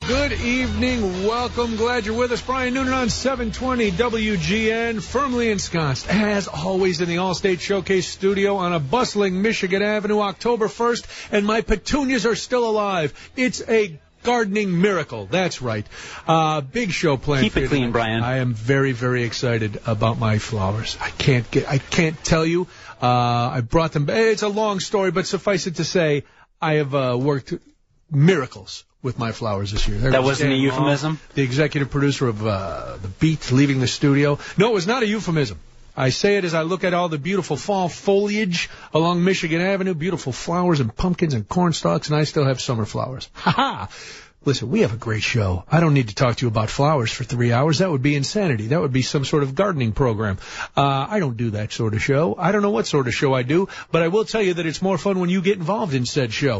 Good evening. Welcome. Glad you're with us. Brian Noonan on 720 WGN, firmly ensconced, as always, in the Allstate Showcase studio on a bustling Michigan Avenue, October 1st, and my petunias are still alive. It's a gardening miracle. That's right. Big show planned. Keep it clean, Brian. I am very, very excited about my flowers. I can't tell you. I brought them. It's a long story, but suffice it to say, I have worked miracles with my flowers this year. That wasn't a euphemism? The executive producer of The Beat leaving the studio. No, it was not a euphemism. I say it as I look at all the beautiful fall foliage along Michigan Avenue, beautiful flowers and pumpkins and corn stalks, and I still have summer flowers. Ha-ha! Listen, we have a great show. I don't need to talk to you about flowers for 3 hours. That would be insanity. That would be some sort of gardening program. I don't do that sort of show. I don't know what sort of show I do, but I will tell you that it's more fun when you get involved in said show.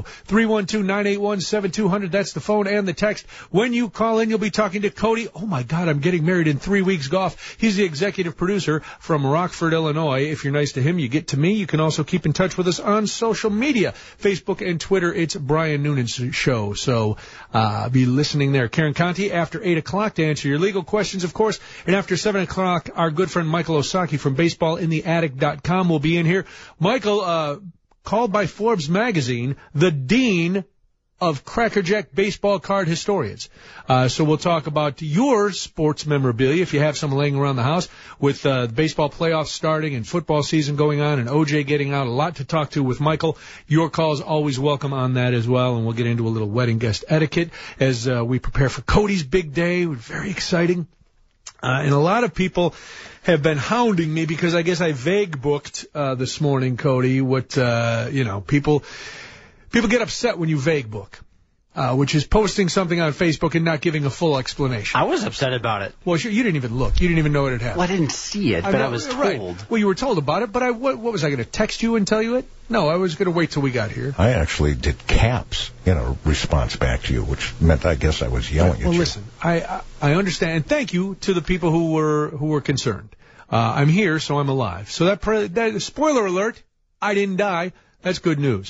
312-981-7200, that's the phone and the text. When you call in, you'll be talking to Cody. Oh, my God, I'm getting married in 3 weeks golf. He's the executive producer from Rockford, Illinois. If you're nice to him, you get to me. You can also keep in touch with us on social media, Facebook and Twitter. It's Brian Noonan's show, so be listening there. Karen Conti after 8 o'clock to answer your legal questions, of course. And after 7 o'clock, our good friend Michael Osaki from BaseballInTheAttic.com will be in here. Michael, called by Forbes magazine the dean of Crackerjack baseball card historians. So we'll talk about your sports memorabilia, if you have some laying around the house, with the baseball playoffs starting and football season going on and OJ getting out. A lot to talk to with Michael. Your calls always welcome on that as well, and we'll get into a little wedding guest etiquette as we prepare for Cody's big day. Very exciting. And a lot of people have been hounding me because I guess I vague booked this morning, Cody, what, people get upset when you vague book, which is posting something on Facebook and not giving a full explanation. I was upset about it. Well, sure, you didn't even look. You didn't even know what had happened. Well, I didn't see it, but I was told. Right. Well, you were told about it, but what was I going to text you and tell you it? No, I was going to wait till we got here. I actually did caps in a response back to you, which meant I guess I was yelling at you. Well, listen, I understand, and thank you to the people who were concerned. I'm here, so I'm alive. So that spoiler alert, I didn't die. That's good news.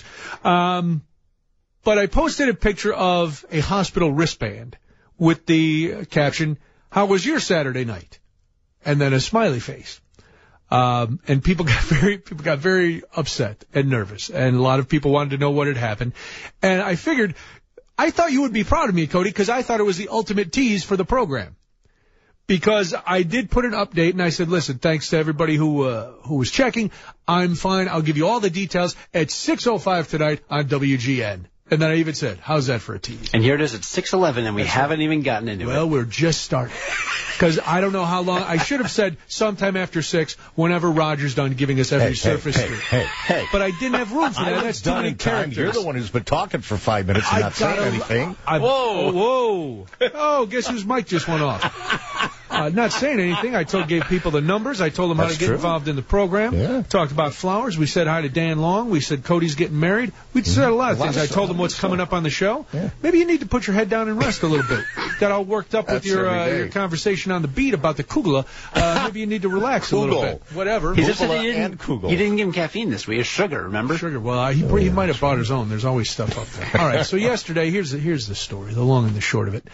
But I posted a picture of a hospital wristband with the caption, "How was your Saturday night?" And then a smiley face. And people got very upset and nervous, and a lot of people wanted to know what had happened. And I thought you would be proud of me, Cody, because I thought it was the ultimate tease for the program. Because I did put an update, and I said, listen, thanks to everybody who was checking. I'm fine. I'll give you all the details at 6:05 tonight on WGN. And then I even said, how's that for a tease? And here it is at 6:11, and we haven't even gotten into it. Well, we're just starting. Because I don't know how long. I should have said sometime after 6, whenever Roger's done giving us every surface street. Hey. But I didn't have room for that. That's too many characters. You're the one who's been talking for 5 minutes and not saying anything. Whoa. Oh, guess whose mic just went off? Not saying anything. I gave people the numbers. I told them how to get involved in the program. Yeah. Talked about flowers. We said hi to Dan Long. We said Cody's getting married. We said a lot of things. I told them what's coming up on the show. Yeah. Maybe you need to put your head down and rest a little bit. Got all worked up with your conversation on the beat about the Kugla. Maybe you need to relax a little bit. Whatever. He just said he didn't give him caffeine this week. It's sugar, remember? Sugar. Well, he might have brought his own. There's always stuff up there. All right. So yesterday, here's the story, the long and the short of it.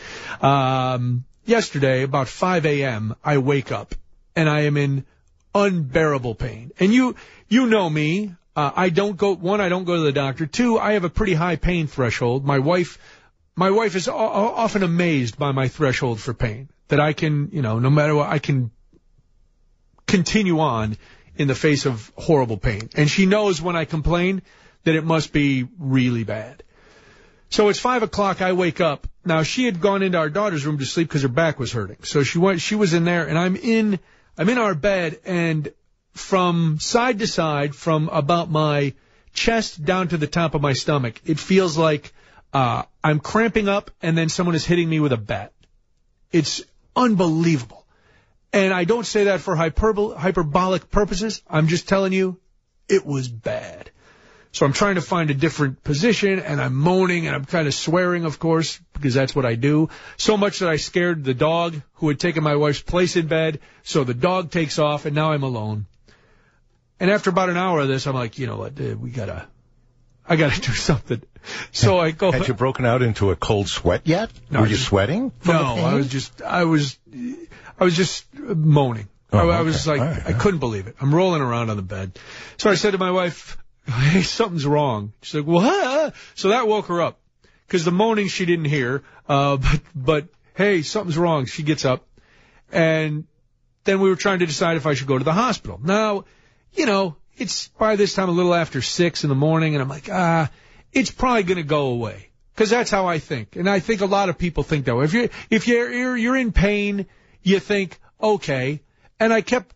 Yesterday, about 5 a.m., I wake up, and I am in unbearable pain. And you know me. I don't go to the doctor. 2, I have a pretty high pain threshold. My wife is often amazed by my threshold for pain, that I can, no matter what, I can continue on in the face of horrible pain. And she knows when I complain that it must be really bad. So it's 5 o'clock. I wake up. Now, she had gone into our daughter's room to sleep because her back was hurting. So she was in there, and I'm in our bed, and from side to side, from about my chest down to the top of my stomach, it feels like I'm cramping up, and then someone is hitting me with a bat. It's unbelievable. And I don't say that for hyperbolic purposes. I'm just telling you, it was bad. So I'm trying to find a different position, and I'm moaning, and I'm kind of swearing, of course, because that's what I do. So much that I scared the dog, who had taken my wife's place in bed. So the dog takes off, and now I'm alone. And after about an hour of this, I'm like, you know what, I got to do something. So I go. Had you broken out into a cold sweat yet? No, Were you sweating? No, I was just moaning. I was like, right. I couldn't believe it. I'm rolling around on the bed. So I said to my wife, hey, something's wrong. She's like, what? So that woke her up. Because the moaning she didn't hear. But hey, something's wrong. She gets up. And then we were trying to decide if I should go to the hospital. Now, you know, it's by this time a little after 6 in the morning. And I'm like, it's probably going to go away. Because that's how I think. And I think a lot of people think that way. If you're in pain, you think, okay. And I kept,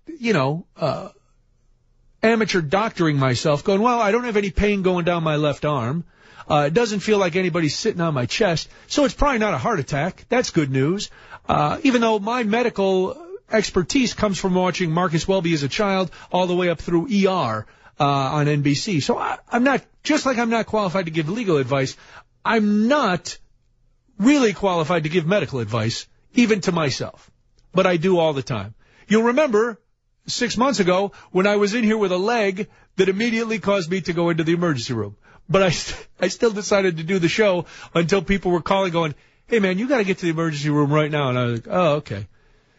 amateur doctoring myself, going, well, I don't have any pain going down my left arm. It doesn't feel like anybody's sitting on my chest. So it's probably not a heart attack. That's good news. Even though my medical expertise comes from watching Marcus Welby as a child all the way up through ER on NBC. So I'm not, just like I'm not qualified to give legal advice, I'm not really qualified to give medical advice, even to myself. But I do all the time. You'll remember 6 months ago when I was in here with a leg that immediately caused me to go into the emergency room. But I still decided to do the show until people were calling going, hey, man, you got to get to the emergency room right now. And I was like, oh, okay.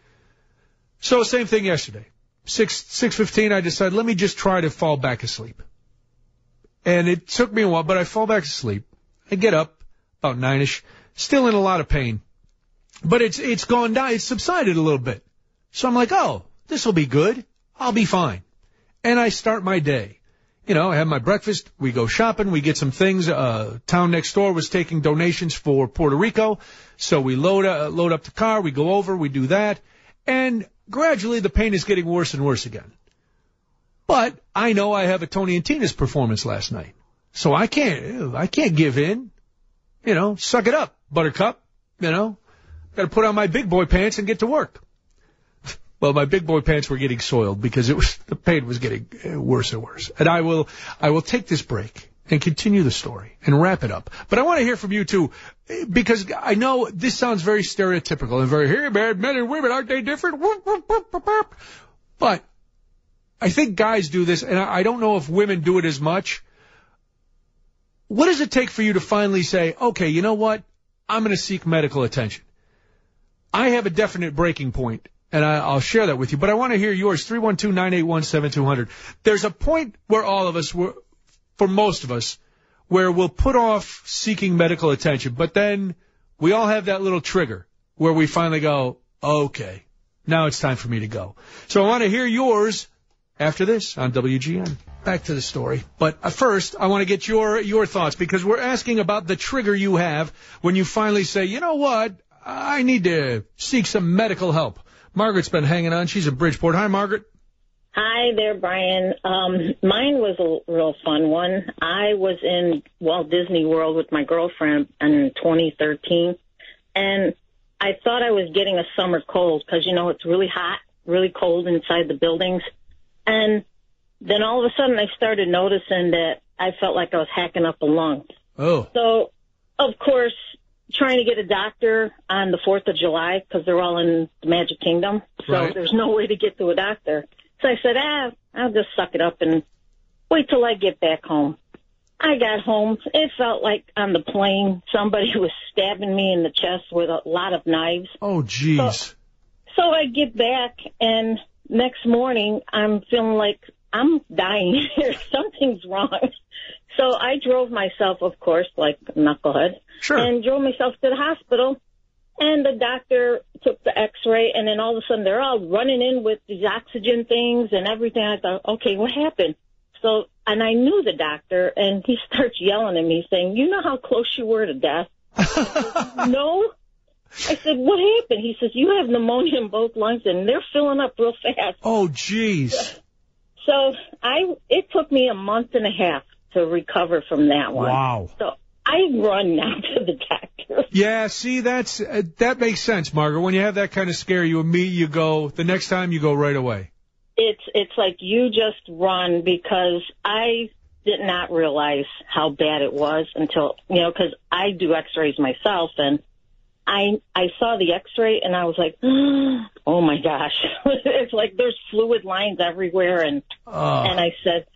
So same thing yesterday. 6:15, I decided, let me just try to fall back asleep. And it took me a while, but I fall back asleep. I get up about 9-ish, still in a lot of pain. But it's gone down. It's subsided a little bit. So I'm like, oh, this will be good. I'll be fine. And I start my day. I have my breakfast. We go shopping. We get some things. Town next door was taking donations for Puerto Rico. So we load up the car. We go over. We do that. And gradually the pain is getting worse and worse again. But I know I have a Tony and Tina's performance last night. So I can't give in. Suck it up, Buttercup. Got to put on my big boy pants and get to work. Well, my big boy pants were getting soiled because the pain was getting worse and worse. And I will take this break and continue the story and wrap it up. But I want to hear from you too, because I know this sounds very stereotypical and very, hey man, men and women, aren't they different? But I think guys do this, and I don't know if women do it as much. What does it take for you to finally say, okay, you know what? I'm going to seek medical attention. I have a definite breaking point. And I'll share that with you. But I want to hear yours, 312-981-7200. There's a point where all of us, for most of us, where we'll put off seeking medical attention. But then we all have that little trigger where we finally go, okay, now it's time for me to go. So I want to hear yours after this on WGN. Back to the story. But first, I want to get your thoughts, because we're asking about the trigger you have when you finally say, you know what, I need to seek some medical help. Margaret's been hanging on. She's in Bridgeport. Hi, Margaret. Hi there, Brian. Mine was a real fun one. I was in Walt Disney World with my girlfriend in 2013, and I thought I was getting a summer cold because, it's really hot, really cold inside the buildings. And then all of a sudden I started noticing that I felt like I was hacking up a lung. Oh. So, of course, trying to get a doctor on the 4th of July because they're all in the Magic Kingdom. So right. There's no way to get to a doctor. So I said, I'll just suck it up and wait till I get back home. I got home. It felt like on the plane somebody was stabbing me in the chest with a lot of knives. Oh, jeez. So I get back, and next morning I'm feeling like I'm dying here. Something's wrong. So I drove myself, of course, like a knucklehead, sure, and drove myself to the hospital. And the doctor took the x-ray, and then all of a sudden they're all running in with these oxygen things and everything. I thought, okay, what happened? So, and I knew the doctor, and he starts yelling at me, saying, you know how close you were to death? No. I said, what happened? He says, you have pneumonia in both lungs, and they're filling up real fast. Oh, jeez. So it took me a month and a half to recover from that one. Wow. So I run now to the doctor. Yeah, see, that makes sense, Margaret. When you have that kind of scare, you go, the next time you go right away. It's like you just run, because I did not realize how bad it was until, because I do x-rays myself, and I saw the x-ray and I was like, oh my gosh. It's like there's fluid lines everywhere, and I said,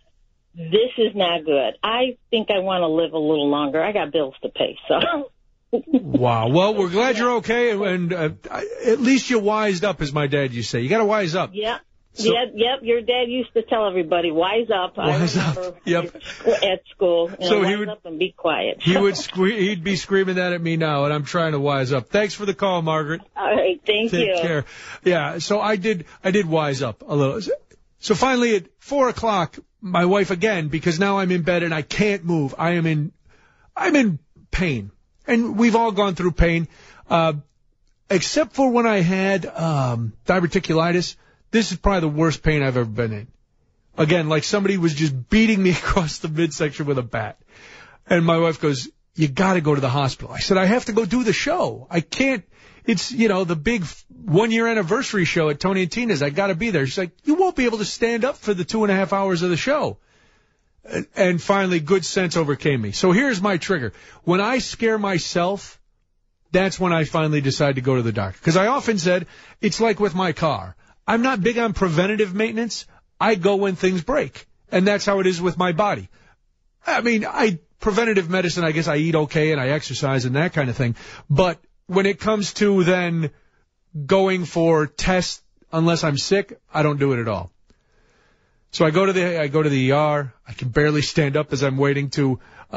this is not good. I think I want to live a little longer. I got bills to pay, so. Wow. Well, we're glad you're okay, and at least you wised up, as my dad used to say. You got to wise up. Yeah. So, yep. Your dad used to tell everybody, wise up. Wise up. Yep. At school. So wise up and be quiet. He'd be screaming that at me now, and I'm trying to wise up. Thanks for the call, Margaret. All right. Thank you. Take care. Yeah. So I did wise up a little. So finally at 4:00, my wife again, because now I'm in bed and I can't move. I'm in pain. And we've all gone through pain, except for when I had diverticulitis. This is probably the worst pain I've ever been in. Again, like somebody was just beating me across the midsection with a bat. And my wife goes, you got to go to the hospital. I said, I have to go do the show. I can't. It's, the big 1-year anniversary show at Tony and Tina's. I got to be there. She's like, you won't be able to stand up for the 2.5 hours of the show. And finally, good sense overcame me. So here's my trigger. When I scare myself, that's when I finally decide to go to the doctor. Because I often said, it's like with my car. I'm not big on preventative maintenance. I go when things break. And that's how it is with my body. I mean, preventative medicine, I guess I eat okay and I exercise and that kind of thing. But when it comes to then going for tests, unless I'm sick, I don't do it at all. So I go to the ER. I can barely stand up as I'm waiting to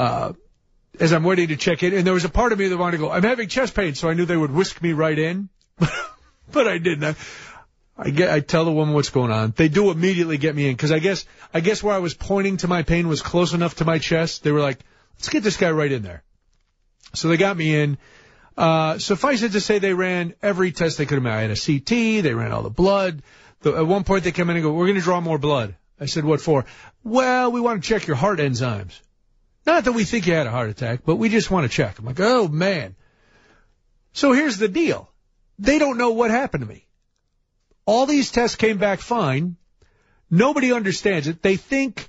check in. And there was a part of me that wanted to go, I'm having chest pain. So I knew they would whisk me right in, but I didn't. I tell the woman what's going on. They do immediately get me in because I guess where I was pointing to my pain was close enough to my chest. They were like, let's get this guy right in there. So they got me in. Suffice it to say they ran every test they could have made. I had a CT. They ran all the blood. At one point they come in and go, we're going to draw more blood. I said, what for? Well, we want to check your heart enzymes. Not that we think you had a heart attack, but we just want to check. I'm like, oh, man. So here's the deal. They don't know what happened to me. All these tests came back fine. Nobody understands it. They think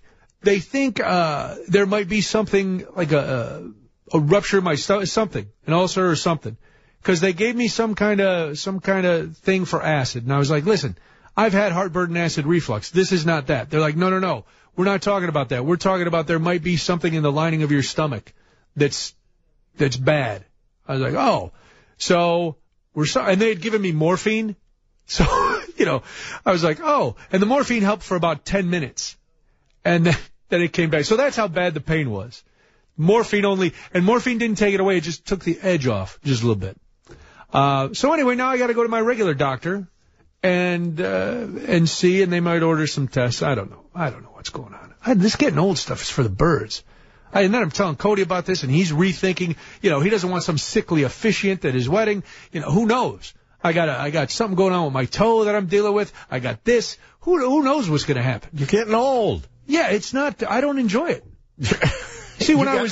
there might be something like a rupture in my stomach, something, an ulcer or something, because they gave me some kind of thing for acid, and I was like, listen, I've had heartburn and acid reflux. This is not that. They're like, no, we're not talking about that. We're talking about there might be something in the lining of your stomach that's bad. I was like, oh, so and they had given me morphine. So, I was like, oh, and the morphine helped for about 10 minutes. And then it came back. So that's how bad the pain was. Morphine didn't take it away. It just took the edge off just a little bit. So anyway, now I got to go to my regular doctor and see, and they might order some tests. I don't know what's going on. This getting old stuff is for the birds. And then I'm telling Cody about this, and he's rethinking, he doesn't want some sickly officiant at his wedding. Who knows? I got something going on with my toe that I'm dealing with. I got this. Who knows what's going to happen? You're getting old. Yeah, it's not. I don't enjoy it. See, when I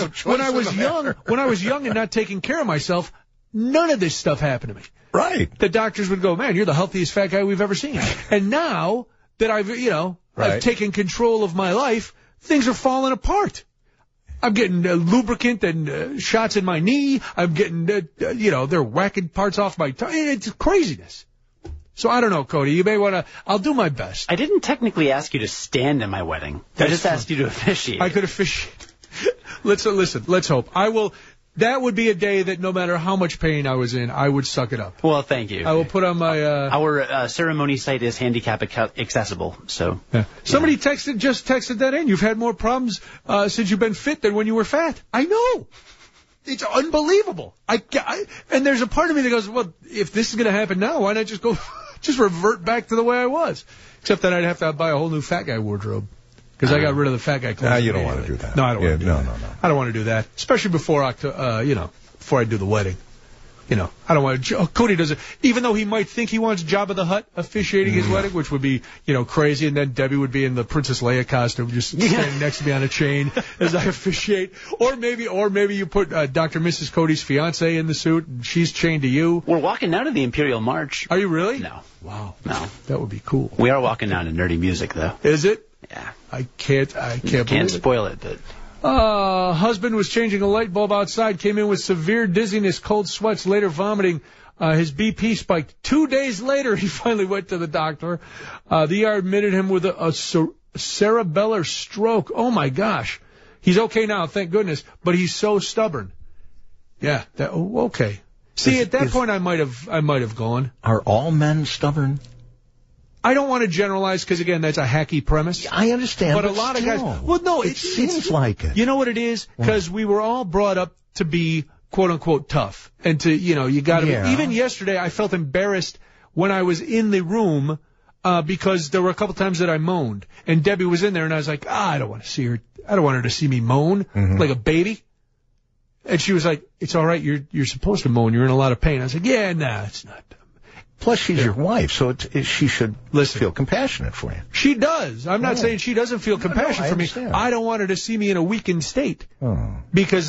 was young and not taking care of myself, none of this stuff happened to me. Right. The doctors would go, man, you're the healthiest fat guy we've ever seen. And now that I've taken control of my life, things are falling apart. I'm getting lubricant and shots in my knee. I'm getting, they're whacking parts off my tongue. It's craziness. So I don't know, Cody. You may want to. I'll do my best. I didn't technically ask you to stand in my wedding. I just asked you to officiate. I could officiate. Listen. Let's hope. I will. That would be a day that no matter how much pain I was in, I would suck it up. Well, thank you. I will put on my... Our ceremony site is handicap accessible, so... Yeah. Somebody texted that in. You've had more problems since you've been fit than when you were fat. I know. It's unbelievable. And there's a part of me that goes, well, if this is going to happen now, why not just revert back to the way I was? Except that I'd have to buy a whole new fat guy wardrobe. Because I got rid of the fat guy clothes. You don't want to do that. No, I don't want to do that. No. I don't want to do that. Especially before I do the wedding. I don't want to. Cody does it. Even though he might think he wants Jabba the Hutt officiating his wedding, which would be, crazy. And then Debbie would be in the Princess Leia costume, just standing next to me on a chain as I officiate. Or maybe you put Dr. Mrs. Cody's fiance in the suit, and she's chained to you. We're walking down to the Imperial March. Are you really? No. Wow. No. That would be cool. We are walking down to nerdy music, though. Is it? Yeah. I can't spoil it, but... Husband was changing a light bulb outside, came in with severe dizziness, cold sweats, later vomiting. His BP spiked. 2 days later, he finally went to the doctor. The ER admitted him with a cerebellar stroke. Oh, my gosh. He's okay now, thank goodness, but he's so stubborn. Yeah, okay. See, at that point, I might have gone. Are all men stubborn? I don't want to generalize because, again, that's a hacky premise. I understand, but a lot of guys. Well, no, it seems like it. You know what it is? Because we were all brought up to be quote unquote tough, and to you got to. Yeah. Even yesterday, I felt embarrassed when I was in the room because there were a couple times that I moaned, and Debbie was in there, and I was like, I don't want to see her. I don't want her to see me moan like a baby. And she was like, "It's all right. You're supposed to moan. You're in a lot of pain." I was like, "Yeah, nah, it's not." Plus, she's your wife, so she should feel compassionate for you. She does. I'm not saying she doesn't feel compassion for me. I don't want her to see me in a weakened state. Because,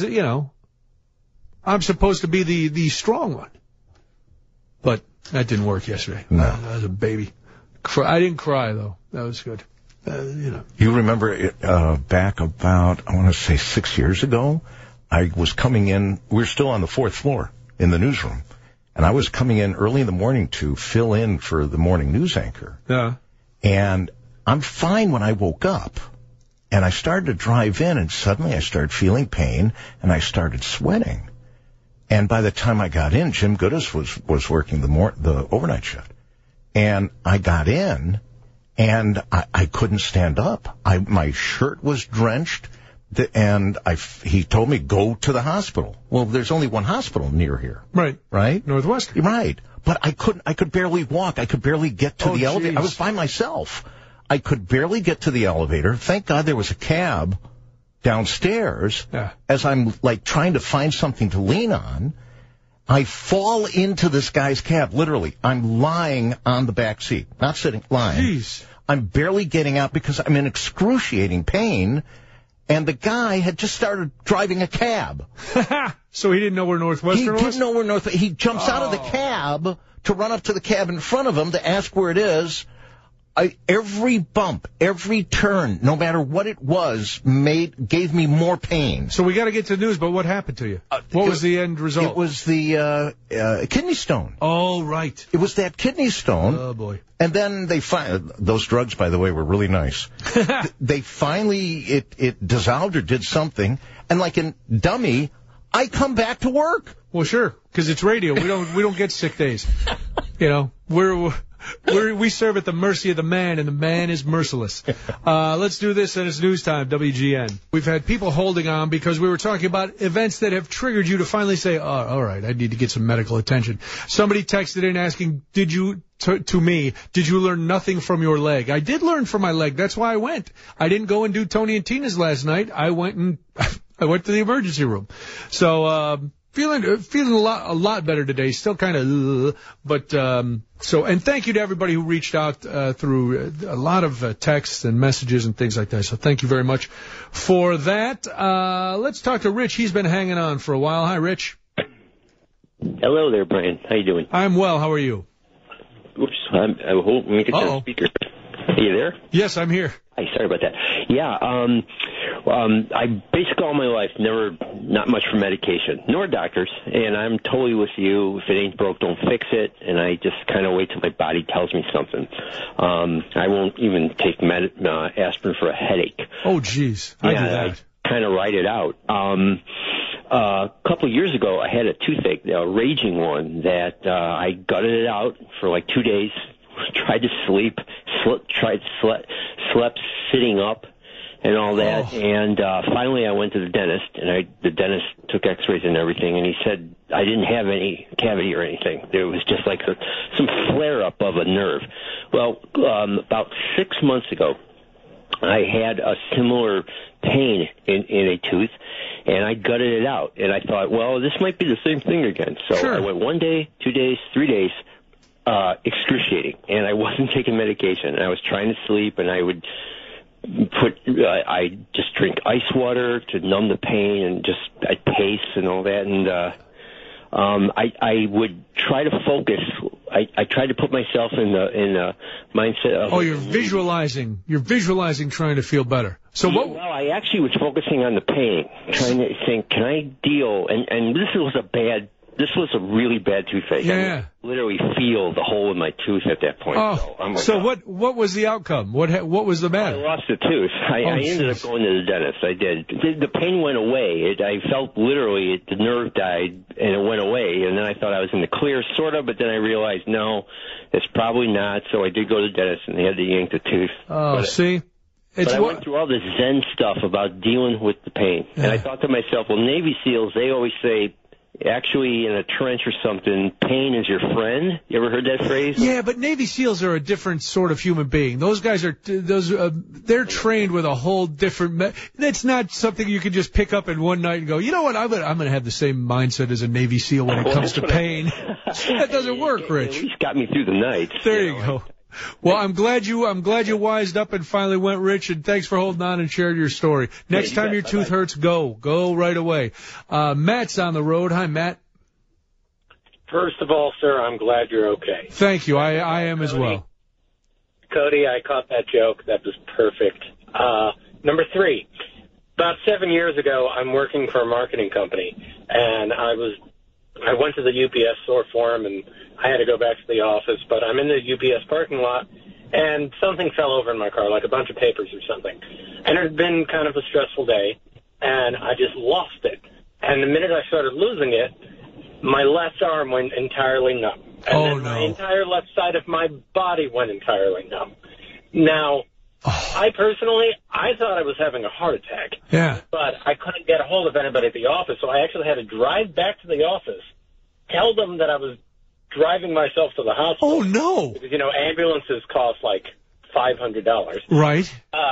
I'm supposed to be the strong one. But that didn't work yesterday. No. I was a baby. I didn't cry, though. That was good. You remember it, back about, I want to say 6 years ago, I was coming in. We were still on the 4th floor in the newsroom. And I was coming in early in the morning to fill in for the morning news anchor. Yeah. And I'm fine when I woke up. And I started to drive in, and suddenly I started feeling pain, and I started sweating. And by the time I got in, Jim Goodis was working the overnight shift. And I got in, and I couldn't stand up. My shirt was drenched. And he told me, go to the hospital. Well, there's only one hospital near here. Right. Right? Northwestern. Right. But I could barely walk. I could barely get to the elevator. I was by myself. I could barely get to the elevator. Thank God there was a cab downstairs. Yeah. As I'm, trying to find something to lean on, I fall into this guy's cab. Literally. I'm lying on the back seat. Not sitting, lying. Jeez. I'm barely getting out because I'm in excruciating pain. And the guy had just started driving a cab. So he didn't know where Northwestern was? He didn't know where Northwestern. He jumps out of the cab to run up to the cab in front of him to ask where it is. Every bump, every turn, no matter what it was, gave me more pain. So we got to get to the news, but what happened to you? What was the end result? It was the kidney stone. Oh, right. It was that kidney stone. Oh, boy. And then those drugs, by the way, were really nice. They finally, it dissolved or did something. And like in dummy, I come back to work. Well, sure, because it's radio. We don't get sick days. We serve at the mercy of the man, and the man is merciless. Let's do this, and it's news time, WGN. We've had people holding on because we were talking about events that have triggered you to finally say, oh, all right, I need to get some medical attention. Somebody texted in asking, to me, did you learn nothing from your leg? I did learn from my leg. That's why I went. I didn't go and do Tony and Tina's last night. I went to the emergency room. So, feeling a lot better today. Still kind of, but and thank you to everybody who reached out through a lot of texts and messages and things like that. So thank you very much for that. Let's talk to Rich. He's been hanging on for a while. Hi, Rich. Hello there, Brian. How you doing? I'm well. How are you? Oops, I hope we get to the speaker. Are you there? Yes, I'm here. Hi, sorry about that. Yeah, I basically all my life not much for medication, nor doctors, and I'm totally with you. If it ain't broke, don't fix it, and I just kind of wait till my body tells me something. I won't even take aspirin for a headache. Oh, geez. I do that. I kind of write it out. A couple of years ago, I had a toothache, a raging one, that I gutted it out for like 2 days, tried to sleep, slept sitting up and all that, and finally I went to the dentist, and the dentist took x-rays and everything, and he said I didn't have any cavity or anything. There was just like some flare-up of a nerve. Well, about 6 months ago, I had a similar pain in a tooth, and I gutted it out, and I thought, well, this might be the same thing again. So I went 1 day, 2 days, 3 days, excruciating, and I wasn't taking medication, and I was trying to sleep, and I would I just drink ice water to numb the pain, and I'd pace and all that, and I would try to focus. I tried to put myself in the mindset of... Oh, you're visualizing trying to feel better. So what? Well, I actually was focusing on the pain, trying to think, can I deal... And this was a bad this was a really bad toothache. Yeah. I literally feel the hole in my tooth at that point. So what was the outcome? What was the matter? I lost a tooth. I ended up going to the dentist. I did. The pain went away. I felt literally the nerve died, and it went away. And then I thought I was in the clear, sort of, but then I realized, no, it's probably not. So I did go to the dentist, and they had to yank the tooth. Oh, see? But I went through all this Zen stuff about dealing with the pain. Yeah. And I thought to myself, well, Navy SEALs, they always say, actually, in a trench or something, pain is your friend. You ever heard that phrase? Yeah, but Navy SEALs are a different sort of human being. Those guys are, they're trained with a whole different, that's not something you can just pick up in one night and go, you know what, I'm going to have the same mindset as a Navy SEAL when it comes to pain. That doesn't work, Rich. At least got me through the night. There you go. Well, I'm glad you wised up and finally went, Rich, and thanks for holding on and sharing your story. Next time your tooth hurts, go right away. Matt's on the road. Hi, Matt. First of all, sir, I'm glad you're okay. Thank you. I am as well. Cody, I caught that joke. That was perfect. Number 3, about 7 years ago, I'm working for a marketing company, and I went to the UPS store for him, and I had to go back to the office, but I'm in the UPS parking lot, and something fell over in my car, like a bunch of papers or something. And it had been kind of a stressful day, and I just lost it. And the minute I started losing it, my left arm went entirely numb. And my entire left side of my body went entirely numb. Now, I thought I was having a heart attack. Yeah. But I couldn't get a hold of anybody at the office, so I actually had to drive back to the office, tell them that I was driving myself to the hospital. Oh, no. Because, ambulances cost like $500. Right.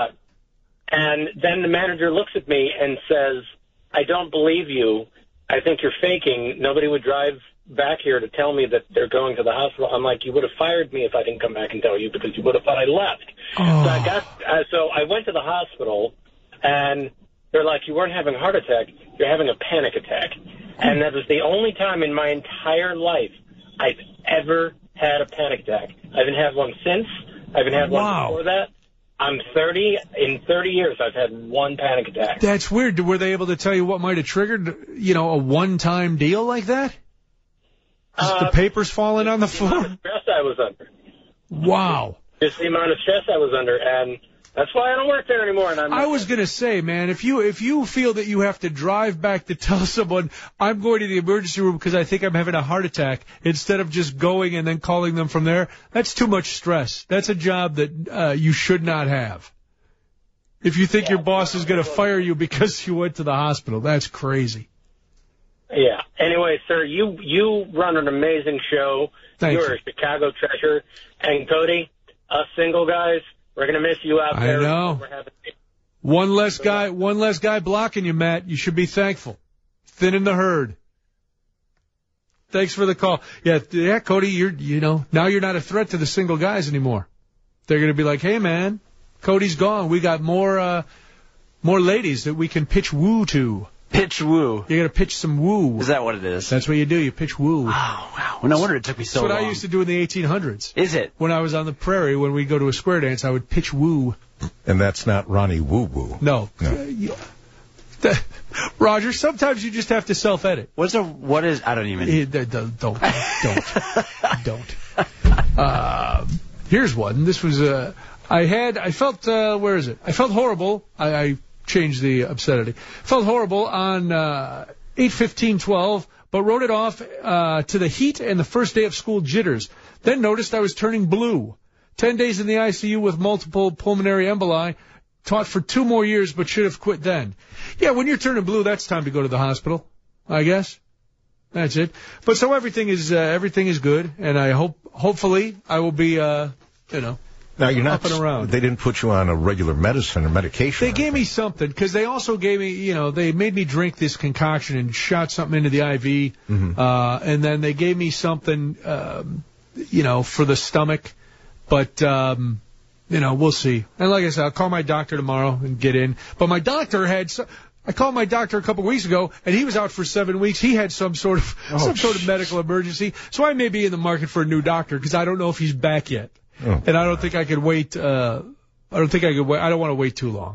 And then the manager looks at me and says, I don't believe you. I think you're faking. Nobody would drive back here to tell me that they're going to the hospital. I'm like, you would have fired me if I didn't come back and tell you because you would have thought I left. Oh. So I went to the hospital, and they're like, you weren't having a heart attack. You're having a panic attack. And that was the only time in my entire life I've ever had a panic attack. I haven't had one since. I haven't had one before that. I'm 30. In 30 years, I've had one panic attack. That's weird. Were they able to tell you what might have triggered, a one-time deal like that? Just the papers falling on the floor? The amount of stress I was under. Wow. Just the amount of stress I was under, and that's why I don't work there anymore. And I was going to say, man, if you feel that you have to drive back to tell someone, I'm going to the emergency room because I think I'm having a heart attack, instead of just going and then calling them from there, that's too much stress. That's a job that you should not have. If you think your boss is going to fire you because you went to the hospital, that's crazy. Yeah. Anyway, sir, you run an amazing show. You're a Chicago treasure. And, Cody, us single guys, we're going to miss you out there. I know. One less guy blocking you, Matt. You should be thankful. Thinning the herd. Thanks for the call. Yeah, Cody, now you're not a threat to the single guys anymore. They're going to be like, hey, man, Cody's gone. We got more ladies that we can pitch woo to. Pitch woo. You got to pitch some woo. Is that what it is? That's what you do. You pitch woo. Oh, wow. Well, no wonder it took me so long. That's what I used to do in the 1800s. Is it? When I was on the prairie, when we'd go to a square dance, I would pitch woo. And that's not Ronnie Woo Woo. No. Roger, sometimes you just have to self-edit. What is, I don't even. Don't. Here's one. This was, I felt, where is it? I felt horrible. I changed the obscenity. Felt horrible on 8/15/12, but wrote it off to the heat and the first day of school jitters. Then noticed I was turning blue. 10 days in the ICU with multiple pulmonary emboli. Taught for 2 more years, but should have quit then. Yeah, when you're turning blue, that's time to go to the hospital, I guess. That's it. But so everything is good, and I hopefully I will be, Now, you're not up and around. They didn't put you on a regular medicine or medication. They gave me something, because they also gave me, they made me drink this concoction and shot something into the IV. Mm-hmm. And then they gave me something, for the stomach. But, we'll see. And like I said, I'll call my doctor tomorrow and get in. But my doctor I called my doctor a couple weeks ago, and he was out for 7 weeks. He had some sort of medical emergency. So I may be in the market for a new doctor, because I don't know if he's back yet. Oh, and I don't think I could wait. I don't want to wait too long.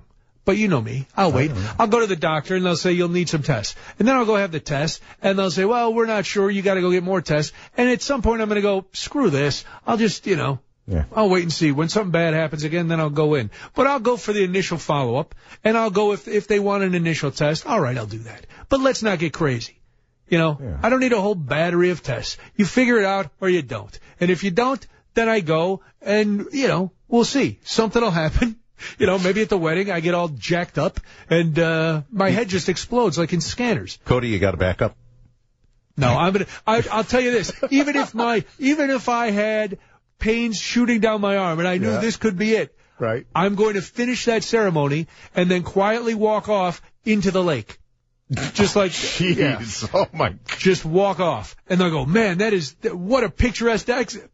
but you know me. I'll wait. I'll go to the doctor, and they'll say you'll need some tests. And then I'll go have the test, and they'll say, well, we're not sure. You got to go get more tests. And at some point, I'm going to go, screw this. I'll just, I'll wait and see. When something bad happens again, then I'll go in. But I'll go for the initial follow-up, and I'll go if they want an initial test. All right, I'll do that. But let's not get crazy. I don't need a whole battery of tests. You figure it out or you don't. And if you don't, then I go and, we'll see. Something will happen. Maybe at the wedding I get all jacked up and my head just explodes like in Scanners. Cody, you got to back up? No, I'll tell you this. Even if I had pains shooting down my arm and I knew this could be it, right? I'm going to finish that ceremony and then quietly walk off into the lake. Just like, jeez, oh my God. Just walk off. And they'll go, man, what a picturesque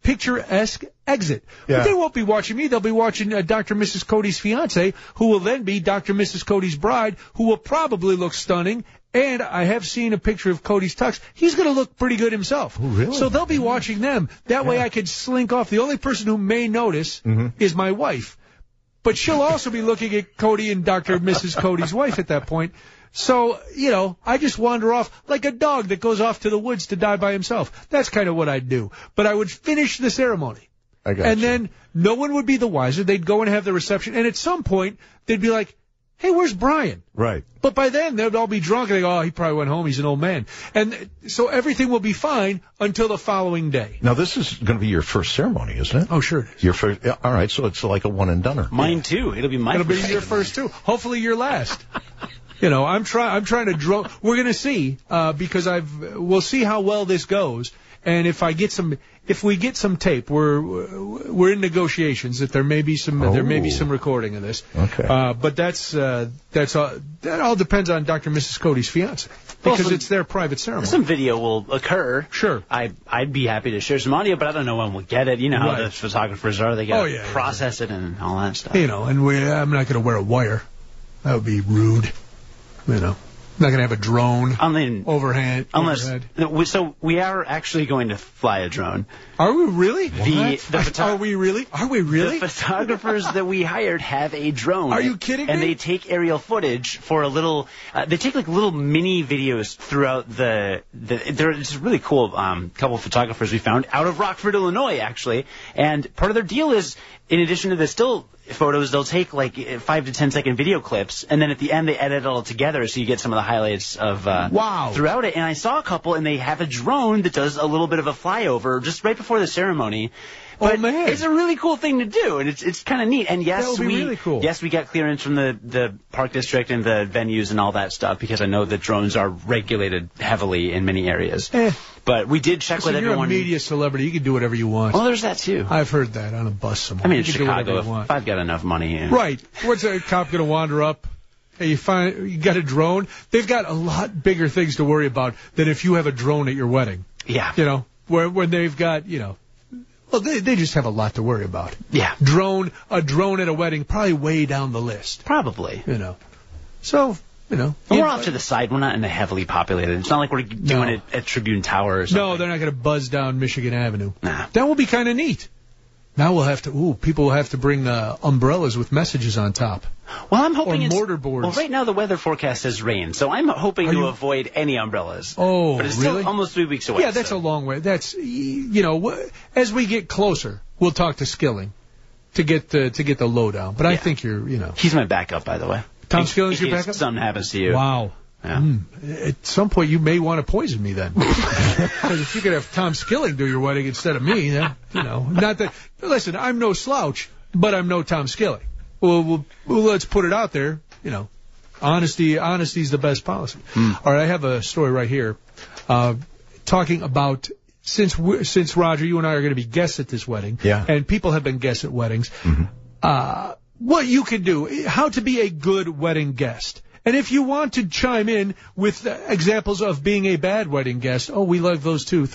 exit. Yeah. But they won't be watching me. They'll be watching Dr. and Mrs. Cody's fiance, who will then be Dr. and Mrs. Cody's bride, who will probably look stunning. And I have seen a picture of Cody's tux. He's going to look pretty good himself. Oh, really? So they'll be watching them. That way I could slink off. The only person who may notice is my wife. But she'll also be looking at Cody and Dr. and Mrs. Cody's wife at that point. So, I just wander off like a dog that goes off to the woods to die by himself. That's kind of what I'd do. But I would finish the ceremony. And then no one would be the wiser. They'd go and have the reception. And at some point, they'd be like, hey, where's Brian? Right. But by then, they'd all be drunk. And they go, he probably went home. He's an old man. And so everything will be fine until the following day. Now, this is going to be your first ceremony, isn't it? Oh, sure it is. Your first. Yeah, all right, so it's like a one-and-doneer. Mine, too. It'll be my It'll be your first, too. Hopefully your last. I'm trying to drone. We're going to see, because we'll see how well this goes. And if we get some tape, we're in negotiations that there may be some recording of this. Okay. But that all depends on Dr. and Mrs. Cody's fiance, because it's their private ceremony. Some video will occur. Sure. I'd be happy to share some audio, but I don't know when we'll get it. You know how the photographers are. They got to process it and all that stuff. And I'm not going to wear a wire. That would be rude. Not going to have a drone overhead. So we are actually going to fly a drone. Are we really? Are we really? The photographers that we hired have a drone. Are you kidding me? And they take aerial footage for a little. They take like little mini videos throughout There's a really cool couple of photographers we found out of Rockford, Illinois, actually. And part of their deal is, in addition to the still photos, they'll take like 5 to 10 second video clips, and then at the end they edit it all together so you get some of the highlights of throughout it. And I saw a couple, and they have a drone that does a little bit of a flyover just right before the ceremony. But man, it's a really cool thing to do, and it's kind of neat. And yes, really cool. Yes, we got clearance from the park district and the venues and all that stuff, because I know that drones are regulated heavily in many areas. But we did check with everyone. You're a media celebrity. You can do whatever you want. Well, there's that too. I've heard that on a bus somewhere. I mean, in Chicago, if I've got enough money. Right. What's a cop going to wander up? Hey, you got a drone? They've got a lot bigger things to worry about than if you have a drone at your wedding. Yeah. When they've got, well, they just have a lot to worry about. Yeah. A drone at a wedding, probably way down the list. Probably. So, we're off to the side. We're not in a heavily populated. It's not like we're doing it at Tribune Tower or something. No, they're not going to buzz down Michigan Avenue. Nah. That will be kind of neat. Now people will have to bring umbrellas with messages on top. Well, I'm hoping it's mortarboards. Well, right now the weather forecast says rain, so I'm hoping to avoid any umbrellas. Oh, but it's really? still almost 3 weeks away. Yeah, that's a long way. That's as we get closer, we'll talk to Skilling to get the lowdown. But I think you're. He's my backup, by the way. Tom Skilling's your backup? If something happens to you. Wow. Yeah. At some point, you may want to poison me then. Because if you could have Tom Skilling do your wedding instead of me, then, not that. Listen, I'm no slouch, but I'm no Tom Skilling. Well, let's put it out there. Honesty is the best policy. All right, I have a story right here, talking about since Roger, you and I are going to be guests at this wedding, and people have been guests at weddings. What you can do, how to be a good wedding guest. And if you want to chime in with examples of being a bad wedding guest, we love those too,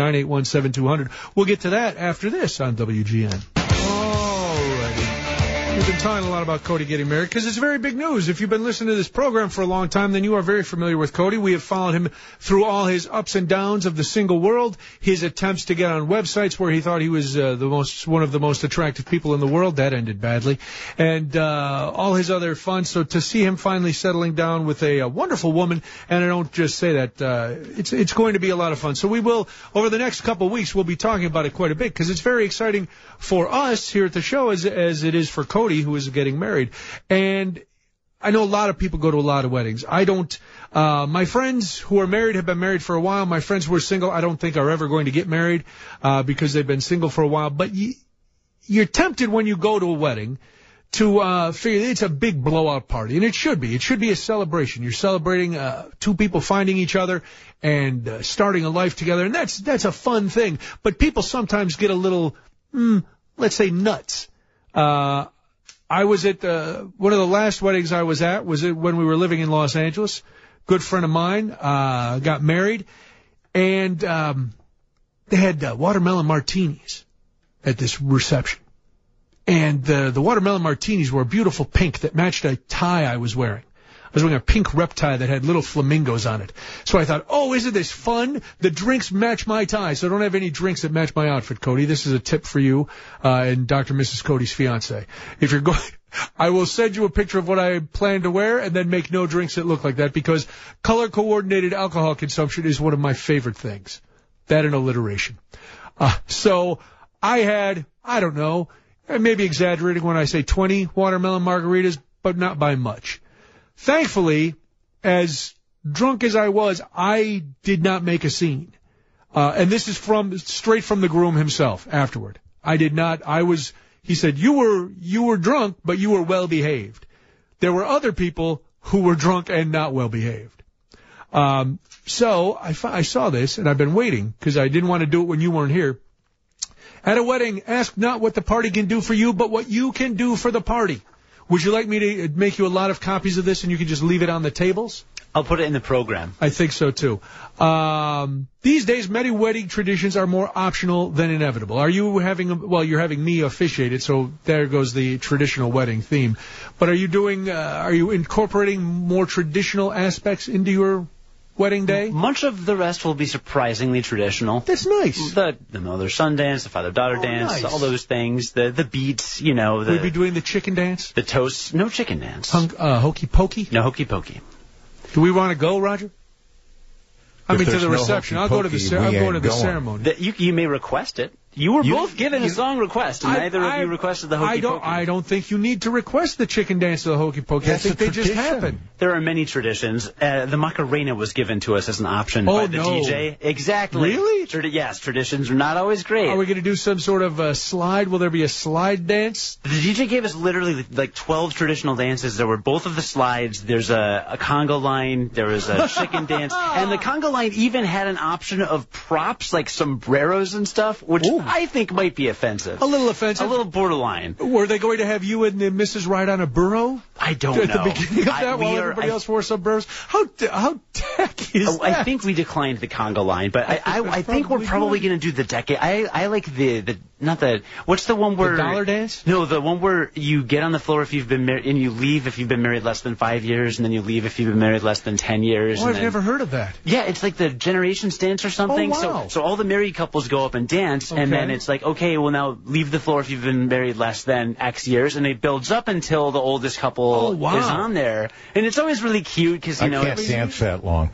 312-981-7200. We'll get to that after this on WGN. Alrighty. We've been talking a lot about Cody getting married because it's very big news. If you've been listening to this program for a long time, then you are very familiar with Cody. We have followed him through all his ups and downs of the single world, his attempts to get on websites where he thought he was one of the most attractive people in the world. That ended badly. And all his other fun. So to see him finally settling down with a wonderful woman, and I don't just say that, it's going to be a lot of fun. So we will, over the next couple of weeks, we'll be talking about it quite a bit because it's very exciting for us here at the show as it is for Cody, who is getting married. And I know a lot of people go to a lot of weddings. I don't. My friends who are married have been married for a while. My friends who are single, I don't think are ever going to get married because they've been single for a while. But you're tempted when you go to a wedding to figure it's a big blowout party, and it should be. It should be a celebration. You're celebrating two people finding each other and starting a life together, and that's a fun thing. But people sometimes get a little, let's say, nuts. I was at one of the last weddings I was at was when we were living in Los Angeles. Good friend of mine got married, and they had watermelon martinis at this reception. And the watermelon martinis were a beautiful pink that matched a tie I was wearing. I was wearing a pink rep tie that had little flamingos on it. So I thought, oh, isn't this fun? The drinks match my tie, so I don't have any drinks that match my outfit, Cody. This is a tip for you and Dr. and Mrs. Cody's fiance. If you're going, I will send you a picture of what I plan to wear and then make no drinks that look like that because color-coordinated alcohol consumption is one of my favorite things. That and alliteration. So I had, I don't know, I may be exaggerating when I say 20 watermelon margaritas, but not by much. Thankfully, as drunk as I was, I did not make a scene. And this is straight from the groom himself afterward. I did not. He said, you were drunk, but you were well behaved. There were other people who were drunk and not well behaved. So I saw this and I've been waiting because I didn't want to do it when you weren't here. At a wedding, ask not what the party can do for you, but what you can do for the party. Would you like me to make you a lot of copies of this and you can just leave it on the tables? I'll put it in the program. I think so, too. These days, many wedding traditions are more optional than inevitable. Are you you're having me officiate it, so there goes the traditional wedding theme. But are you incorporating more traditional aspects into your wedding day? Much of the rest will be surprisingly traditional. That's nice. The mother-son dance, the father-daughter dance, nice. All those things, the beats, Will you be doing the chicken dance? The toast. No chicken dance. Hokey pokey? No hokey pokey. Do we want to go, Roger? To the reception. I'll go to the ceremony. You may request it. You were both given a song request, and neither of you requested the hokey pokey. I don't think you need to request the chicken dance or the hokey pokey. I think they just happen. There are many traditions. The Macarena was given to us as an option by the DJ. Exactly. Really? Yes, traditions are not always great. Are we going to do some sort of slide? Will there be a slide dance? The DJ gave us literally like 12 traditional dances. There were both of the slides. There's a conga line. There was a chicken dance. And the conga line even had an option of props like sombreros and stuff, which I think might be offensive. A little offensive? A little borderline. Were they going to have you and the Mrs. ride on a burro? I don't know. At the beginning of that while everybody else wore sombreros? How tacky is that? I think we declined the conga line, but I think we're probably going to do the decade. I like what's the one where... The dollar dance? No, the one where you get on the floor if you've been married, and you leave if you've been married less than 5 years, and then you leave if you've been married less than 10 years. Oh, I've never heard of that. Yeah, it's like the generations dance or something. Oh, wow. So all the married couples go up and dance, and then it's like, okay, well now leave the floor if you've been married less than X years, and it builds up until the oldest couple is on there. And it's always really cute because, I can't dance that long.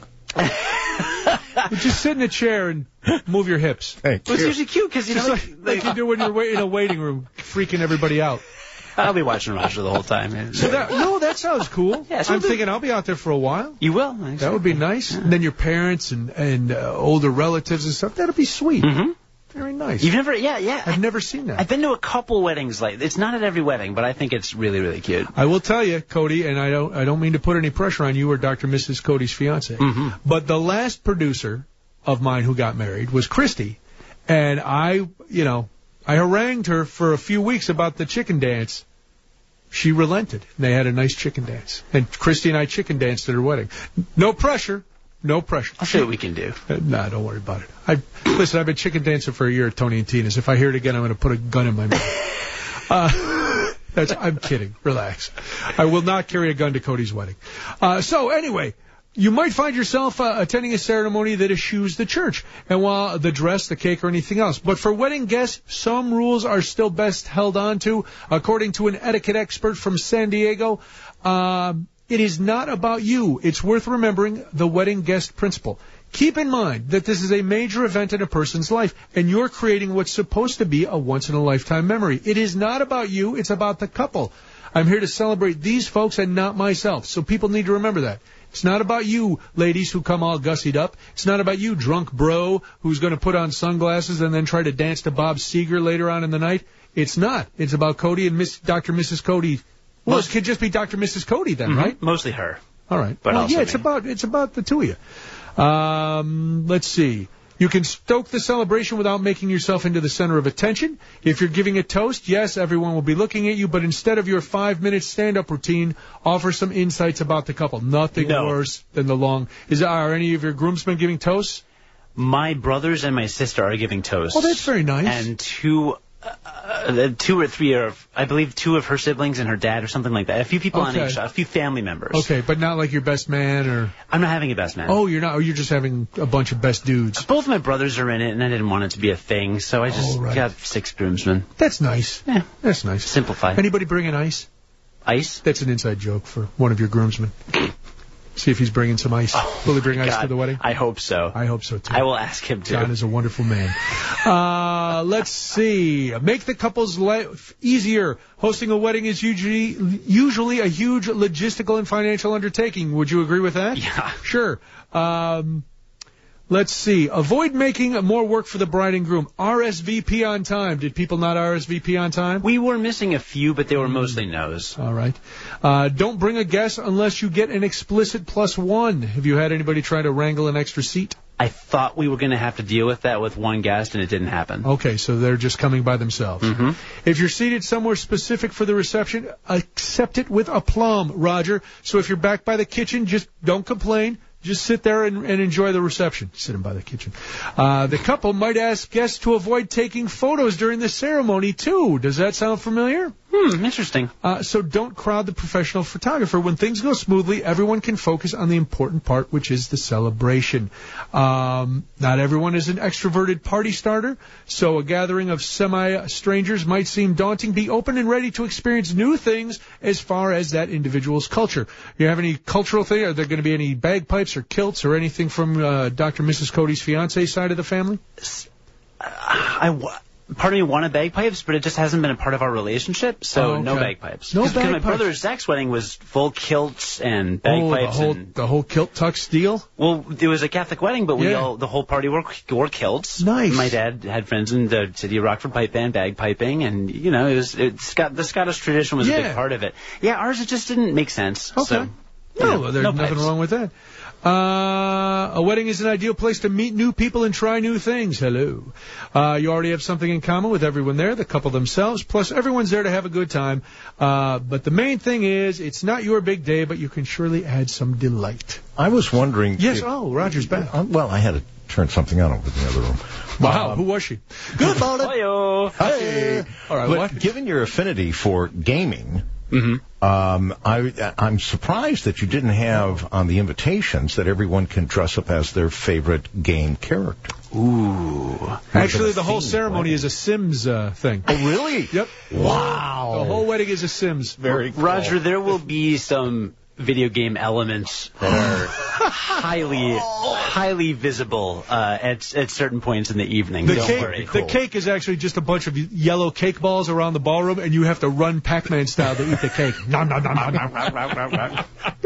Just sit in a chair and move your hips. Thank you. It's usually cute because, like you do when you're in a waiting room, freaking everybody out. I'll be watching Roger the whole time. So that sounds cool. Yeah, I'm thinking I'll be out there for a while. You will. That would be nice. Yeah. And then your parents and older relatives and stuff. That'll be sweet. Mm-hmm. Very nice. You've never, yeah. I've never seen that. I've been to a couple weddings like it's not at every wedding, but I think it's really, really cute. I will tell you, Cody, and I don't mean to put any pressure on you or Dr. and Mrs. Cody's fiance, but the last producer of mine who got married was Christy, and I harangued her for a few weeks about the chicken dance. She relented, and they had a nice chicken dance. And Christy and I chicken danced at her wedding. No pressure. No pressure. I'll see what we can do. Nah, don't worry about it. Listen, I've been chicken dancing for a year at Tony and Tina's. If I hear it again, I'm going to put a gun in my mouth. I'm kidding. Relax. I will not carry a gun to Cody's wedding. So anyway, you might find yourself attending a ceremony that eschews the church, and while the dress, the cake, or anything else. But for wedding guests, some rules are still best held on to. According to an etiquette expert from San Diego, it is not about you. It's worth remembering the wedding guest principle. Keep in mind that this is a major event in a person's life, and you're creating what's supposed to be a once-in-a-lifetime memory. It is not about you. It's about the couple. I'm here to celebrate these folks and not myself, so people need to remember that. It's not about you, ladies who come all gussied up. It's not about you, drunk bro, who's going to put on sunglasses and then try to dance to Bob Seger later on in the night. It's not. It's about Cody and Dr. Mrs. Cody. Well, it could just be Dr. Mrs. Cody then, right? Mostly her. All right. But well, also yeah, it's about the two of you. Let's see. You can stoke the celebration without making yourself into the center of attention. If you're giving a toast, yes, everyone will be looking at you, but instead of your 5-minute stand-up routine, offer some insights about the couple. Nothing worse than the long... Are any of your groomsmen giving toasts? My brothers and my sister are giving toasts. Oh, that's very nice. And two or three I believe two of her siblings and her dad or something like that. A few people on each side, a few family members. Okay, but not like your best man or... I'm not having a best man. Oh, you're not? Or you're just having a bunch of best dudes? Both my brothers are in it, and I didn't want it to be a thing, so I just got 6 groomsmen. That's nice. Yeah. That's nice. Simplify. Anybody bringing ice? Ice? That's an inside joke for one of your groomsmen. See if he's bringing some ice. Will he bring ice to the wedding? I hope so. I hope so, too. I will ask him to. John is a wonderful man. Let's see. Make the couple's life easier. Hosting a wedding is usually a huge logistical and financial undertaking. Would you agree with that? Yeah. Sure. Let's see. Avoid making more work for the bride and groom. RSVP on time. Did people not RSVP on time? We were missing a few, but they were mostly no's. All right. Don't bring a guest unless you get an explicit +1. Have you had anybody try to wrangle an extra seat? I thought we were going to have to deal with that with one guest, and it didn't happen. Okay, so they're just coming by themselves. Mm-hmm. If you're seated somewhere specific for the reception, accept it with aplomb, Roger. So if you're back by the kitchen, just don't complain. Just sit there and enjoy the reception. Sitting by the kitchen. The couple might ask guests to avoid taking photos during the ceremony, too. Does that sound familiar? Interesting. So don't crowd the professional photographer. When things go smoothly, everyone can focus on the important part, which is the celebration. Not everyone is an extroverted party starter, so a gathering of semi-strangers might seem daunting. Be open and ready to experience new things as far as that individual's culture. You have any cultural thing? Are there going to be any bagpipes or kilts or anything from Dr. and Mrs. Cody's fiancé side of the family? Part of me wanted bagpipes, but it just hasn't been a part of our relationship, so no bagpipes. No bagpipes. My brother's Zach's wedding was full kilts and bagpipes. The whole kilt tux deal? Well, it was a Catholic wedding, but the whole party wore kilts. Nice. My dad had friends in the City of Rockford Pipe Band, bagpiping, and, the Scottish tradition was a big part of it. Yeah, ours, it just didn't make sense. Okay. So, there's nothing wrong with that. A wedding is an ideal place to meet new people and try new things. Hello. You already have something in common with everyone there, the couple themselves, plus everyone's there to have a good time. But the main thing is, it's not your big day, but you can surely add some delight. I was wondering... Yes, Roger's back. Well, I had to turn something on over in the other room. Wow, who was she? Good morning. Hi-yo. Hey. All right, but given your affinity for gaming... Mm-hmm. I'm surprised that you didn't have on the invitations that everyone can dress up as their favorite game character. Ooh. Actually, the whole ceremony is a Sims thing. Oh, really? Yep. Wow. The whole wedding is a Sims. Very cool. Roger, there will be some video game elements that are highly visible at certain points in the evening. Don't worry. The cake is actually just a bunch of yellow cake balls around the ballroom, and you have to run Pac-Man style to eat the cake. Nom, nom, nom, nom, nom, nom, nom, nom.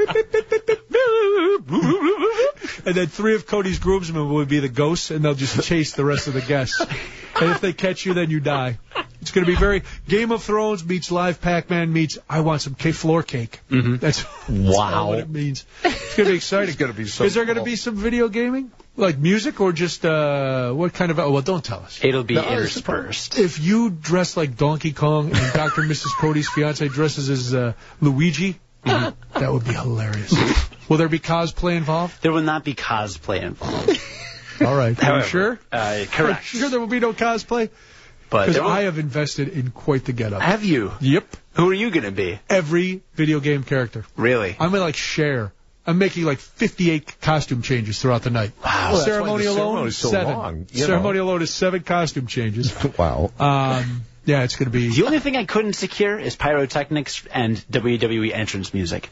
And then 3 of Cody's groomsmen will be the ghosts, and they'll just chase the rest of the guests. And if they catch you, then you die. It's going to be very Game of Thrones meets live Pac-Man meets I want some floor cake. Mm-hmm. That's all what it means. It's going to be exciting. It's going to be so Is there going to be some video gaming? Like music or just what kind of... well, don't tell us. It'll be interspersed. If you dress like Donkey Kong and Dr. and Mrs. Cody's fiancé dresses as Luigi, that would be hilarious. Will there be cosplay involved? There will not be cosplay involved. All right. Are you sure? Correct. Are you sure there will be no cosplay? But because I have invested in quite the getup. Have you? Yep. Who are you going to be? Every video game character. Really? I'm like Cher. I'm making like 58 costume changes throughout the night. Wow. Well, Ceremony alone is so 7. Long, Ceremony alone is 7 costume changes. Wow. Yeah, it's going to be... The only thing I couldn't secure is pyrotechnics and WWE entrance music.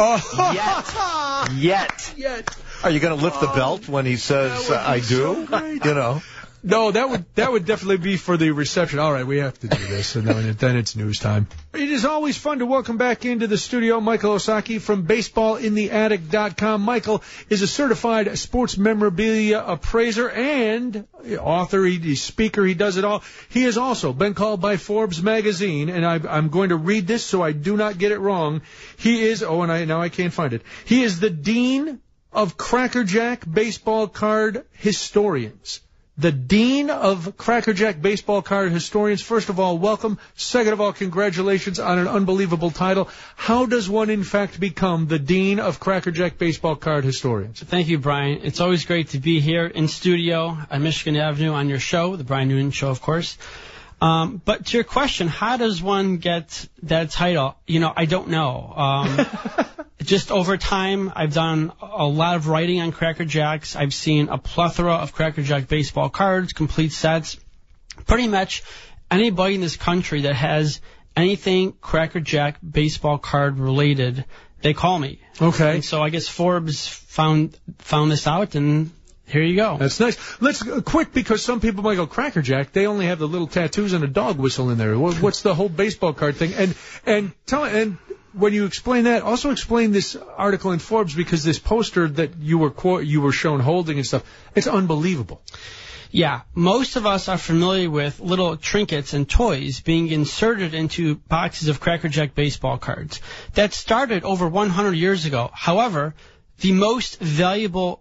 Oh. Yet. Are you going to lift the belt when he says, I do? You know. No, that would definitely be for the reception. All right, we have to do this, and then it's news time. It is always fun to welcome back into the studio Michael Osaki from BaseballInTheAttic.com. Michael is a certified sports memorabilia appraiser and author. He's speaker. He does it all. He has also been called by Forbes magazine, and I'm going to read this so I do not get it wrong. He is, now I can't find it. He is the Dean of Crackerjack Baseball Card Historians. The Dean of Crackerjack Baseball Card Historians. First of all, welcome. Second of all, congratulations on an unbelievable title. How does one, in fact, become the Dean of Crackerjack Baseball Card Historians? Thank you, Brian. It's always great to be here in studio on Michigan Avenue on your show, the Brian Noonan Show, of course. But to your question, how does one get that title? I don't know. Just over time, I've done a lot of writing on Cracker Jacks. I've seen a plethora of Cracker Jack baseball cards, complete sets. Pretty much anybody in this country that has anything Cracker Jack baseball card related, they call me. Okay. And so I guess Forbes found this out, and here you go. That's nice. Let's quick, because some people might go, Cracker Jack, they only have the little tattoos and a dog whistle in there. What's the whole baseball card thing? And when you explain that, also explain this article in Forbes, because this poster that you were shown holding and stuff, it's unbelievable. Yeah, most of us are familiar with little trinkets and toys being inserted into boxes of Cracker Jack baseball cards. That started over 100 years ago. However, the most valuable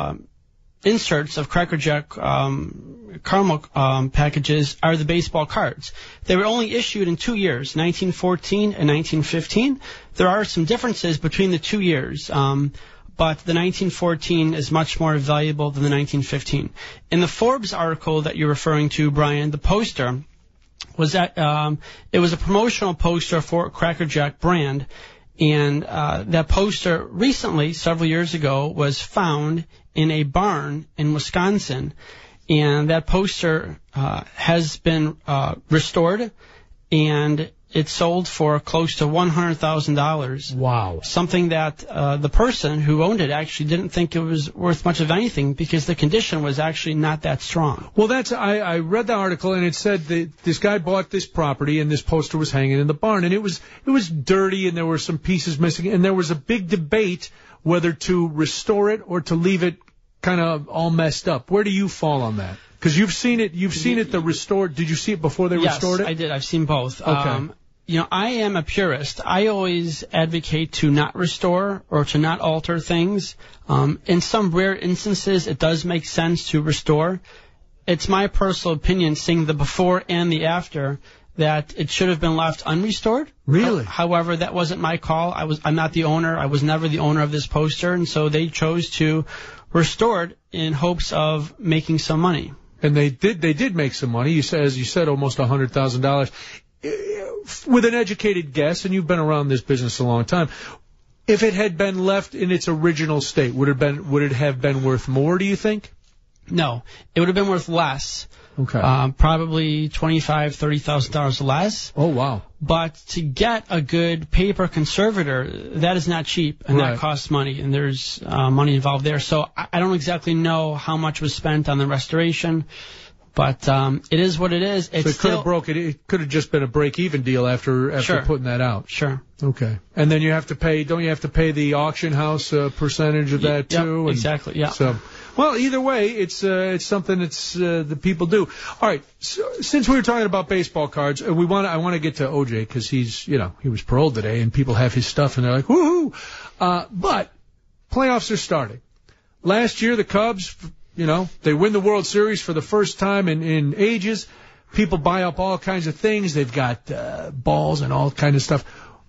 inserts of Cracker Jack caramel packages are the baseball cards. They were only issued in 2 years, 1914 and 1915. There are some differences between the 2 years, but the 1914 is much more valuable than the 1915. In the Forbes article that you're referring to, Brian, the poster was it was a promotional poster for Cracker Jack brand, and that poster recently, several years ago, was found in a barn in Wisconsin, and that poster has been restored, and it sold for close to $100,000. Wow. Something that the person who owned it actually didn't think it was worth much of anything, because the condition was actually not that strong. Well, I read the article, and it said that this guy bought this property, and this poster was hanging in the barn, and it was dirty, and there were some pieces missing, and there was a big debate whether to restore it or to leave it kind of all messed up. Where do you fall on that? Because you've seen it the restored. Did you see it before they restored it? Yes, I did. I've seen both. Okay. I am a purist. I always advocate to not restore or to not alter things. In some rare instances, it does make sense to restore. It's my personal opinion, seeing the before and the after, that it should have been left unrestored. Really? However, that wasn't my call. I'm not the owner. I was never the owner of this poster, and so they chose to restore it in hopes of making some money. And they did make some money. As you said, almost $100,000. With an educated guess, and you've been around this business a long time, if it had been left in its original state, would it have been worth more, do you think? No, it would have been worth less. Okay. Probably $25,000, $30,000 less. Oh, wow. But to get a good paper conservator, that is not cheap, and that costs money, and there's money involved there. So I don't exactly know how much was spent on the restoration, but it is what it is. So it could have just been a break-even deal after Sure. putting that out. Sure. Okay. And then don't you have to pay the auction house percentage of that too? Yep, exactly, yeah. So, well, either way, it's something that people do. All right. So, since we were talking about baseball cards, I want to get to OJ, because he was paroled today, and people have his stuff, and they're like, woohoo! But playoffs are starting. Last year, the Cubs, they win the World Series for the first time in ages. People buy up all kinds of things. They've got balls and all kinds of stuff.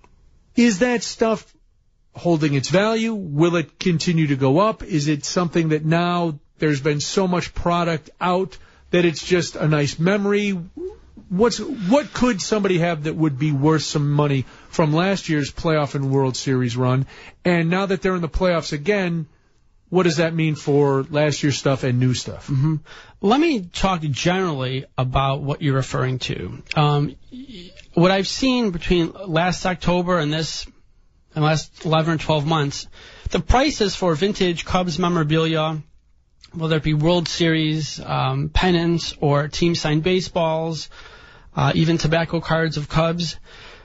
Is that stuff holding its value? Will it continue to go up? Is it something that now there's been so much product out that it's just a nice memory? what could somebody have that would be worth some money from last year's playoff and World Series run? And now that they're in the playoffs again, what does that mean for last year's stuff and new stuff? Mm-hmm. Let me talk generally about what you're referring to. What I've seen between last October and last 11 or 12 months, the prices for vintage Cubs memorabilia, whether it be World Series, pennants, or team-signed baseballs, even tobacco cards of Cubs.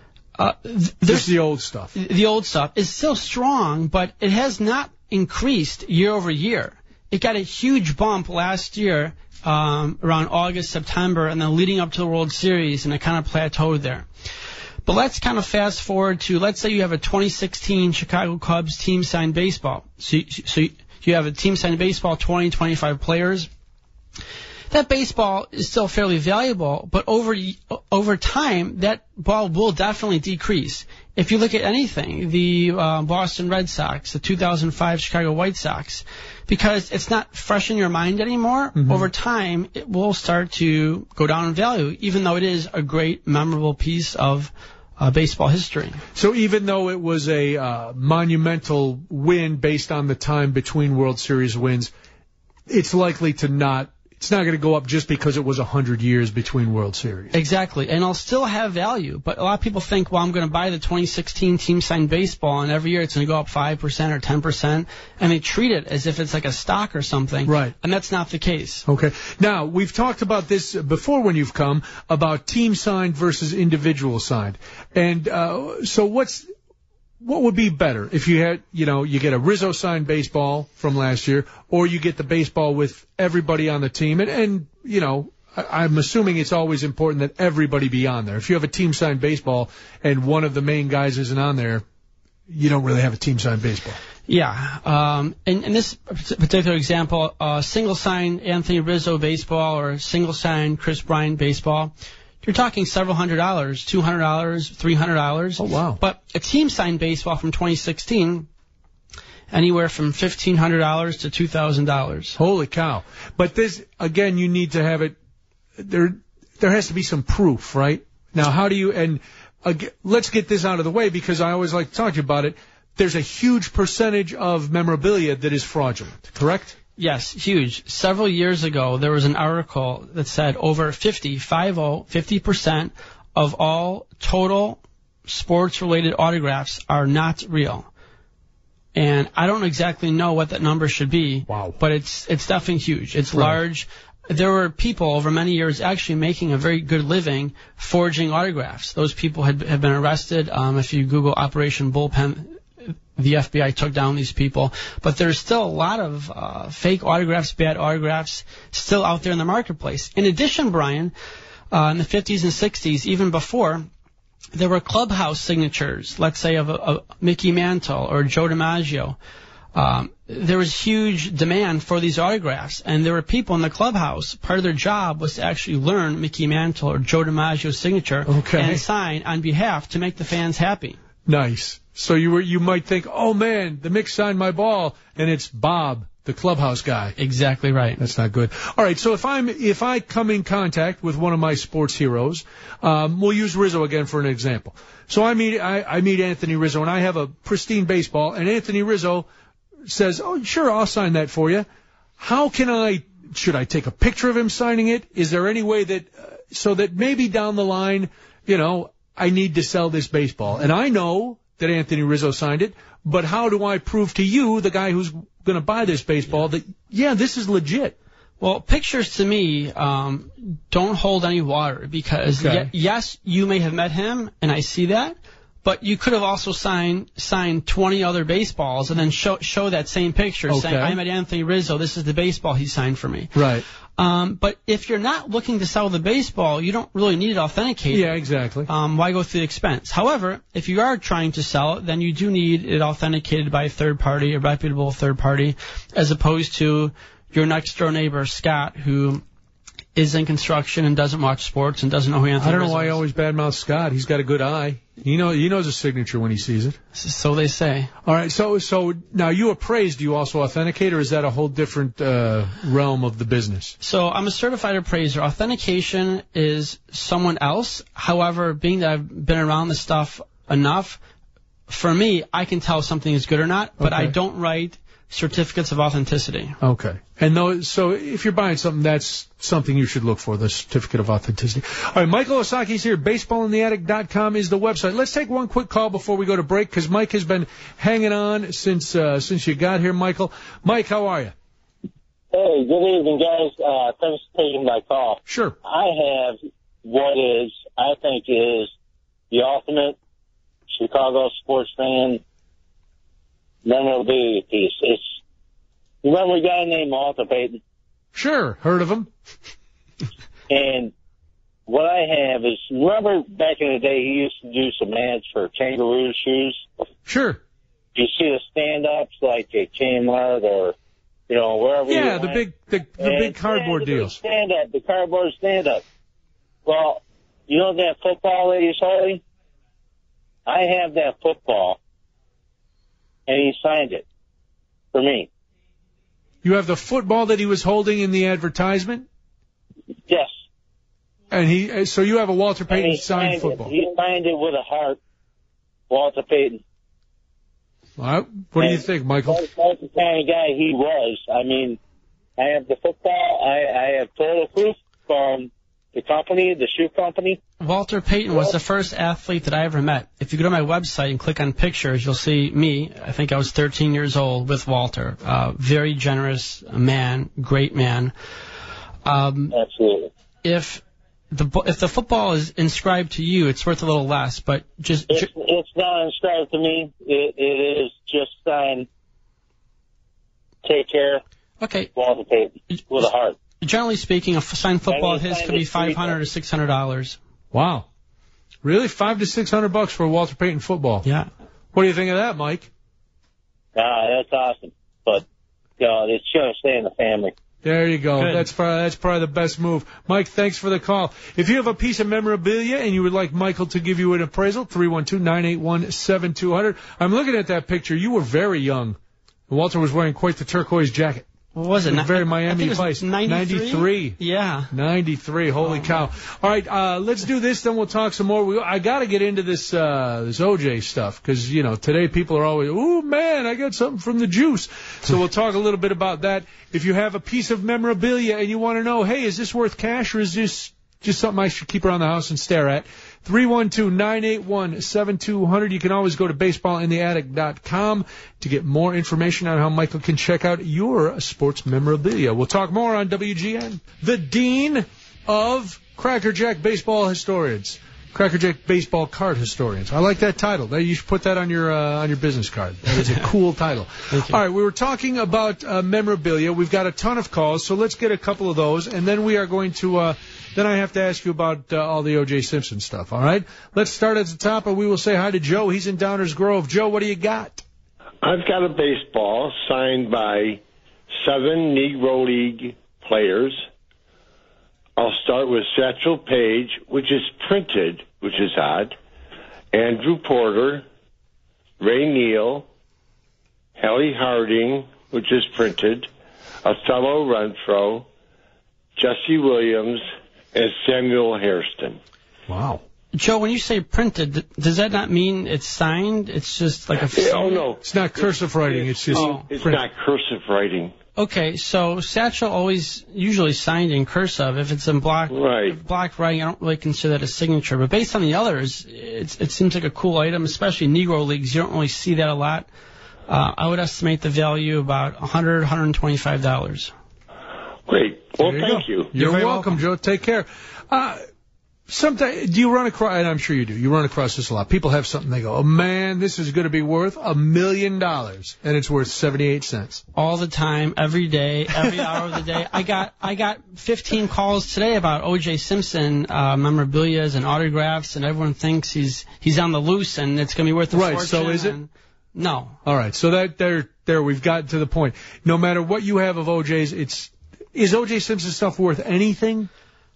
Just the old stuff. The old stuff is still strong, but it has not increased year over year. It got a huge bump last year around August, September, and then leading up to the World Series, and it kind of plateaued there. But let's kind of fast forward to, let's say you have a 2016 Chicago Cubs team-signed baseball. So you have a team-signed baseball, 20, 25 players. That baseball is still fairly valuable, but over time, that ball will definitely decrease. If you look at anything, the Boston Red Sox, the 2005 Chicago White Sox, because it's not fresh in your mind anymore, over time, it will start to go down in value, even though it is a great, memorable piece of baseball history. So even though it was a monumental win based on the time between World Series wins, it's likely to not. It's not going to go up just because it was 100 years between World Series. Exactly, and it'll still have value. But a lot of people think, well, I'm going to buy the 2016 team-signed baseball, and every year it's going to go up 5% or 10%, and they treat it as if it's like a stock or something. Right. And that's not the case. Okay. Now, we've talked about this before when you've come, about team-signed versus individual-signed. And so what would be better if you had, you get a Rizzo signed baseball from last year, or you get the baseball with everybody on the team? And I'm assuming it's always important that everybody be on there. If you have a team signed baseball and one of the main guys isn't on there, you don't really have a team signed baseball. Yeah. In this particular example, single signed Anthony Rizzo baseball or single signed Chris Bryant baseball, you're talking several $100, $200, $300. Oh, wow. But a team-signed baseball from 2016, anywhere from $1,500 to $2,000. Holy cow. But this, again, you need to have it, there has to be some proof, right? Now, how do you, and let's get this out of the way because I always like to talk to you about it. There's a huge percentage of memorabilia that is fraudulent, correct? Yes, huge. Several years ago, there was an article that said over 50% of all total sports-related autographs are not real. And I don't exactly know what that number should be. Wow. But it's definitely huge. It's large. There were people over many years actually making a very good living forging autographs. Those people have been arrested. If you Google Operation Bullpen, the FBI took down these people. But there's still a lot of fake autographs, bad autographs still out there in the marketplace. In addition, Brian, in the 50s and 60s, even before, there were clubhouse signatures, let's say of a Mickey Mantle or Joe DiMaggio. There was huge demand for these autographs, and there were people in the clubhouse. Part of their job was to actually learn Mickey Mantle or Joe DiMaggio's signature and sign on behalf to make the fans happy. Nice. So you might think, oh man, the Mick signed my ball, and it's Bob, the clubhouse guy. Exactly right. That's not good. All right. So if I come in contact with one of my sports heroes, we'll use Rizzo again for an example. So I meet Anthony Rizzo, and I have a pristine baseball, and Anthony Rizzo says, oh, sure, I'll sign that for you. Should I take a picture of him signing it? Is there any way that, so that maybe down the line, I need to sell this baseball? And I know that Anthony Rizzo signed it, but how do I prove to you, the guy who's going to buy this baseball, that, this is legit? Well, pictures to me don't hold any water because, yes, you may have met him, and I see that, but you could have also signed 20 other baseballs and then show that same picture saying, I met Anthony Rizzo, this is the baseball he signed for me. Right. But if you're not looking to sell the baseball, you don't really need it authenticated. Yeah, exactly. Why go through the expense? However, if you are trying to sell it, then you do need it authenticated by a third party, a reputable third party, as opposed to your next door neighbor, Scott, who is in construction and doesn't watch sports and doesn't know who Anthony I don't know Rizzo why is. you always badmouth Scott. He's got a good eye. He knows his signature when he sees it. So they say. All right, so now you appraise. Do you also authenticate, or is that a whole different realm of the business? So I'm a certified appraiser. Authentication is someone else. However, being that I've been around this stuff enough, for me, I can tell if something is good or not, but Okay. I don't write certificates of authenticity. Okay. And so if you're buying something, that's something you should look for, the certificate of authenticity. All right, Michael Osaki's here. BaseballInTheAttic.com is the website. Let's take one quick call before we go to break, because Mike has been hanging on since you got here, Michael. Mike, how are you? Hey, good evening, guys. Thanks for taking my call. Sure. I have what I think is the ultimate Chicago sports fan memorabilia piece. You remember a guy named Walter Payton? Sure. Heard of him? And what I have is, remember back in the day he used to do some ads for kangaroo shoes? Sure. You see the stand-ups like at Kmart or, wherever you Yeah, went. the big cardboard deals. The cardboard stand-up. Well, you know that football that he's holding? I have that football, and he signed it for me. You have the football that he was holding in the advertisement? Yes. And so you have a Walter And Payton he signed football. He signed it with a heart, Walter Payton. All right. What do you think, Michael? That's the kind of guy he was. I mean, I have the football. I have total proof from the company, the shoe company. Walter Payton was the first athlete that I ever met. If you go to my website and click on pictures, you'll see me. I think I was 13 years old with Walter. Very generous man, great man. Absolutely. If the football is inscribed to you, it's worth a little less. But it's not inscribed to me. It is just signed. Take care. Okay. Walter Payton with a heart. Generally speaking, a signed football of his could be $500 or $600. Wow. Really? $500 to $600 for a Walter Payton football? Yeah. What do you think of that, Mike? That's awesome. But, it's going to stay in the family. There you go. Good. That's probably the best move. Mike, thanks for the call. If you have a piece of memorabilia and you would like Michael to give you an appraisal, 312-981-7200. I'm looking at that picture. You were very young. Walter was wearing quite the turquoise jacket. What was it? Very Miami I think it was Vice. 93? Yeah. 93. Holy cow. All right, let's do this, then we'll talk some more. I got to get into this OJ stuff because, today people are always, ooh, man, I got something from the juice. So we'll talk a little bit about that. If you have a piece of memorabilia and you want to know, hey, is this worth cash or is this just something I should keep around the house and stare at? 312-981-7200. You can always go to BaseballInTheAttic.com to get more information on how Michael can check out your sports memorabilia. We'll talk more on WGN. The Dean of Crackerjack Baseball Historians. Crackerjack Baseball Card Historians. I like that title. You should put that on your business card. That is a cool title. All right, we were talking about memorabilia. We've got a ton of calls, so let's get a couple of those, and then we are going to... Then I have to ask you about all the O.J. Simpson stuff, all right? Let's start at the top, and we will say hi to Joe. He's in Downers Grove. Joe, what do you got? I've got a baseball signed by 7 Negro League players. I'll start with Satchel Paige, which is printed, which is odd, Andrew Porter, Ray Neal, Hallie Harding, which is printed, Othello Renfro, Jesse Williams, and Samuel Hairston. Wow. Joe, when you say printed, does that not mean it's signed? It's just like a... Oh, no. It's not cursive writing. It's just... It's not cursive writing. Okay, so Satchel usually signed in cursive. If it's in block writing, I don't really consider that a signature. But based on the others, it seems like a cool item, especially in Negro Leagues. You don't really see that a lot. I would estimate the value about $100, $125. Great. Well, thank you. You're welcome, Joe. Take care. Sometimes, do you run across, and I'm sure you do, you run across this a lot. People have something, they go, oh man, this is going to be worth $1 million, and it's worth 78 cents. All the time, every day, every hour of the day. I got 15 calls today about O.J. Simpson memorabilia and autographs, and everyone thinks he's on the loose and it's going to be worth a fortune. Right, so is it? No. All right, so that there we've gotten to the point. No matter what you have of O.J.'s, is O.J. Simpson stuff worth anything?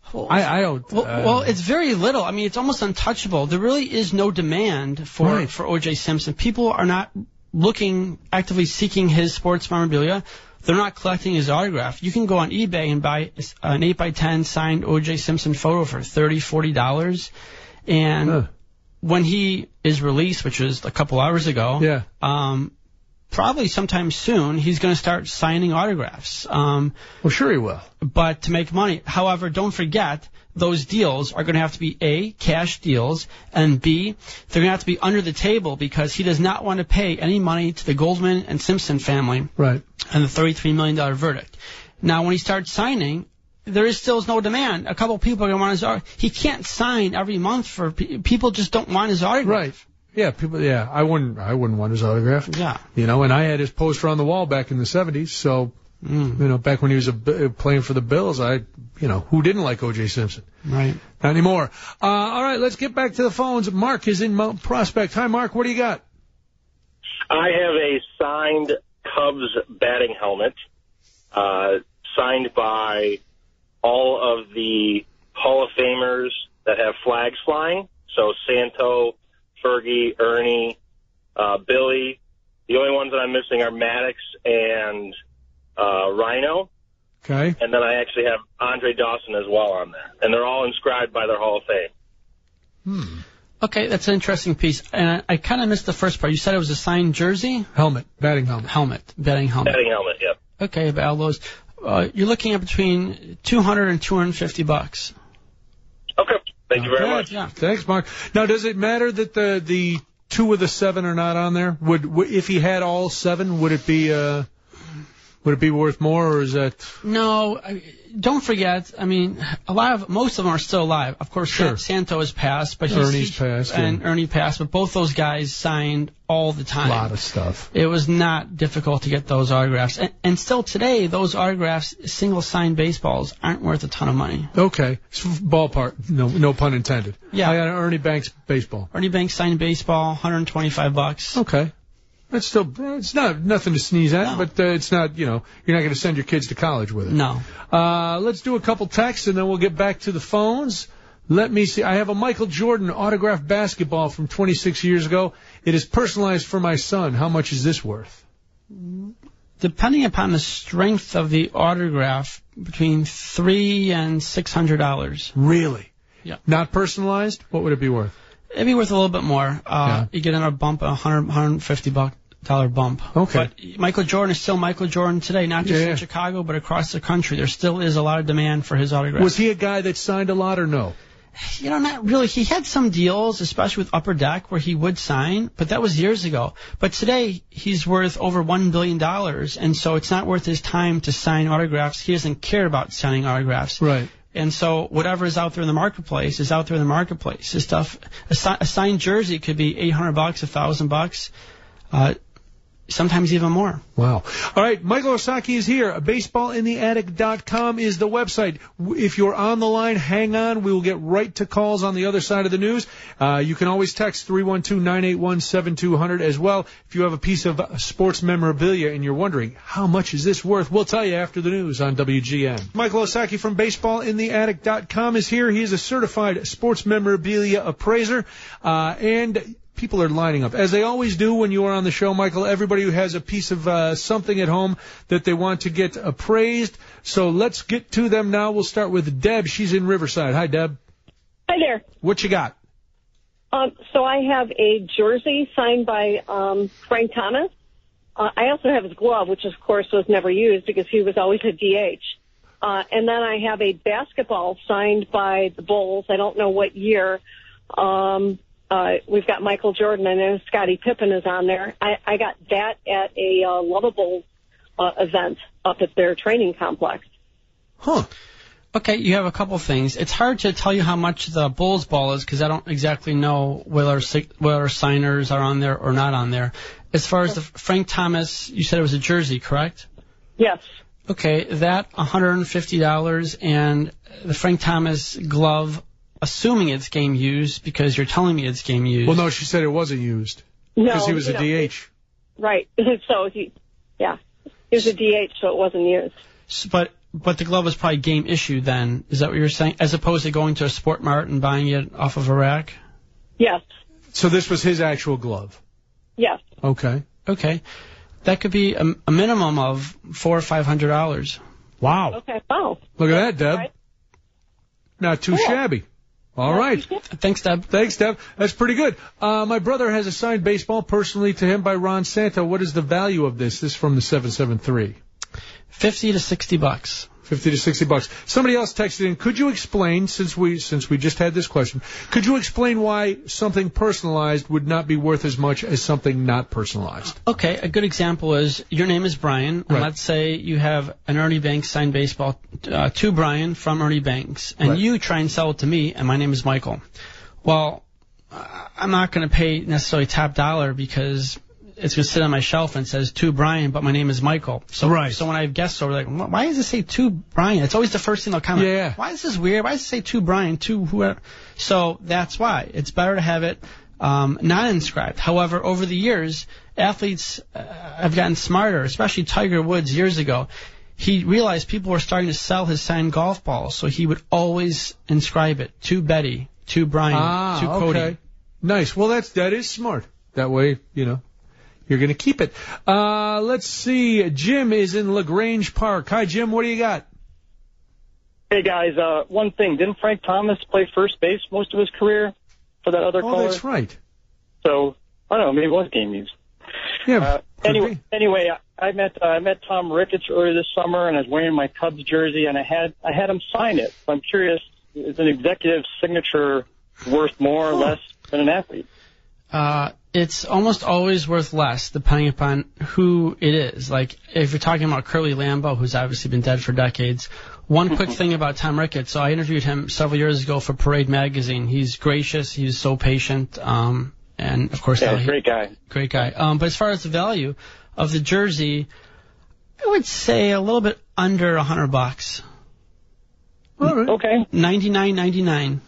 I don't. Well, it's very little. I mean, it's almost untouchable. There really is no demand for O.J. Simpson. People are not actively seeking his sports memorabilia. They're not collecting his autograph. You can go on eBay and buy an 8x10 signed O.J. Simpson photo for $30, $40. And when he is released, which was a couple hours ago, probably sometime soon, he's going to start signing autographs. Well, sure he will. But to make money. However, don't forget, those deals are going to have to be A, cash deals, and B, they're going to have to be under the table because he does not want to pay any money to the Goldman and Simpson family. Right. And the $33 million verdict. Now, when he starts signing, there still is no demand. A couple people are going to want his autograph. He can't sign every month for people just don't want his autograph. Right. Yeah, people. Yeah, I wouldn't want his autograph. Yeah. You know, and I had his poster on the wall back in the 70s. So, you know, back when he was playing for the Bills, who didn't like O.J. Simpson? Right. Not anymore. All right, let's get back to the phones. Mark is in Mount Prospect. Hi, Mark. What do you got? I have a signed Cubs batting helmet, signed by all of the Hall of Famers that have flags flying. So Santo, Fergie, Ernie, Billy. The only ones that I'm missing are Maddox and Rhino. Okay. And then I actually have Andre Dawson as well on there. And they're all inscribed by their Hall of Fame. Okay, that's an interesting piece. And I kind of missed the first part. You said it was a signed jersey? Helmet. Batting helmet. Batting helmet. Batting helmet, yep. Okay, about all those. You're looking at between $200 and $250. Okay. Thank you very much. Yeah. Thanks, Mark. Now, does it matter that the 2 of the 7 are not on there? Would if he had all 7, would it be worth more, or is that? No, don't forget. I mean, most of them are still alive. Of course, sure. Santo has passed, but Ernie's passed, and Ernie passed. But both those guys signed all the time. A lot of stuff. It was not difficult to get those autographs, and still today, those autographs, single signed baseballs, aren't worth a ton of money. Okay, ballpark. No pun intended. Yeah, I got an Ernie Banks baseball. Ernie Banks signed baseball, $125. Okay. That's still, it's nothing to sneeze at, but it's not, you're not going to send your kids to college with it. No. Let's do a couple texts and then we'll get back to the phones. Let me see. I have a Michael Jordan autographed basketball from 26 years ago. It is personalized for my son. How much is this worth? Depending upon the strength of the autograph, between $300 and $600. Really? Yeah. Not personalized? What would it be worth? It'd be worth a little bit more. You get another bump, $150 bump. Okay. But Michael Jordan is still Michael Jordan today, not just in Chicago, but across the country. There still is a lot of demand for his autograph. Was he a guy that signed a lot or no? Not really. He had some deals, especially with Upper Deck, where he would sign, but that was years ago. But today, he's worth over $1 billion, and so it's not worth his time to sign autographs. He doesn't care about signing autographs. Right. And so whatever is out there in the marketplace is out there in the marketplace. His stuff, a signed jersey could be $800, $1,000, sometimes even more. Wow. All right, Michael Osaki is here. BaseballInTheAttic.com is the website. If you're on the line, hang on. We will get right to calls on the other side of the news. You can always text 312-981-7200 as well. If you have a piece of sports memorabilia and you're wondering, how much is this worth? We'll tell you after the news on WGN. Michael Osaki from BaseballInTheAttic.com is here. He is a certified sports memorabilia appraiser, and people are lining up, as they always do when you are on the show, Michael. Everybody who has a piece of something at home that they want to get appraised. So let's get to them now. We'll start with Deb. She's in Riverside. Hi, Deb. Hi there. What you got? So I have a jersey signed by Frank Thomas. I also have his glove, which, of course, was never used because he was always a DH. And then I have a basketball signed by the Bulls. I don't know what year. We've got Michael Jordan, and then Scottie Pippen is on there. I got that at a Lovables event up at their training complex. Huh. Okay, you have a couple things. It's hard to tell you how much the Bulls ball is because I don't exactly know whether signers are on there or not on there. As far as the Frank Thomas, you said it was a jersey, correct? Yes. Okay, that $150, and the Frank Thomas glove, assuming it's game used, because you're telling me it's game used. Well, no, she said it wasn't used. No, because he was a DH. Right. So, he was a DH, so it wasn't used. But But the glove was probably game issue then. Is that what you're saying? As opposed to going to a Sport Mart and buying it off of a rack? Yes. So this was his actual glove? Yes. Okay. Okay. That could be a minimum of $400 or $500. Wow. Okay. Oh. Look at that, Deb. Right. Not too shabby. All right. Thanks, Deb. Thanks, Deb. That's pretty good. My brother has a signed baseball personally to him by Ron Santo. What is the value of this? This is from the 773. $50 to $60. $50 to $60. Somebody else texted in. Could you explain, since we just had this question, could you explain why something personalized would not be worth as much as something not personalized? Okay, a good example is your name is Brian, and let's say you have an Ernie Banks signed baseball to Brian from Ernie Banks, and you try and sell it to me, and my name is Michael. Well, I'm not going to pay necessarily top dollar because it's going to sit on my shelf and says to Brian, but my name is Michael. So when I have guests over, like, why does it say to Brian? It's always the first thing they'll comment. Yeah. Why is this weird? Why does it say to Brian, to whoever? So that's why. It's better to have it not inscribed. However, over the years, athletes have gotten smarter, especially Tiger Woods years ago. He realized people were starting to sell his signed golf balls, so he would always inscribe it to Betty, to Brian, to Cody. Okay. Nice. Well, that is smart. That way, you're going to keep it. Let's see. Jim is in LaGrange Park. Hi, Jim. What do you got? Hey, guys. One thing. Didn't Frank Thomas play first base most of his career for that other caller? Oh, that's right. So, I don't know. Maybe it was game use. Yeah. Anyway, I met Tom Ricketts earlier this summer, and I was wearing my Cubs jersey, and I had him sign it. So I'm curious, is an executive signature worth more or less than an athlete? It's almost always worth less, depending upon who it is. Like, if you're talking about Curly Lambeau, who's obviously been dead for decades. One quick thing about Tom Ricketts. So I interviewed him several years ago for Parade Magazine. He's gracious. He's so patient. And, of course, great guy. Great guy. But as far as the value of the jersey, I would say a little bit under $100. All right. Okay. $99.99.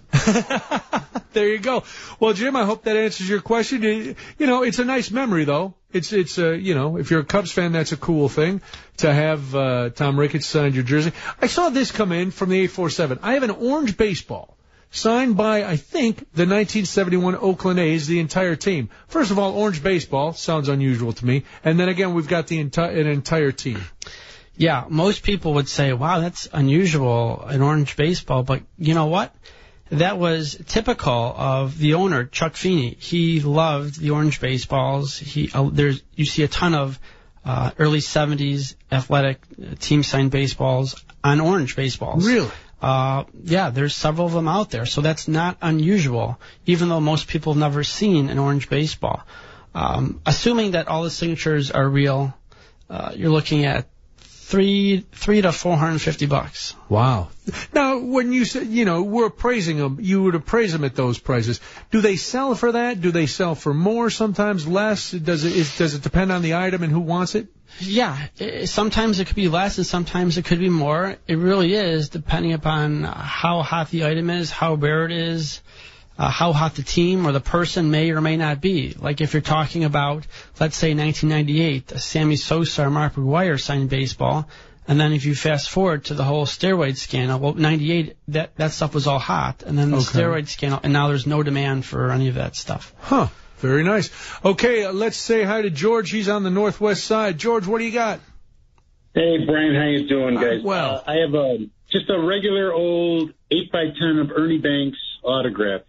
There you go. Well, Jim, I hope that answers your question. It's a nice memory, though. It's if you're a Cubs fan, that's a cool thing to have Tom Ricketts signed your jersey. I saw this come in from the 847. I have an orange baseball signed by, I think, the 1971 Oakland A's, the entire team. First of all, orange baseball sounds unusual to me. And then again, we've got an entire team. Yeah, most people would say, wow, that's unusual, an orange baseball. But you know what? That was typical of the owner, Chuck Feeney. He loved the orange baseballs. You see a ton of early 70s athletic team-signed baseballs on orange baseballs. Really? Yeah, there's several of them out there. So that's not unusual, even though most people have never seen an orange baseball. Assuming that all the signatures are real, you're looking at $300 to $450. Wow. Now, when you said, we're appraising them, you would appraise them at those prices. Do they sell for that? Do they sell for more, sometimes less? Does it depend on the item and who wants it? Yeah. Sometimes it could be less and sometimes it could be more. It really is depending upon how hot the item is, how rare it is, how hot the team or the person may or may not be. Like if you're talking about, let's say 1998, a Sammy Sosa or Mark McGwire signed baseball, and then if you fast forward to the whole steroid scandal, well, 98, that stuff was all hot, and then the steroid scandal, and now there's no demand for any of that stuff. Huh. Very nice. Okay, let's say hi to George. He's on the northwest side. George, what do you got? Hey, Brian, how you doing, guys? Well, I have just a regular old 8x10 of Ernie Banks autographed.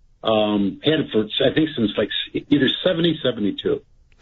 Had it for, I think, since like either 70, 72.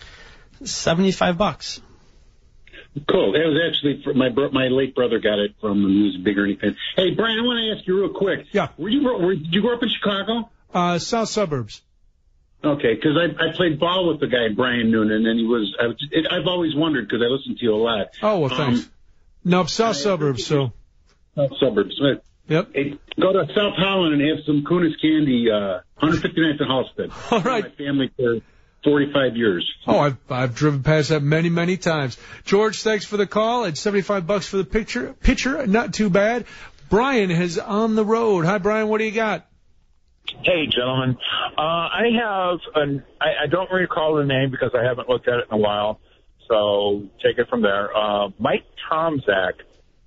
$75. Cool. That was actually for my late brother got it from him. He was a big Ernie fan. Hey, Brian, I want to ask you real quick. Yeah. Did you grow up in Chicago? South suburbs. Okay, because I played ball with the guy Brian Noonan, and I've always wondered because I listened to you a lot. Oh well, thanks. Nope, South suburbs. So. South suburbs. Yep. Hey, go to South Holland and have some Kunis candy. 159th and Halstead. All right. My family for 45 years. Oh, I've driven past that many, many times. George, thanks for the call. It's $75 for the pitcher. Not too bad. Brian is on the road. Hi, Brian. What do you got? Hey, gentlemen. I have I don't recall the name because I haven't looked at it in a while, so take it from there. Mike Tomczak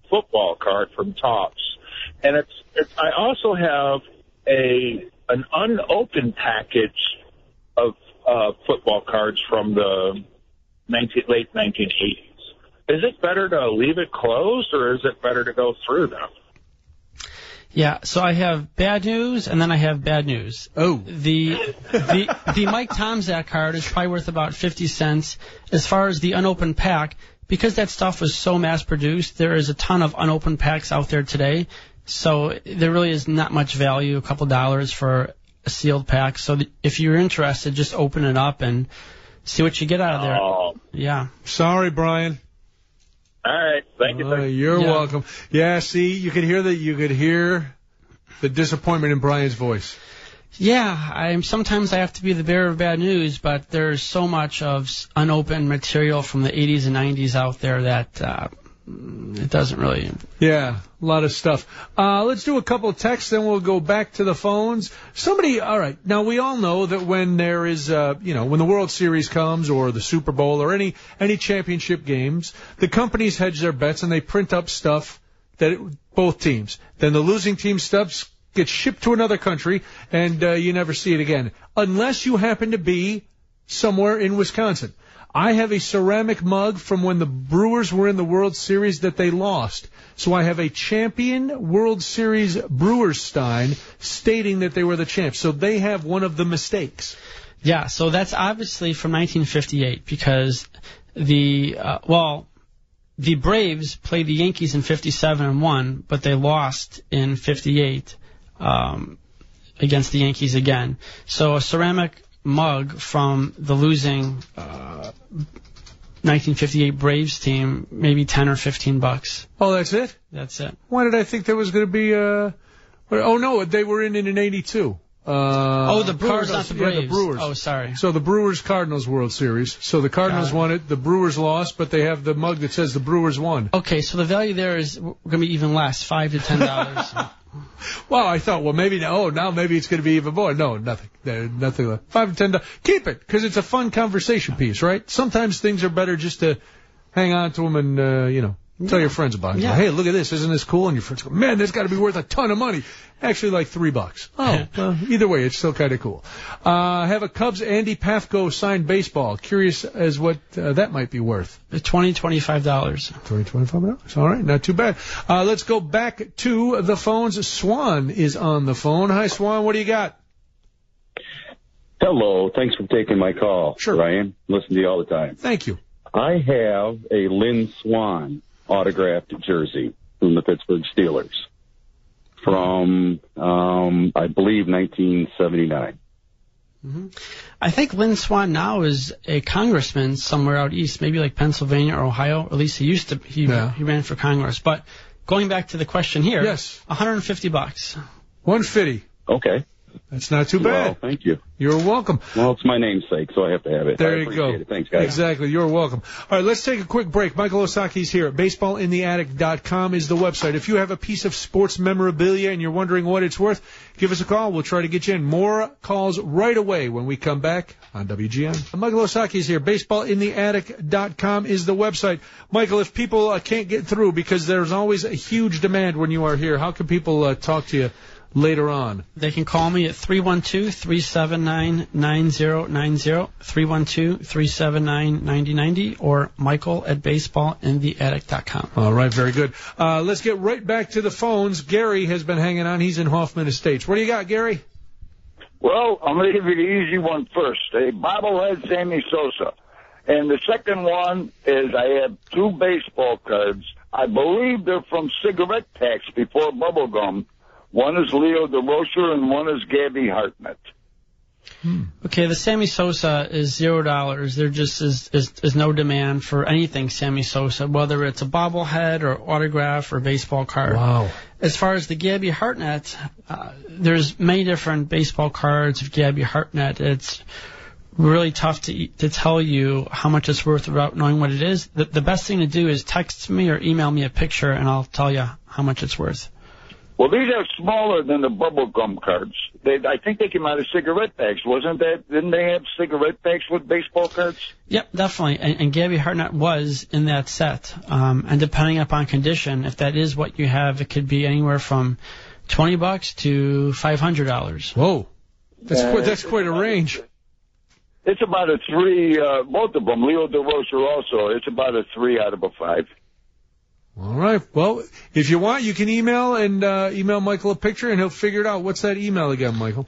football card from Topps, and I also have an unopened package of football cards from the late 1980s. Is it better to leave it closed, or is it better to go through them? Yeah, so I have bad news, and then I have bad news. Oh. The Mike Tomczak card is probably worth about 50 cents. As far as the unopened pack, because that stuff was so mass-produced, there is a ton of unopened packs out there today. So there really is not much value, a couple dollars for a sealed pack. So if you're interested, just open it up and see what you get out of there. Oh. Yeah. Sorry, Brian. All right. Thank you. You're welcome. Yeah, see, you could hear the disappointment in Brian's voice. Yeah, sometimes I have to be the bearer of bad news, but there's so much of unopened material from the 80s and 90s out there that it doesn't really. Yeah, a lot of stuff. Let's do a couple of texts, then we'll go back to the phones. All right. Now, we all know that when there is, when the World Series comes or the Super Bowl or any championship games, the companies hedge their bets and they print up stuff both teams. Then the losing team stuff gets shipped to another country and you never see it again. Unless you happen to be somewhere in Wisconsin. I have a ceramic mug from when the Brewers were in the World Series that they lost. So I have a champion World Series Brewers Stein stating that they were the champs. So they have one of the mistakes. Yeah, so that's obviously from 1958 because the Braves played the Yankees in 57 and won, but they lost in 58 against the Yankees again. So a ceramic mug from the losing 1958 Braves team, maybe $10 or $15. Oh, that's it? That's it. Why did I think there was going to be oh no, they were in an 82. The Brewers, not the Braves. Yeah, the Brewers. Oh, sorry. So the Brewers-Cardinals World Series. So the Cardinals won it, the Brewers lost, but they have the mug that says the Brewers won. Okay, so the value there is going to be even less, $5 to $10. Well, I thought, now maybe it's going to be even more. No, nothing. Nothing left. $5 to $10. Keep it, because it's a fun conversation piece, right? Sometimes things are better just to hang on to them and, tell your friends about it. Yeah. Hey, look at this. Isn't this cool? And your friends go, man, that's got to be worth a ton of money. Actually, like $3. Oh, well, either way, it's still kind of cool. I have a Cubs Andy Pafko signed baseball. Curious as what that might be worth. $20, $25. $25. All right, not too bad. Let's go back to the phones. Swan is on the phone. Hi, Swan. What do you got? Hello. Thanks for taking my call, Sure. Ryan. Listen to you all the time. Thank you. I have a Lynn Swan autographed jersey from the Pittsburgh Steelers from, I believe, 1979. Mm-hmm. I think Lynn Swan now is a congressman somewhere out east, maybe like Pennsylvania or Ohio. At least he used to. He ran for Congress. But going back to the question here, yes, $150. $150. Okay. That's not too bad. Well, thank you. You're welcome. Well, it's my namesake, so I have to have it. There I you go. appreciate it. Thanks, guys. Exactly. You're welcome. All right, let's take a quick break. Michael Osaki's here. BaseballInTheAttic.com is the website. If you have a piece of sports memorabilia and you're wondering what it's worth, give us a call. We'll try to get you in. More calls right away when we come back on WGN. Michael Osaki's here. BaseballInTheAttic.com is the website. Michael, if people can't get through because there's always a huge demand when you are here, how can people talk to you later on? They can call me at 312-379-9090, 312-379-9090, or Michael at BaseballInTheAttic.com. All right, very good. Let's get right back to the phones. Gary has been hanging on. He's in Hoffman Estates. What do you got, Gary? Well, I'm going to give you the easy one first. A bobblehead Sammy Sosa. And the second one is I have two baseball cards. I believe they're from cigarette packs before bubblegum. One is Leo DeRocher and one is Gabby Hartnett. Okay, the Sammy Sosa is $0. There just is no demand for anything Sammy Sosa, whether it's a bobblehead or autograph or baseball card. Wow. As far as the Gabby Hartnett, there's many different baseball cards of Gabby Hartnett. It's really tough to tell you how much it's worth without knowing what it is. The best thing to do is text me or email me a picture, and I'll tell you how much it's worth. Well, these are smaller than the bubble gum cards. I think they came out of cigarette packs, wasn't that? Didn't they have cigarette packs with baseball cards? Yep, definitely. And Gabby Hartnett was in that set. And depending upon condition, if that is what you have, it could be anywhere from $20 to $500. Whoa, that's quite a range. It's about a 3. Both of them, Leo DeRosa also. It's about a 3 out of a 5. All right. Well, if you want, you can email Michael a picture, and he'll figure it out. What's that email again, Michael?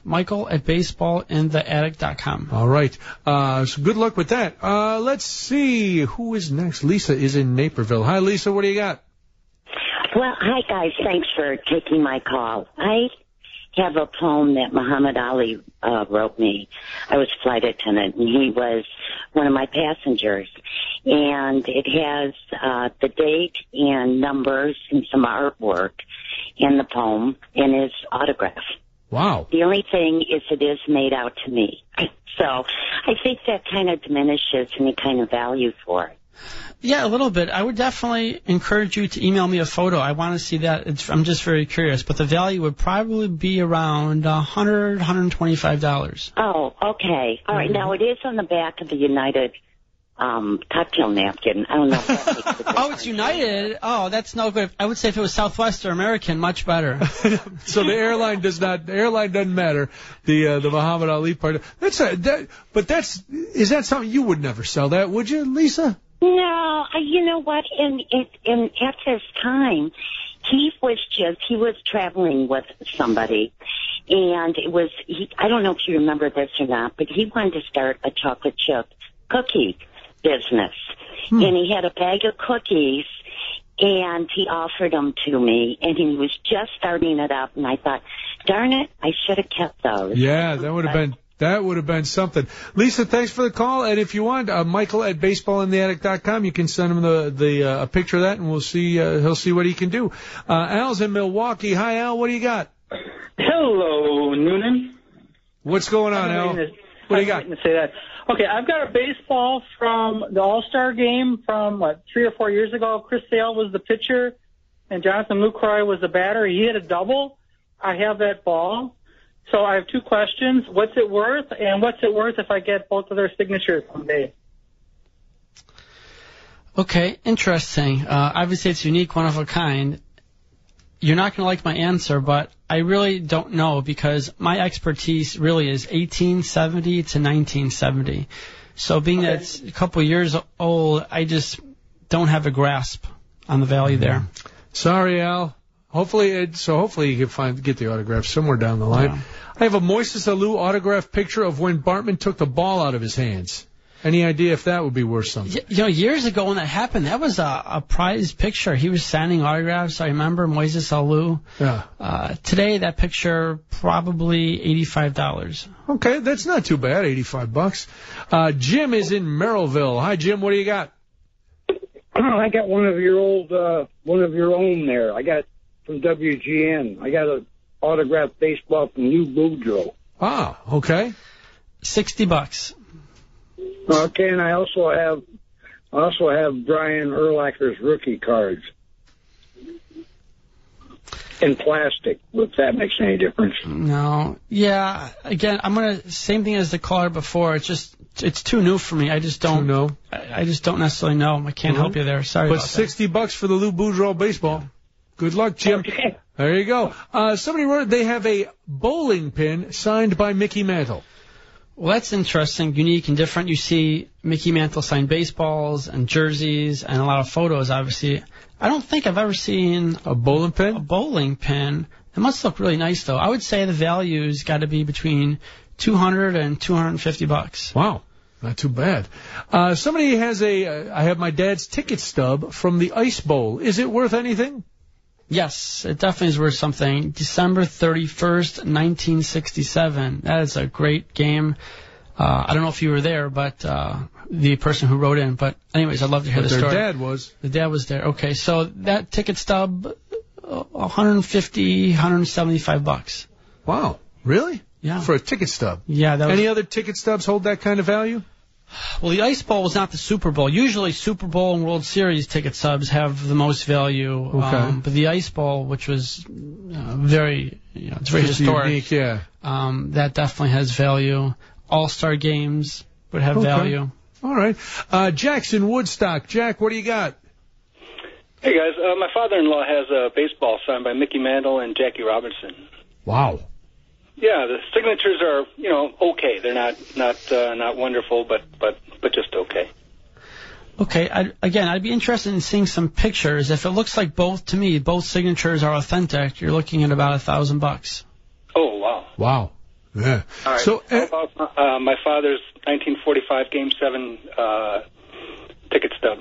Michael@baseballintheattic.com. All right. So good luck with that. Let's see. Who is next? Lisa is in Naperville. Hi, Lisa. What do you got? Well, hi, guys. Thanks for taking my call. I have a poem that Muhammad Ali wrote me. I was a flight attendant, and he was one of my passengers. And it has the date and numbers and some artwork in the poem and his autograph. Wow. The only thing is it is made out to me. So I think that kind of diminishes any kind of value for it. Yeah, a little bit. I would definitely encourage you to email me a photo. I want to see that. I'm just very curious. But the value would probably be around $100, $125. Oh, okay. All right. Now, it is on the back of the United cocktail napkin. I don't know if that makes a difference. Oh, it's United. Oh, that's no good. I would say if it was Southwest or American, much better. So the airline doesn't matter. The Muhammad Ali part. Is that something you would never sell that, would you, Lisa? No, you know what? And at this time, he was traveling with somebody, and I don't know if you remember this or not, but he wanted to start a chocolate chip cookie business. And he had a bag of cookies, and he offered them to me, and he was just starting it up, and I thought, darn it, I should have kept those. Yeah, that would have been something. Lisa, thanks for the call. And if you want, Michael@baseballintheattic.com, you can send him a picture of that, and we'll see. He'll see what he can do. Al's in Milwaukee. Hi, Al. What do you got? Hello, Noonan. What's going on, Al? What do you got? To say that. Okay, I've got a baseball from the All-Star game from 3 or 4 years ago. Chris Sale was the pitcher, and Jonathan Lucroy was the batter. He hit a double. I have that ball. So I have 2 questions. What's it worth? And what's it worth if I get both of their signatures someday? Okay, interesting. Obviously, it's unique, one of a kind. You're not going to like my answer, but I really don't know because my expertise really is 1870 to 1970. So being that it's a couple years old, I just don't have a grasp on the value there. Sorry, Al. Hopefully you can get the autograph somewhere down the line. Yeah. I have a Moises Alou autograph picture of when Bartman took the ball out of his hands. Any idea if that would be worth something? Years ago when that happened, that was a prized picture. He was signing autographs. I remember Moises Alou. Yeah. Today, that picture probably $85. Okay, that's not too bad. $85. Jim is in Merrillville. Hi, Jim. What do you got? I got one of your own there. I got from WGN. I got an autographed baseball from Lou Boudreau. Ah, okay. $60. Okay, and I also have Brian Urlacher's rookie cards in plastic. If that makes any difference. No. Yeah. Again, same thing as the caller before. It's too new for me. I just don't know. I just don't necessarily know. I can't help you there. Sorry. But about that. $60 for the Lou Boudreau baseball. Good luck, Jim. Okay. There you go. Somebody wrote they have a bowling pin signed by Mickey Mantle. Well, that's interesting, unique, and different. You see Mickey Mantle sign baseballs and jerseys and a lot of photos, obviously. I don't think I've ever seen a bowling pin. A bowling pin. It must look really nice, though. I would say the value's got to be between $200 and $250. Wow, not too bad. Somebody has I have my dad's ticket stub from the Ice Bowl. Is it worth anything? Yes, it definitely is worth something. December 31st, 1967. That is a great game. I don't know if you were there, but the person who wrote in. But anyways, I'd love to hear the story. Their dad was. The dad was there. Okay, so that ticket stub, $150, $175. Wow, really? Yeah. For a ticket stub. Yeah. Any other ticket stubs hold that kind of value? Well, the Ice Bowl was not the Super Bowl. Usually Super Bowl and World Series ticket subs have the most value. Okay. But the Ice Bowl, which was very, it's very Just historic. unique, yeah. That definitely has value. All-Star games would have value. All right. Jackson, Woodstock. Jack, what do you got? Hey, guys. My father-in-law has a baseball signed by Mickey Mantle and Jackie Robinson. Wow. Yeah, the signatures are, okay. They're not wonderful, but just okay. Okay. I'd be interested in seeing some pictures. If it looks like both signatures are authentic, you're looking at about $1,000. Oh, wow. Wow. Yeah. All right. So, how about my father's 1945 Game 7 ticket stub?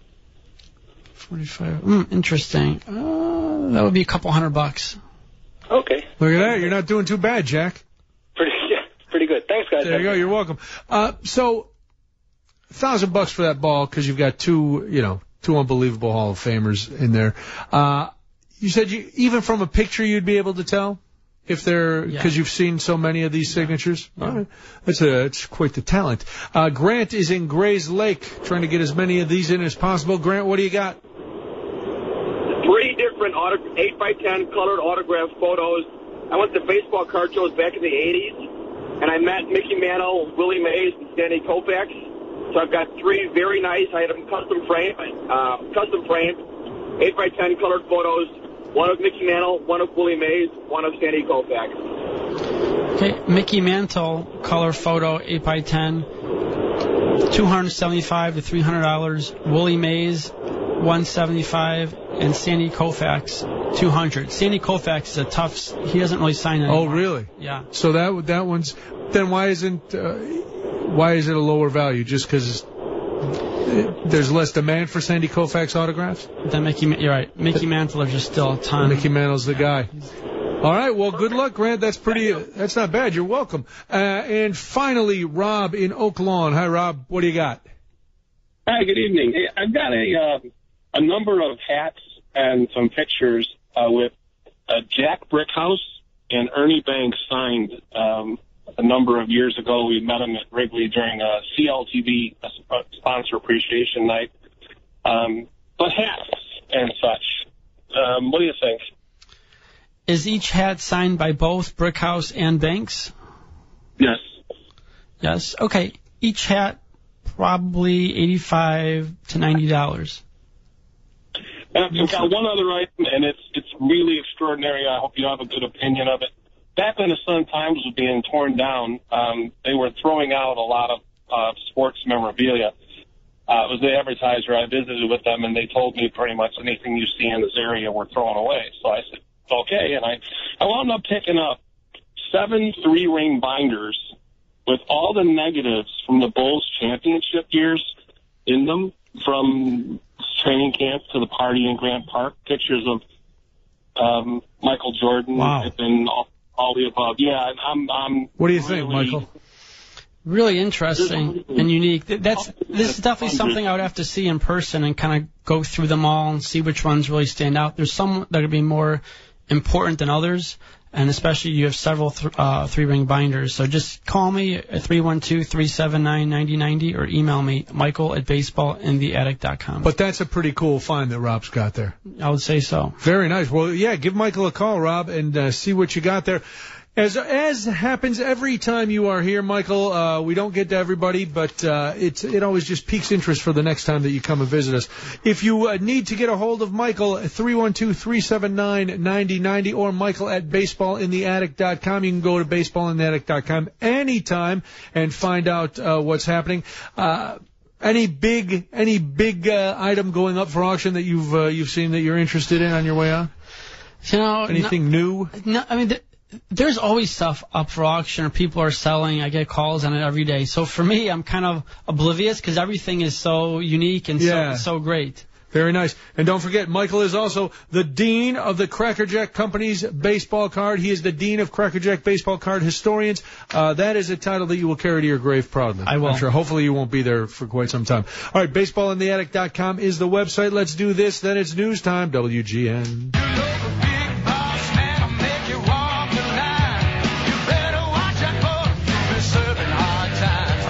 45. Interesting. That would be a couple $100. Okay. Look at that. You're not doing too bad, Jack. Pretty good. Thanks, guys. There you go. You're welcome. So, $1,000 for that ball because you've got two unbelievable Hall of Famers in there. You said even from a picture you'd be able to tell if they're because you've seen so many of these signatures. Yeah. All right. It's quite the talent. Grant is in Grays Lake trying to get as many of these in as possible. Grant, what do you got? 3 different 8x10 colored autographed photos. I went to baseball card shows back in the 80s, and I met Mickey Mantle, Willie Mays, and Sandy Koufax. So I've got 3 very nice. I had them custom framed, 8x10 colored photos. One of Mickey Mantle, one of Willie Mays, one of Sandy Koufax. Okay, Mickey Mantle color photo 8x10, $275 to $300. Willie Mays, $175, and Sandy Koufax, $200. Sandy Koufax is a tough. He doesn't really sign anymore. Oh, really? Yeah. So that one's. Then why is it a lower value? Just because there's less demand for Sandy Koufax autographs? Then you're right. Mickey Mantle are just still a ton. Mickey Mantle's the guy. All right. Well, good luck, Grant. That's not bad. You're welcome. And finally, Rob in Oak Lawn. Hi, Rob. What do you got? Hi. Good evening. Hey, I've got a number of hats and some pictures with Jack Brickhouse and Ernie Banks signed a number of years ago. We met him at Wrigley during a CLTV sponsor appreciation night. But hats and such. What do you think? Is each hat signed by both Brickhouse and Banks? Yes. Yes. Okay. Each hat probably $85 to $90. I've got one other item, and it's really extraordinary. I hope you have a good opinion of it. Back when the Sun-Times was being torn down, they were throwing out a lot of sports memorabilia. It was the advertiser. I visited with them, and they told me pretty much anything you see in this area we're throwing away. So I said, okay. And I wound up picking up 7 3-ring binders with all the negatives from the Bulls championship years in them, from training camp to the party in Grant Park, pictures of Michael Jordan and all the above. Yeah, I'm what do you think, Michael? Really interesting and unique. This is definitely something I would have to see in person and kind of go through them all and see which ones really stand out. There's some that would be more important than others, and especially you have several 3-ring binders. So just call me at 312-379-9090 or email me, michael@baseballintheattic.com. But that's a pretty cool find that Rob's got there. I would say so. Very nice. Well, yeah, give Michael a call, Rob, and see what you got there. As happens every time you are here, Michael, we don't get to everybody, but it always just piques interest for the next time that you come and visit us. If you need to get a hold of Michael, 312-379-9090 or michael@baseballintheattic.com. You can go to baseballintheattic.com anytime and find out what's happening. Any big item going up for auction that you've seen that you're interested in on your way out? Anything new? No, I mean. There's always stuff up for auction or people are selling. I get calls on it every day. So for me, I'm kind of oblivious because everything is so unique and so great. Very nice. And don't forget, Michael is also the Dean of the Crackerjack Company's baseball card. He is the Dean of Crackerjack Baseball Card Historians. That is a title that you will carry to your grave proudly. I will. I'm sure. Hopefully you won't be there for quite some time. All right, baseballintheattic.com is the website. Let's do this. Then it's news time. WGN.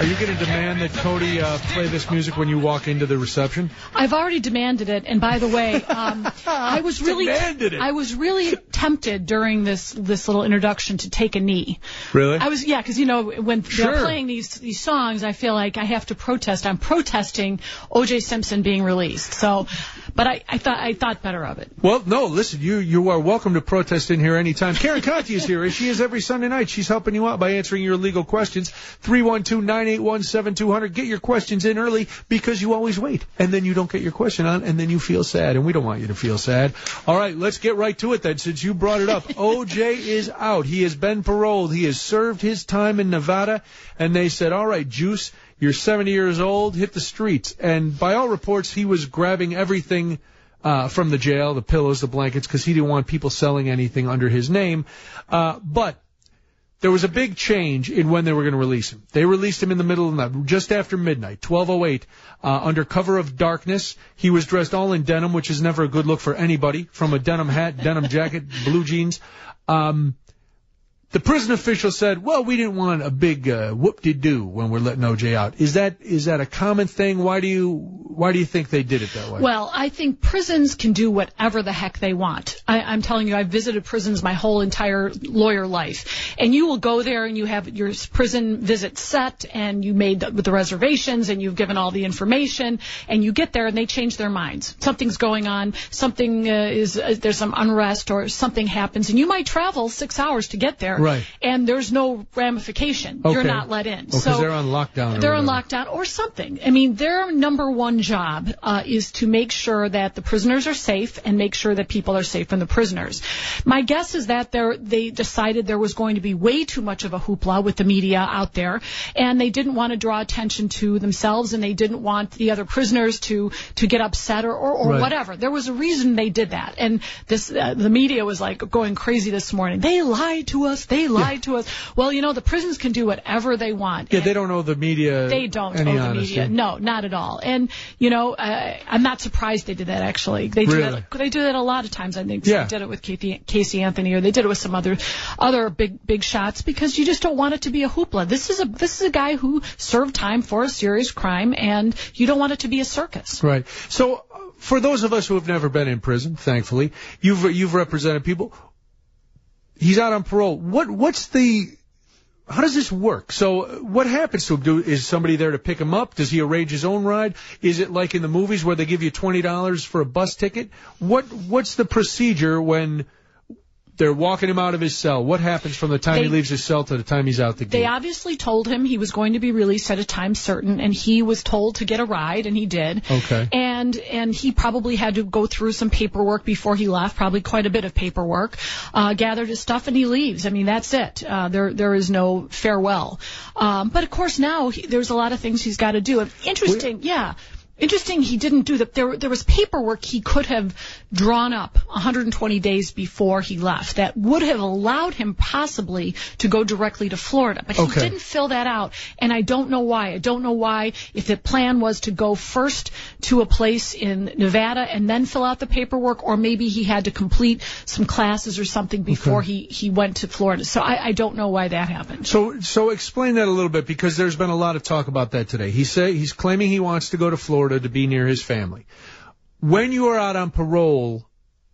Are you going to demand that Cody play this music when you walk into the reception? I've already demanded it, and by the way, I was really tempted during this little introduction to take a knee. Really? Because when they're playing these songs, I feel like I have to protest. I'm protesting O.J. Simpson being released. So, but I thought better of it. Well, no, listen, you are welcome to protest in here anytime. Karen Conti is here, as she is every Sunday night. She's helping you out by answering your legal questions. 312-981-7200. Get your questions in early because you always wait. And then you don't get your question on, and then you feel sad. And we don't want you to feel sad. All right, let's get right to it then, since you brought it up. O.J. is out. He has been paroled. He has served his time in Nevada. And they said, all right, Juice, you're 70 years old. Hit the streets. And by all reports, he was grabbing everything from the jail, the pillows, the blankets, because he didn't want people selling anything under his name. But there was a big change in when they were going to release him. They released him in the middle of the night, just after midnight, 12:08, under cover of darkness. He was dressed all in denim, which is never a good look for anybody, from a denim hat, denim jacket, blue jeans. The prison official said, well, we didn't want a big whoop-de-doo when we're letting O.J. out. Is that a common thing? Why do you think they did it that way? Well, I think prisons can do whatever the heck they want. I'm telling you, I've visited prisons my whole entire lawyer life. And you will go there and you have your prison visit set and you made with the reservations and you've given all the information and you get there and they change their minds. Something's going on, there's some unrest or something happens and you might travel 6 hours to get there. Right. And there's no ramification. Okay. You're not let in. Because they're on lockdown. They're on lockdown or something. I mean, their number one job is to make sure that the prisoners are safe and make sure that people are safe from the prisoners. My guess is that they decided there was going to be way too much of a hoopla with the media out there, and they didn't want to draw attention to themselves, and they didn't want the other prisoners to get upset or right. Whatever. There was a reason they did that, and the media was like going crazy this morning. They lied to us. They lied to us. Well, the prisons can do whatever they want. Yeah, they don't owe the media. They don't owe the media. No, not at all. And I'm not surprised they did that. Actually, they do that. They do that a lot of times. I think they did it with Casey Anthony, or they did it with some other big shots because you just don't want it to be a hoopla. This is a guy who served time for a serious crime, and you don't want it to be a circus. Right. So, for those of us who have never been in prison, thankfully, you've represented people. He's out on parole. How does this work? So what happens to him? Is somebody there to pick him up? Does he arrange his own ride? Is it like in the movies where they give you $20 for a bus ticket? What's the procedure when they're walking him out of his cell? What happens from the time he leaves his cell to the time he's out the gate? They obviously told him he was going to be released at a time certain, and he was told to get a ride, and he did. Okay. And he probably had to go through some paperwork before he left, probably quite a bit of paperwork, gathered his stuff, and he leaves. I mean, that's it. There is no farewell. But, of course, now there's a lot of things he's got to do. Interesting, he didn't do that. There was paperwork he could have drawn up 120 days before he left that would have allowed him possibly to go directly to Florida. But he didn't fill that out, and I don't know why. I don't know why, if the plan was to go first to a place in Nevada and then fill out the paperwork, or maybe he had to complete some classes or something before he went to Florida. So I don't know why that happened. So explain that a little bit, because there's been a lot of talk about that today. He's claiming he wants to go to Florida to be near his family. When you are out on parole,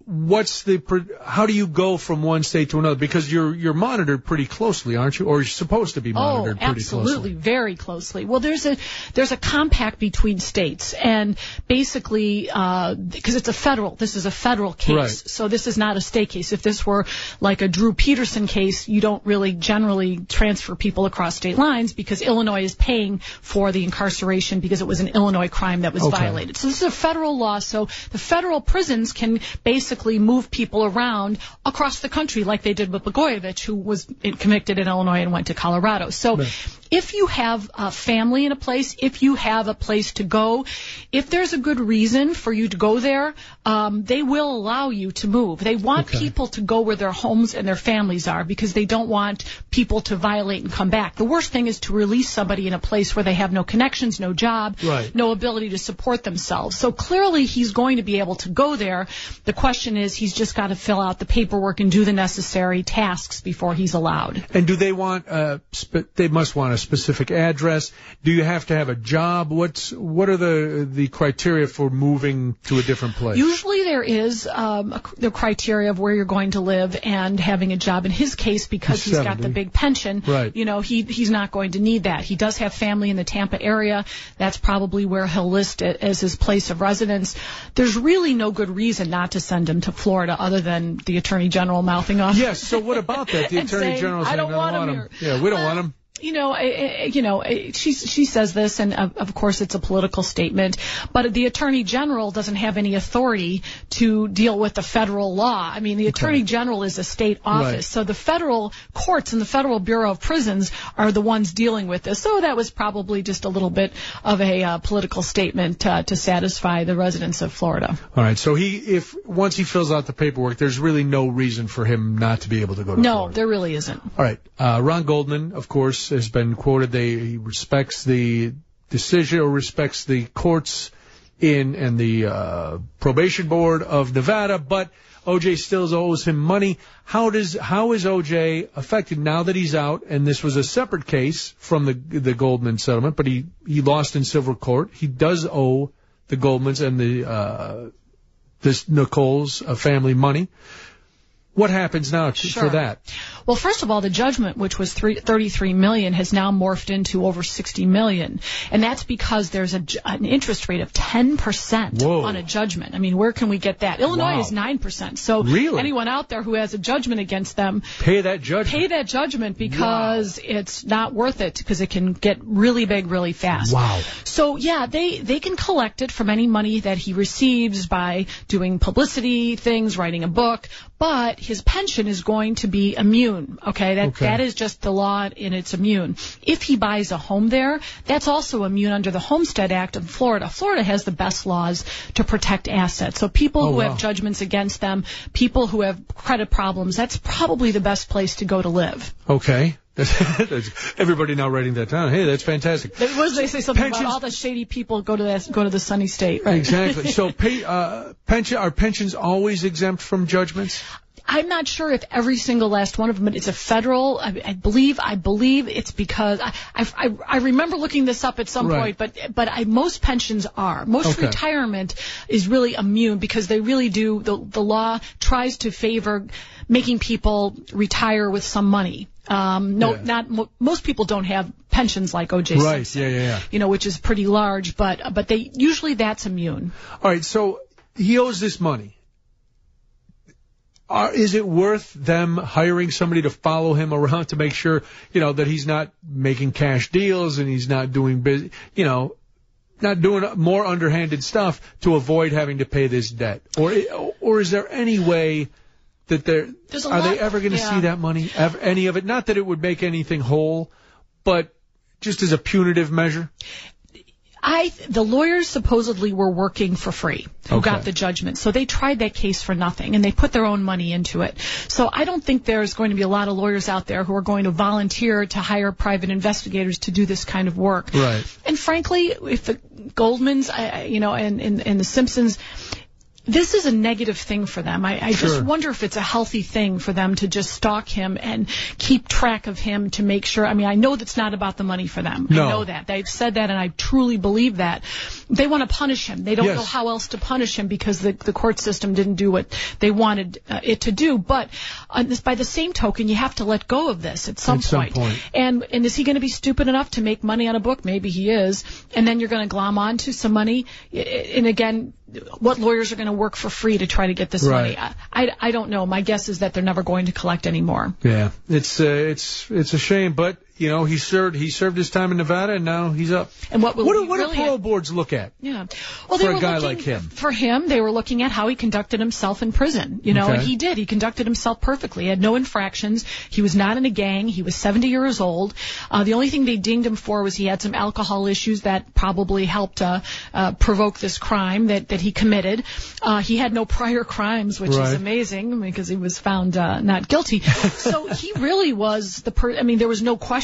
how do you go from one state to another? Because you're monitored pretty closely, aren't you? Or you're supposed to be monitored pretty closely. Absolutely, very closely. Well, there's a compact between states, and basically, because this is a federal case, right. So this is not a state case. If this were like a Drew Peterson case, you don't really generally transfer people across state lines because Illinois is paying for the incarceration because it was an Illinois crime that was violated. So this is a federal law, so the federal prisons can basically move people around across the country like they did with Blagojevich, who was convicted in Illinois and went to Colorado. So if you have a family in a place, if you have a place to go, if there's a good reason for you to go there, they will allow you to move. They want people to go where their homes and their families are because they don't want people to violate and come back. The worst thing is to release somebody in a place where they have no connections, no job, no ability to support themselves. So clearly he's going to be able to go there. The question is he's just got to fill out the paperwork and do the necessary tasks before he's allowed. And do they want, they must want a specific address? Do you have to have a job? What are the criteria for moving to a different place? Usually there is the criteria of where you're going to live and having a job. In his case, because he's got the big pension, right. He's not going to need that. He does have family in the Tampa area. That's probably where he'll list it as his place of residence. There's really no good reason not to send him to Florida other than the Attorney General mouthing off. Yes, so what about that? The Attorney General saying, I don't want him here. Yeah, we don't want him. She says this, and of course it's a political statement, but the Attorney General doesn't have any authority to deal with the federal law. I mean, the Attorney General is a state office, right. So the federal courts and the Federal Bureau of Prisons are the ones dealing with this. So that was probably just a little bit of a political statement to satisfy the residents of Florida. All right, so once he fills out the paperwork, there's really no reason for him not to be able to go to Florida. No, there really isn't. All right, Ron Goldman, of course, has been quoted. He respects the decision, or respects the courts and the probation board of Nevada, but O.J. still owes him money. How is O.J. affected now that he's out? And this was a separate case from the Goldman settlement, but he lost in civil court. He does owe the Goldmans and the Nichols family money. What happens now for that? Well, first of all, the judgment, which was $33 million, has now morphed into over $60 million, and that's because there's an interest rate of 10% on a judgment. I mean, where can we get that? Illinois is 9%. So anyone out there who has a judgment against them, pay that judgment. Pay that judgment because it's not worth it, because it can get really big really fast. Wow. So yeah, they can collect it from any money that he receives by doing publicity things, writing a book, but his pension is going to be immune. Okay, that is just the law, and it's immune. If he buys a home there, that's also immune under the Homestead Act of Florida. Florida has the best laws to protect assets. So people who have judgments against them, people who have credit problems, that's probably the best place to go to live. Okay. Everybody now writing that down. Hey, that's fantastic. What they say something about all the shady people go to the sunny state, right? Exactly. So are pensions always exempt from judgments? I'm not sure if every single last one of them, but it's a federal. I believe it's because I remember looking this up at some point, but most pensions are. Most retirement is really immune because they really do. The law tries to favor making people retire with some money. Most people don't have pensions like O.J. Simpson. Right. Yeah. Which is pretty large, but they usually that's immune. All right. So he owes this money. Is it worth them hiring somebody to follow him around to make sure, that he's not making cash deals and he's not doing not doing more underhanded stuff to avoid having to pay this debt? Or is there any way that are they ever going to see that money, any of it? Not that it would make anything whole, but just as a punitive measure? The lawyers supposedly were working for free who got the judgment. So they tried that case for nothing, and they put their own money into it. So I don't think there's going to be a lot of lawyers out there who are going to volunteer to hire private investigators to do this kind of work. Right. And frankly, if the Goldmans, and the Simpsons, this is a negative thing for them. I just wonder if it's a healthy thing for them to just stalk him and keep track of him to make sure. I mean, I know that's not about the money for them. No. I know that. They've said that, and I truly believe that. They want to punish him. They don't know how else to punish him because the court system didn't do what they wanted it to do. But by the same token, you have to let go of this at some point. And is he going to be stupid enough to make money on a book? Maybe he is. And then you're going to glom onto some money. And again, what lawyers are going to work for free to try to get this money? I don't know. My guess is that they're never going to collect any more. Yeah, it's a shame, but he served his time in Nevada, and now he's up. And what do parole boards look at? Yeah, for a guy like him. For him, they were looking at how he conducted himself in prison. And he did. He conducted himself perfectly. He had no infractions. He was not in a gang. He was 70 years old. The only thing they dinged him for was he had some alcohol issues that probably helped provoke this crime that he committed. He had no prior crimes, which is amazing because he was found not guilty. So he really was there was no question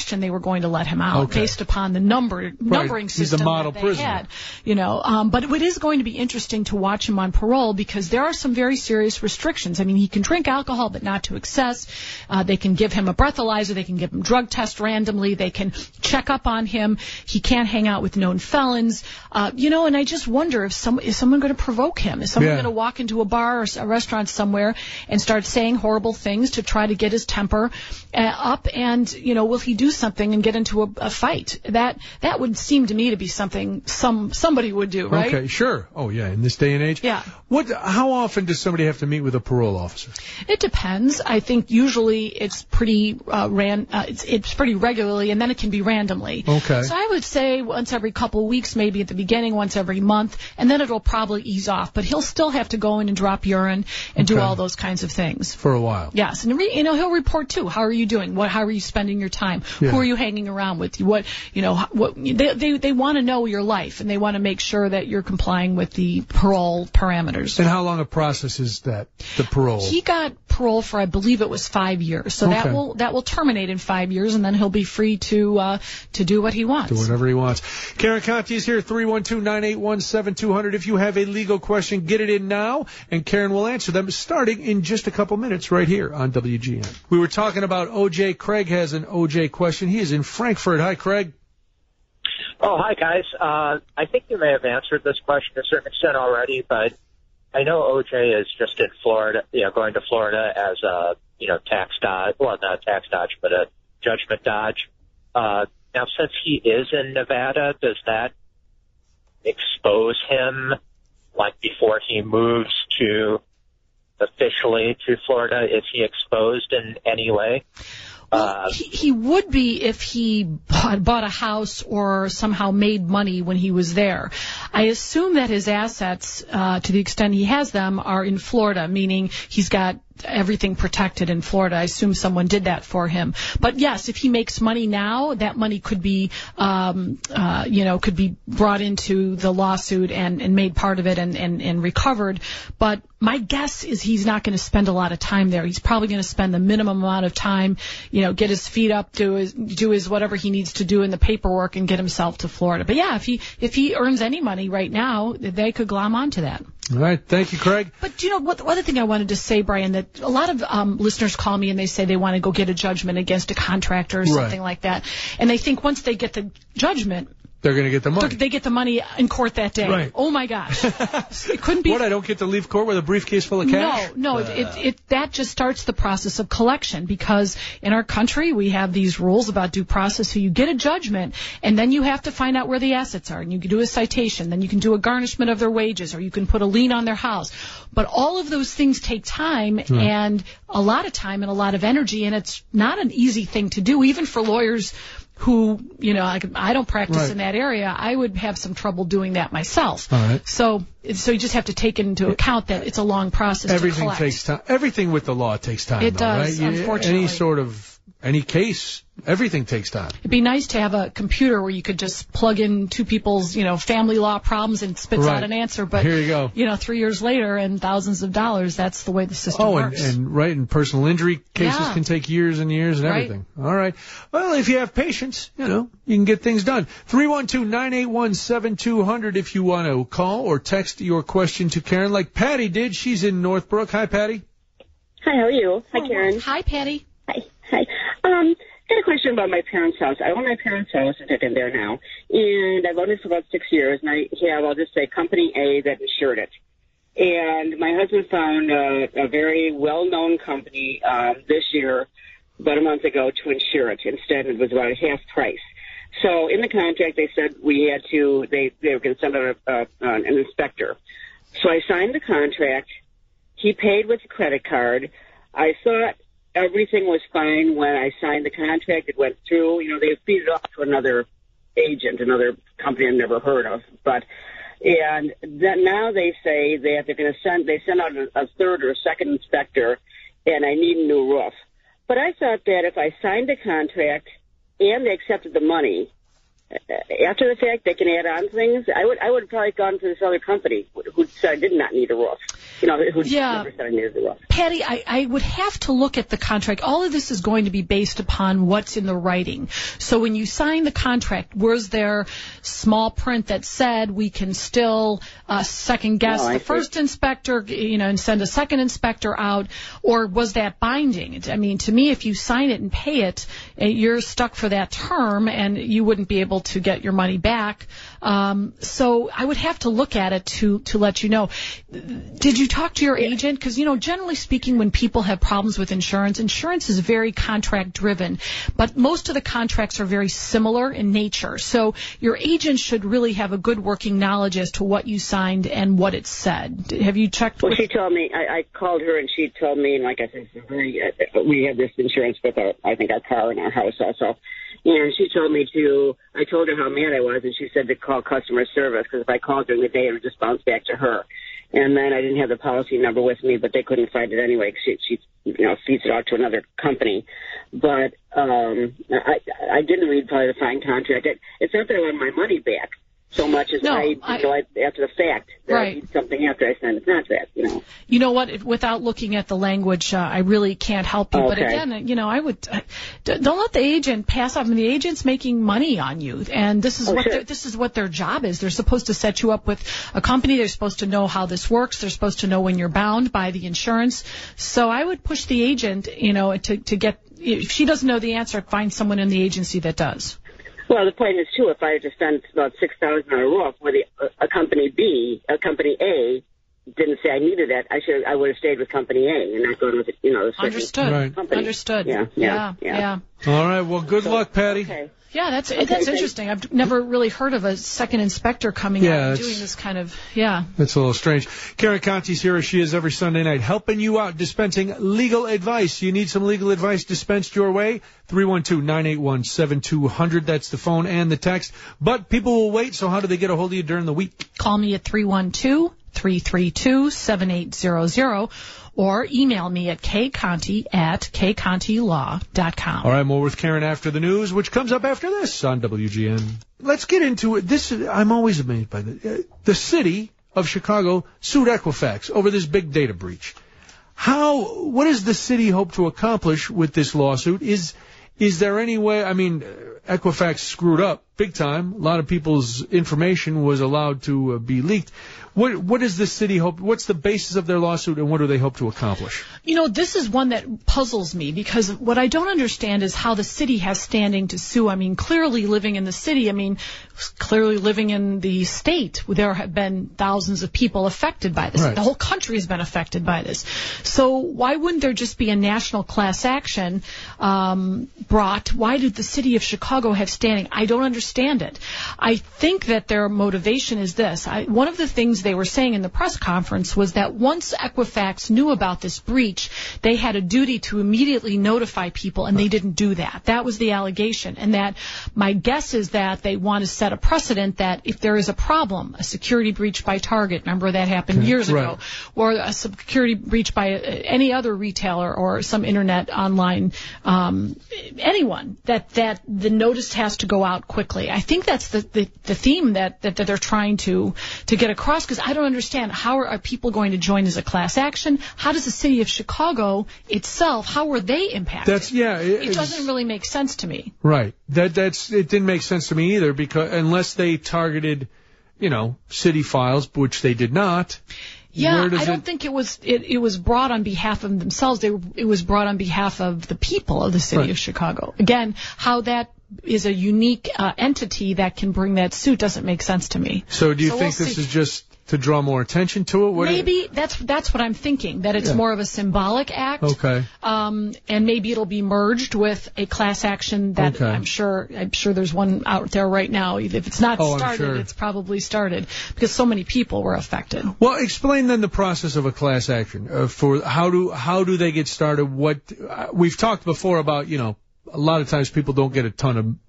question they were going to let him out based upon the numbering He's the system model that they prisoner. had. But it is going to be interesting to watch him on parole because there are some very serious restrictions. I mean, he can drink alcohol, but not to excess. They can give him a breathalyzer. They can give him drug tests randomly. They can check up on him. He can't hang out with known felons. And I just wonder is someone going to provoke him? Is someone going to walk into a bar or a restaurant somewhere and start saying horrible things to try to get his temper up? And, will he do something and get into a fight? That would seem to me to be something somebody would do, right? Okay, sure. Oh, yeah, in this day and age? Yeah. How often does somebody have to meet with a parole officer? It depends. I think usually it's pretty it's pretty regularly, and then it can be randomly. Okay. So I would say once every couple of weeks, maybe at the beginning, once every month, and then it'll probably ease off. But he'll still have to go in and drop urine and do all those kinds of things. For a while. Yes, and he'll report too. How are you doing? How are you spending your time? Yeah. Who are you hanging around with? They want to know your life, and they want to make sure that you're complying with the parole parameters. And how long a process is that, the parole? He got parole for, I believe it was 5 years. So that will terminate in 5 years, and then he'll be free to do what he wants. Do whatever he wants. Karen Conti is here, 312-981-7200. If you have a legal question, get it in now, and Karen will answer them starting in just a couple minutes right here on WGN. We were talking about O.J. Craig has an O.J. question. He is in Frankfurt. Hi, Craig. Oh, hi, guys. I think you may have answered this question to a certain extent already, but I know O.J. is just in Florida, going to Florida as a, tax dodge. Well, not a tax dodge, but a judgment dodge. Now, since he is in Nevada, does that expose him, like, before he moves officially to Florida? Is he exposed in any way? Well, he would be if he bought a house or somehow made money when he was there. I assume that his assets, to the extent he has them, are in Florida, meaning he's got everything protected in Florida. I assume someone did that for him. But yes, if he makes money now, that money could be, could be brought into the lawsuit and made part of it and recovered. But my guess is he's not going to spend a lot of time there. He's probably going to spend the minimum amount of time, get his feet up, do his whatever he needs to do in the paperwork and get himself to Florida. But yeah, if he earns any money right now, they could glom onto that. All right. Thank you, Craig. But what the other thing I wanted to say, Brian, that a lot of listeners call me and they say they want to go get a judgment against a contractor or something like that. And they think once they get the judgment, they're going to get the money. They get the money in court that day. Right. Oh, my gosh. It couldn't be. What, I don't get to leave court with a briefcase full of cash? No. That just starts the process of collection because in our country we have these rules about due process. So you get a judgment and then you have to find out where the assets are. And you can do a citation. Then you can do a garnishment of their wages or you can put a lien on their house. But all of those things take time and a lot of time and a lot of energy. And it's not an easy thing to do, even for lawyers who, I don't practice in that area. I would have some trouble doing that myself. All right. So you just have to take into account that it's a long process to collect. Everything takes time. Everything with the law takes time. It does, right? unfortunately. Any case, everything takes time. It'd be nice to have a computer where you could just plug in two people's, family law problems and spits out an answer. But here you go. 3 years later and thousands of dollars, that's the way the system works. And personal injury cases can take years and years and everything. All right. Well, if you have patience, you can get things done. 312-981-7200 if you want to call or text your question to Karen like Patty did. She's in Northbrook. Hi, Patty. Hi, how are you? Hi, Karen. Hi, Patty. Hi. I got a question about my parents' house. I own my parents' house, and I'm there now, and I've owned it for about 6 years, and I have, I'll just say, Company A that insured it. And my husband found a very well-known company this year, about a month ago, to insure it. Instead, it was about a half price. So in the contract, they said we had to, they were going to send out an inspector. So I signed the contract. He paid with a credit card. I thought everything was fine when I signed the contract. It went through. They feed it off to another agent, another company I've never heard of. And then now they say that they're going to send out a third or a second inspector, and I need a new roof. But I thought that if I signed the contract and they accepted the money, after the fact they can add on things. I would have probably gone to this other company who said I did not need a roof. who never said I needed the roof. Patty, I would have to look at the contract. All of this is going to be based upon what's in the writing. So when you sign the contract, was there small print that said we can still second guess the first inspector, and send a second inspector out, or was that binding? I mean, to me, if you sign it and pay it, you're stuck for that term, and you wouldn't be able to get your money back. So I would have to look at it to let you know. Did you talk to your agent? Because, generally speaking, when people have problems with insurance is very contract driven, but most of the contracts are very similar in nature. So your agent should really have a good working knowledge as to what you signed and what it said. Have you checked? Well, she told me, I called her and she told me, and like I said, we have this insurance with our car and our house also. And she told me I told her how mad I was, and she said to call customer service, because if I called during the day, it would just bounce back to her. And then I didn't have the policy number with me, but they couldn't find it anyway, because she feeds it out to another company. But I didn't read probably the fine contract. It's not that I want my money back so much as after the fact that I need something after I send. It's not that, You know what? Without looking at the language, I really can't help you. Okay. But again, I would don't let the agent pass off. I mean, the agent's making money on you, and this is what their job is. They're supposed to set you up with a company. They're supposed to know how this works. They're supposed to know when you're bound by the insurance. So I would push the agent, to get. If she doesn't know the answer, find someone in the agency that does. Well, the point is, too, if I had to spend about $6,000 on a roof where a company A didn't say I needed that, I would have stayed with company A and not go to the Understood. company. Understood. Yeah. All right. Well, good luck, Patty. Okay. Yeah, that's interesting. I've never really heard of a second inspector coming out and doing this kind of, That's a little strange. Karen Conti's here as she is every Sunday night, helping you out, dispensing legal advice. You need some legal advice dispensed your way? 312-981-7200. That's the phone and the text. But people will wait, so how do they get a hold of you during the week? Call me at 312-332-7800. Or email me at kconti@kcontilaw.com. All right, more with Karen after the news, which comes up after this on WGN. Let's get into it. I'm always amazed by this. The city of Chicago sued Equifax over this big data breach. What does the city hope to accomplish with this lawsuit? Is there any way, Equifax screwed up big time. A lot of people's information was allowed to be leaked. What does the city hope? What's the basis of their lawsuit, and what do they hope to accomplish? This is one that puzzles me, because what I don't understand is how the city has standing to sue. Clearly living in the city, clearly living in the state, there have been thousands of people affected by this. Right. The whole country has been affected by this. So why wouldn't there just be a national class action brought? Why did the city of Chicago have standing? I don't understand it. I think that their motivation is this. One of the things they were saying in the press conference was that once Equifax knew about this breach, they had a duty to immediately notify people, and they didn't do that. That was the allegation. And that my guess is that they want to set a precedent that if there is a problem, a security breach by Target, remember that happened years ago, or a security breach by any other retailer or some internet online, anyone, that the notice has to go out quickly. I think that's the theme that they're trying to get across, because I don't understand, how are people going to join as a class action? How does the city of Chicago itself, how were they impacted? It doesn't really make sense to me. Right. It didn't make sense to me either, because unless they targeted, city files, which they did not. Yeah, I don't think it was brought on behalf of themselves. It was brought on behalf of the people of the city of Chicago. Again, how that is a unique entity that can bring that suit doesn't make sense to me. So do you think this is just to draw more attention to it? Maybe that's what I'm thinking, that it's more of a symbolic act. Okay. And maybe it'll be merged with a class action that I'm sure there's one out there right now. If it's not started, it's probably started, because so many people were affected. Well, explain then the process of a class action. For how do they get started? We've talked before about, a lot of times people don't get a ton of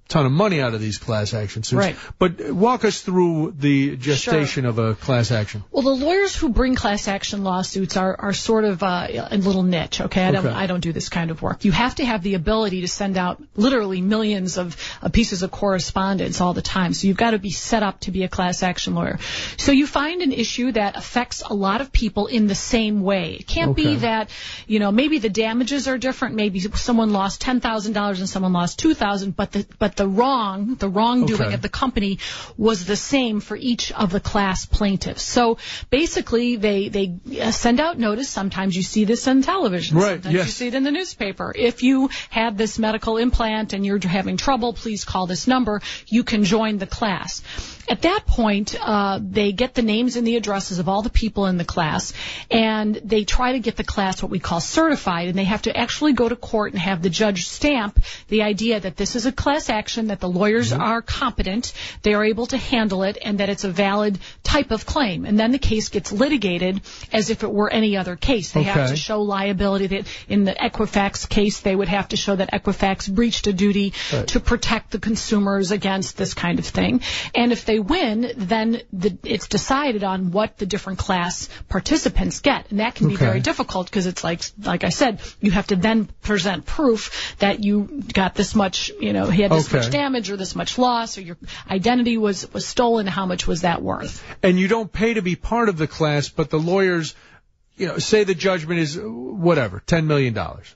ton of money out of these class action suits. Right. But walk us through the gestation of a class action. Well, the lawyers who bring class action lawsuits are sort of a little niche, okay? I don't do this kind of work. You have to have the ability to send out literally millions of pieces of correspondence all the time. So you've got to be set up to be a class action lawyer. So you find an issue that affects a lot of people in the same way. It can't be that, maybe the damages are different. Maybe someone lost $10,000 and someone lost $2,000, but the wrongdoing of the company was the same for each of the class plaintiffs. So basically, they send out notice. Sometimes you see this on television. Right. Sometimes you see it in the newspaper. If you have this medical implant and you're having trouble, please call this number. You can join the class. At that point, they get the names and the addresses of all the people in the class, and they try to get the class what we call certified, and they have to actually go to court and have the judge stamp the idea that this is a class action, that the lawyers are competent, they are able to handle it, and that it's a valid type of claim. And then the case gets litigated as if it were any other case. They have to show liability. That in the Equifax case, they would have to show that Equifax breached a duty to protect the consumers against this kind of thing. And if they win, then it's decided on what the different class participants get. And that can be very difficult because it's like I said, you have to then present proof that you got this much, he had this much damage or this much loss, or your identity was stolen. How much was that worth? And you don't pay to be part of the class, but the lawyers, say the judgment is whatever, $10 million.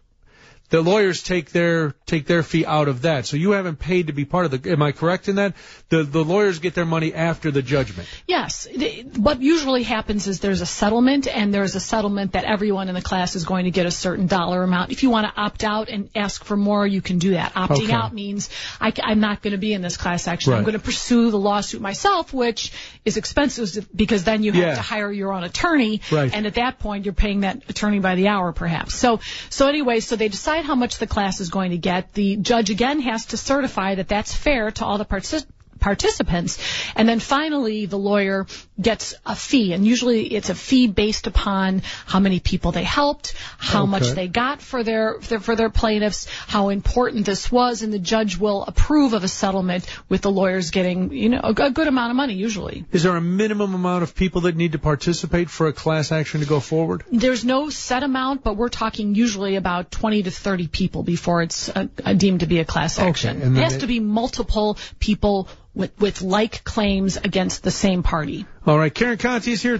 The lawyers take their fee out of that. So you haven't paid to be part of the, am I correct in that? The lawyers get their money after the judgment. Yes. What usually happens is there's a settlement, and there's a settlement that everyone in the class is going to get a certain dollar amount. If you want to opt out and ask for more, you can do that. Opting out means I'm not going to be in this class action. I'm going to pursue the lawsuit myself, which is expensive because then you have to hire your own attorney. And at that point, you're paying that attorney by the hour, perhaps. So anyway, so they decide how much the class is going to get. The judge again has to certify that that's fair to all the participants, and then finally the lawyer gets a fee, and usually it's a fee based upon how many people they helped, how much they got for their plaintiffs, how important this was, and the judge will approve of a settlement with the lawyers getting a good amount of money usually. Is there a minimum amount of people that need to participate for a class action to go forward? There's no set amount, but we're talking usually about 20 to 30 people before it's deemed to be a class action. It has to be multiple people with like claims against the same party. All right, Karen Conti is here,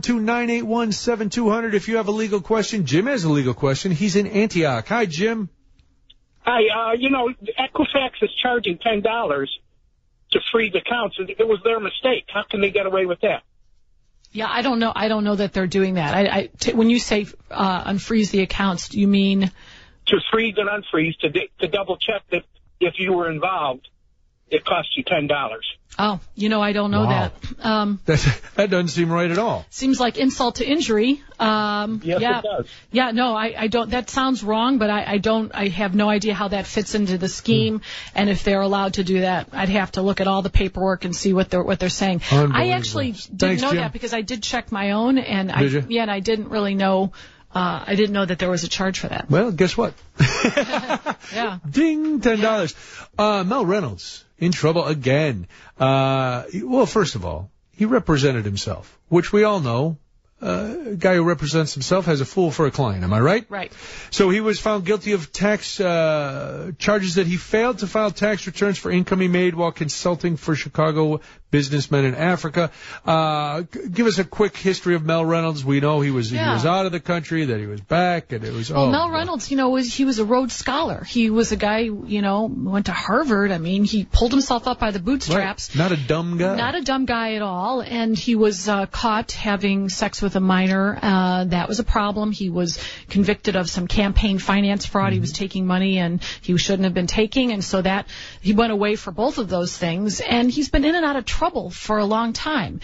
312-981-7200. If you have a legal question, Jim has a legal question. He's in Antioch. Hi, Jim. Hi, Equifax is charging $10 to freeze accounts. It was their mistake. How can they get away with that? Yeah, I don't know. I don't know that they're doing that. When you say unfreeze the accounts, do you mean to freeze and unfreeze to double check that if you were involved, it costs you $10. Oh, I don't know that. That doesn't seem right at all. Seems like insult to injury. Yes, it does. Yeah, no, I don't. That sounds wrong, but I have no idea how that fits into the scheme, and if they're allowed to do that. I'd have to look at all the paperwork and see what they're saying. I actually didn't know that because I did check my own, and and I didn't really know. I didn't know that there was a charge for that. Well, guess what? Ding, $10. Mel Reynolds in trouble again. Well, first of all, he represented himself, which we all know. A guy who represents himself has a fool for a client. Am I right? Right. So he was found guilty of tax charges that he failed to file tax returns for income he made while consulting for Chicago businessmen in Africa. Give us a quick history of Mel Reynolds. We know he was out of the country, that he was back, and it was. Well, Mel Reynolds, he was a Rhodes Scholar. He was a guy, went to Harvard. I mean, he pulled himself up by the bootstraps. Right. Not a dumb guy. Not a dumb guy at all. And he was caught having sex with a minor. That was a problem. He was convicted of some campaign finance fraud. He was taking money and he shouldn't have been taking, and so that he went away for both of those things. And he's been in and out of trouble for a long time.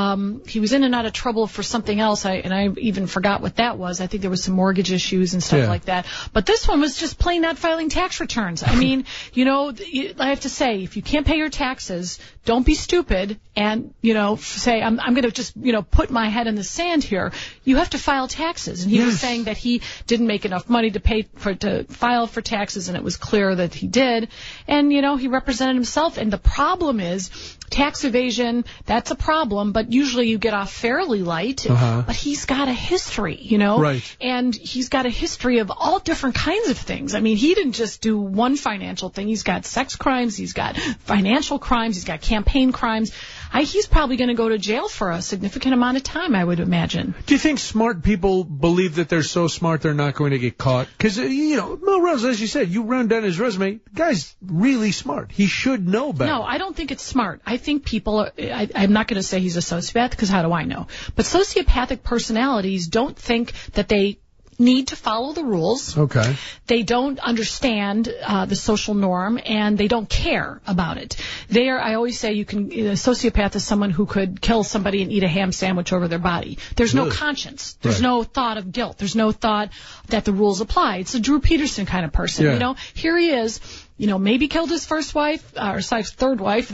He was in and out of trouble for something else, and I even forgot what that was. I think there was some mortgage issues and stuff like that. But this one was just plain not filing tax returns. I mean, you know, I have to say, if you can't pay your taxes, don't be stupid and, you know, say, I'm going to just, you know, put my head in the sand here. You have to file taxes. And he was saying that he didn't make enough money to file for taxes, and it was clear that he did. And, you know, he represented himself. And the problem is tax evasion, that's a problem, but usually you get off fairly light. But he's got a history, you know. Right. And he's got a history of all different kinds of things. I mean, he didn't just do one financial thing. He's got sex crimes. He's got financial crimes. He's got campaign crimes. He's probably going to go to jail for a significant amount of time, I would imagine. Do you think smart people believe that they're so smart they're not going to get caught? Because, you know, Mel Rose, as you said, you run down his resume. The guy's really smart. He should know better. No, I don't think it's smart. I think people I'm not going to say he's a sociopath, because how do I know? But sociopathic personalities don't think that they need to follow the rules. Okay. They don't understand the social norm, and they don't care about it. I always say a sociopath is someone who could kill somebody and eat a ham sandwich over their body. There's no conscience. There's no thought of guilt. There's no thought that the rules apply. It's a Drew Peterson kind of person. You know, here he is. You know, maybe killed his first wife, or his third wife,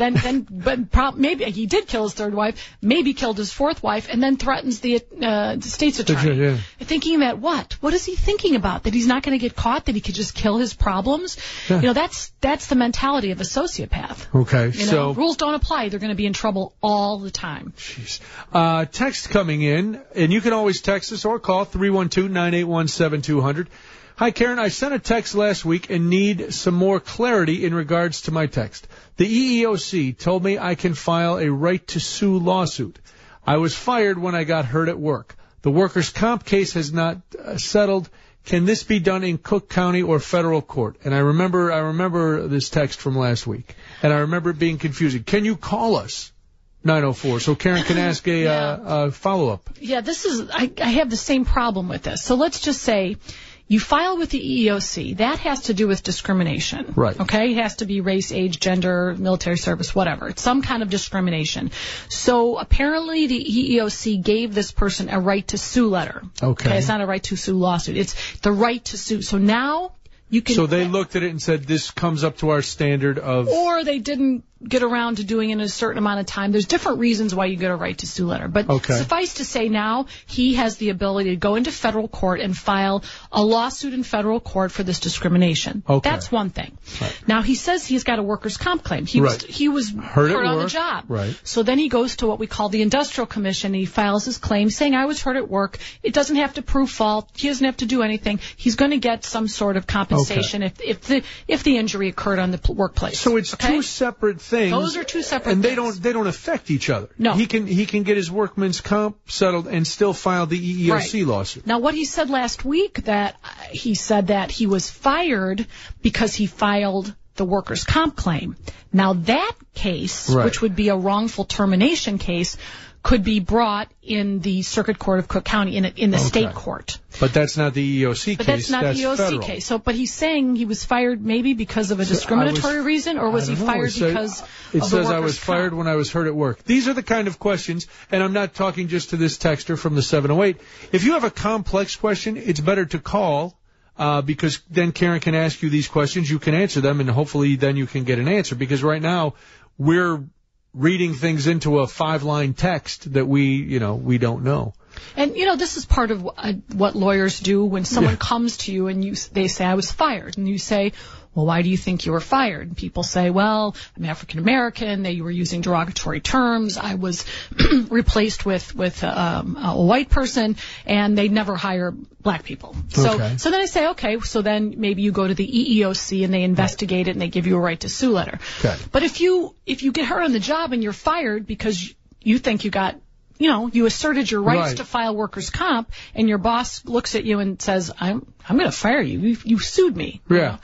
but maybe he did kill his third wife, maybe killed his fourth wife, and then threatens the state's attorney. Thinking that what is he thinking about? That he's not going to get caught? That he could just kill his problems? You know, that's the mentality of a sociopath. Okay, you know, rules don't apply. They're going to be in trouble all the time. Jeez. Text coming in, and you can always text us or call 312-981-7200. Hi, Karen. I sent a text last week and need some more clarity in regards to my text. The EEOC told me I can file a right to sue lawsuit. I was fired when I got hurt at work. The workers' comp case has not settled. Can this be done in Cook County or federal court? And I remember this text from last week, and I remember it being confusing. Can you call us? 904. So Karen can ask a follow-up. Yeah, I have the same problem with this. So let's just say you file with the EEOC. That has to do with discrimination. Right. Okay? It has to be race, age, gender, military service, whatever. It's some kind of discrimination. So apparently the EEOC gave this person a right to sue letter. Okay. It's not a right to sue lawsuit. It's the right to sue. So now you can... So they looked at it and said, this comes up to our standard of... Or they didn't get around to doing it in a certain amount of time. There's different reasons why you get a right to sue letter. But suffice to say now, he has the ability to go into federal court and file a lawsuit in federal court for this discrimination. That's one thing. Right. Now, he says he's got a workers' comp claim. He was hurt on the job. Right. So then he goes to what we call the Industrial Commission. He files his claim saying, I was hurt at work. It doesn't have to prove fault. He doesn't have to do anything. He's going to get some sort of compensation if the injury occurred on the workplace. So it's two separate things. Those are two separate things. And they don't affect each other. No. He can get his workman's comp settled and still file the EEOC lawsuit. Now, what he said last week, that he said that he was fired because he filed the workers' comp claim. Now, that case, which would be a wrongful termination case, could be brought in the Circuit Court of Cook County in the state court. But that's not the EEOC case. But that's not the EEOC case. So, but he's saying he was fired maybe because of a discriminatory reason, or was he fired because of the workers' says I was fired when I was hurt at work. These are the kind of questions, and I'm not talking just to this texter from the 708. If you have a complex question, it's better to call, because then Karen can ask you these questions, you can answer them, and hopefully then you can get an answer. Because right now, we're reading things into a 5-line text that we don't know. And, this is part of what lawyers do when someone comes to you and they say, I was fired. And you say, well, why do you think you were fired? And people say, well, I'm African American. They were using derogatory terms. I was replaced with a white person, and they never hire black people. So then I say, okay, so then maybe you go to the EEOC and they investigate it and they give you a right to sue letter. But if you get hurt on the job and you're fired because you think you got, you asserted your rights to file workers' comp, and your boss looks at you and says, I'm going to fire you. You sued me.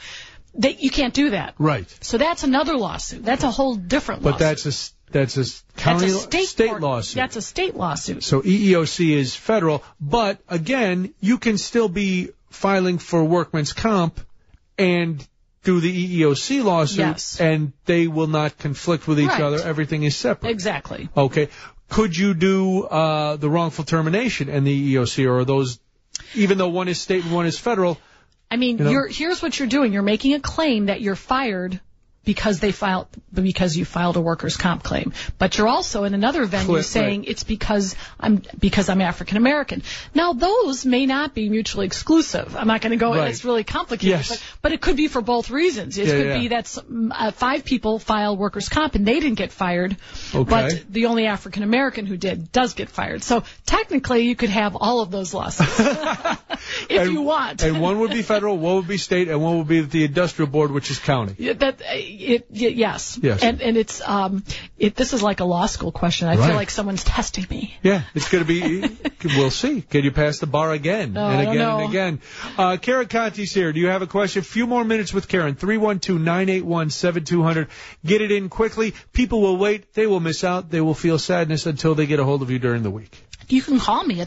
You can't do that. Right. So that's another lawsuit. That's a whole different lawsuit. But that's a state lawsuit. That's a state lawsuit. So EEOC is federal, but again, you can still be filing for workman's comp and do the EEOC lawsuit, Yes. and they will not conflict with each Right. other. Everything is separate. Exactly. Okay. Could you do the wrongful termination and the EEOC, or are those, even though one is state and one is federal? I mean, You know? here's what you're doing. You're making a claim that you're fired because you filed a workers' comp claim. But you're also in another venue saying it's because I'm African American. Now those may not be mutually exclusive. I'm not going to go. Right. It's really complicated. Yes. But it could be for both reasons. It could be that 5 people file workers' comp and they didn't get fired, but the only African American who does get fired. So technically, you could have all of those lawsuits if you want. And one would be federal, one would be state, and one would be the industrial board, which is county. Yes. And it's this is like a law school question. I feel like someone's testing me. Yeah, it's going to be. We'll see. Can you pass the bar again and again and again? Karen Conti's here. Do you have a question? A few more minutes with Karen. 312-981-7200. Get it in quickly. People will wait. They will miss out. They will feel sadness until they get a hold of you during the week. You can call me at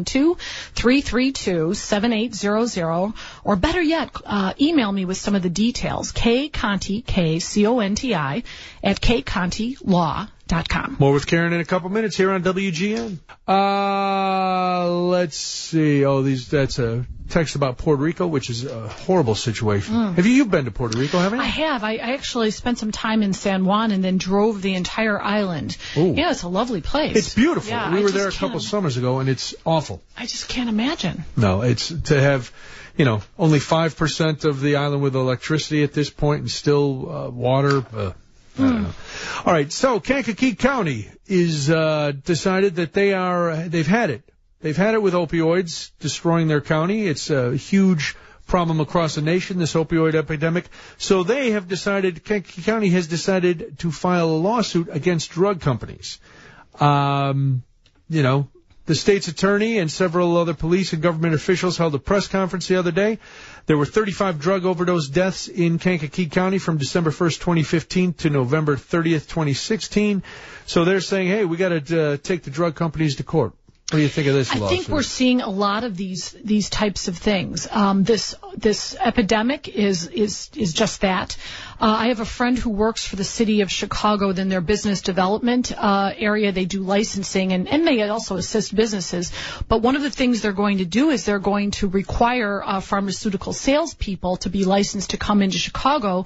312-332-7800, or better yet, email me with some of the details. Kconti, K-C-O-N-T-I, at kcontilaw.com. More with Karen in a couple minutes here on WGN. Let's see. That's a text about Puerto Rico, which is a horrible situation. Have you've been to Puerto Rico, haven't you? I have. I actually spent some time in San Juan and then drove the entire island. Ooh. Yeah, it's a lovely place. It's beautiful. Yeah, we were there a couple summers ago, and it's awful. I just can't imagine. No, it's to have, only 5% of the island with electricity at this point, and still water. I don't know. All right, so Kankakee County is decided that they've had it. They've had it with opioids destroying their county. It's a huge problem across the nation, this opioid epidemic. So Kankakee County has decided to file a lawsuit against drug companies. The state's attorney and several other police and government officials held a press conference the other day. There were 35 drug overdose deaths in Kankakee County from December 1st, 2015 to November 30th, 2016. So they're saying, hey, we got to take the drug companies to court. What do you think of this lawsuit? I think we're seeing a lot of these types of things. This epidemic is just that. I have a friend who works for the city of Chicago in their business development area. They do licensing and they also assist businesses. But one of the things they're going to do is they're going to require pharmaceutical salespeople to be licensed to come into Chicago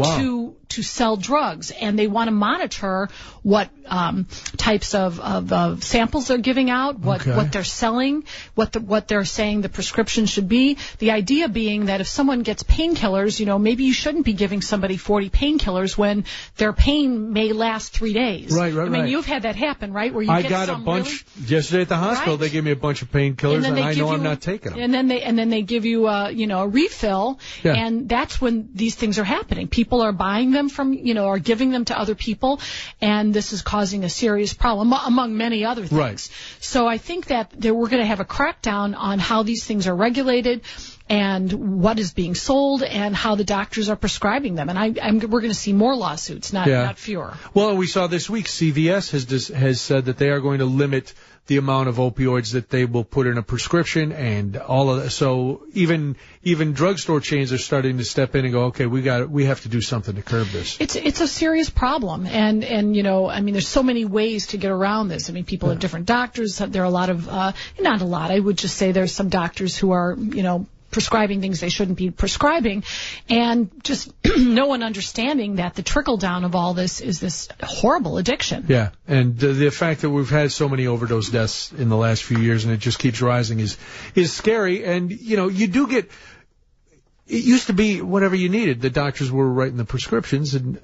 to sell drugs, and they want to monitor what types of samples they're giving out, what they're selling, what they're saying the prescription should be. The idea being that if someone gets painkillers, maybe you shouldn't be giving somebody 40 painkillers when their pain may last 3 days. Right. I mean, you've had that happen, right? Where I got a bunch yesterday at the hospital. Right? They gave me a bunch of painkillers, and I know I'm not taking them. And then they give you a refill, and that's when these things are happening. People are buying them from are giving them to other people, and this is causing a serious problem among many other things. Right. So I think that we're going to have a crackdown on how these things are regulated, and what is being sold, and how the doctors are prescribing them. And we're going to see more lawsuits, not fewer. Well, we saw this week CVS has said that they are going to limit the amount of opioids that they will put in a prescription, and all of that. So even drugstore chains are starting to step in and go, okay, we have to do something to curb this. It's a serious problem, and there's so many ways to get around this. I mean, people have different doctors. There are a lot of not a lot. I would just say there's some doctors who are prescribing things they shouldn't be prescribing, and just no one understanding that the trickle down of all this is this horrible addiction. Yeah, and the fact that we've had so many overdose deaths in the last few years and it just keeps rising is scary. And you do get. It used to be whatever you needed, the doctors were writing the prescriptions, and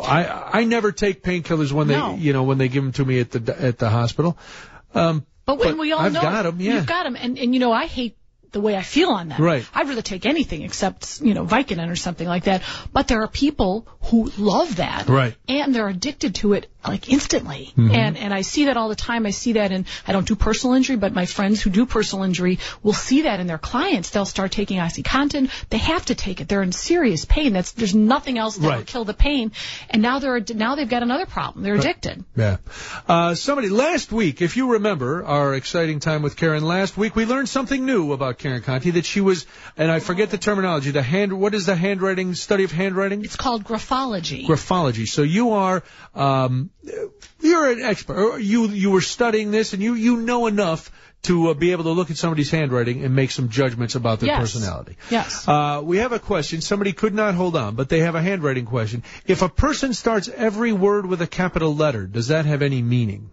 I never take painkillers when they give them to me at the hospital. But when we all I've know got them, you've got them, and I hate the way I feel on that. Right. I'd rather take anything except, Vicodin or something like that. But there are people who love that. Right. And they're addicted to it like instantly. Mm-hmm. And I see that all the time. I see that I don't do personal injury, but my friends who do personal injury will see that in their clients. They'll start taking OxyContin. They have to take it. They're in serious pain. There's nothing else that will kill the pain. And now they've got another problem. They're addicted. Yeah. Somebody last week, if you remember our exciting time with Karen last week, we learned something new about Karen Conti, that she was, and I forget the terminology, what is the handwriting, study of handwriting? It's called graphology. Graphology. So you are, you're an expert. You were studying this, and you know enough to be able to look at somebody's handwriting and make some judgments about their personality. Yes. We have a question. Somebody could not hold on, but they have a handwriting question. If a person starts every word with a capital letter, does that have any meaning?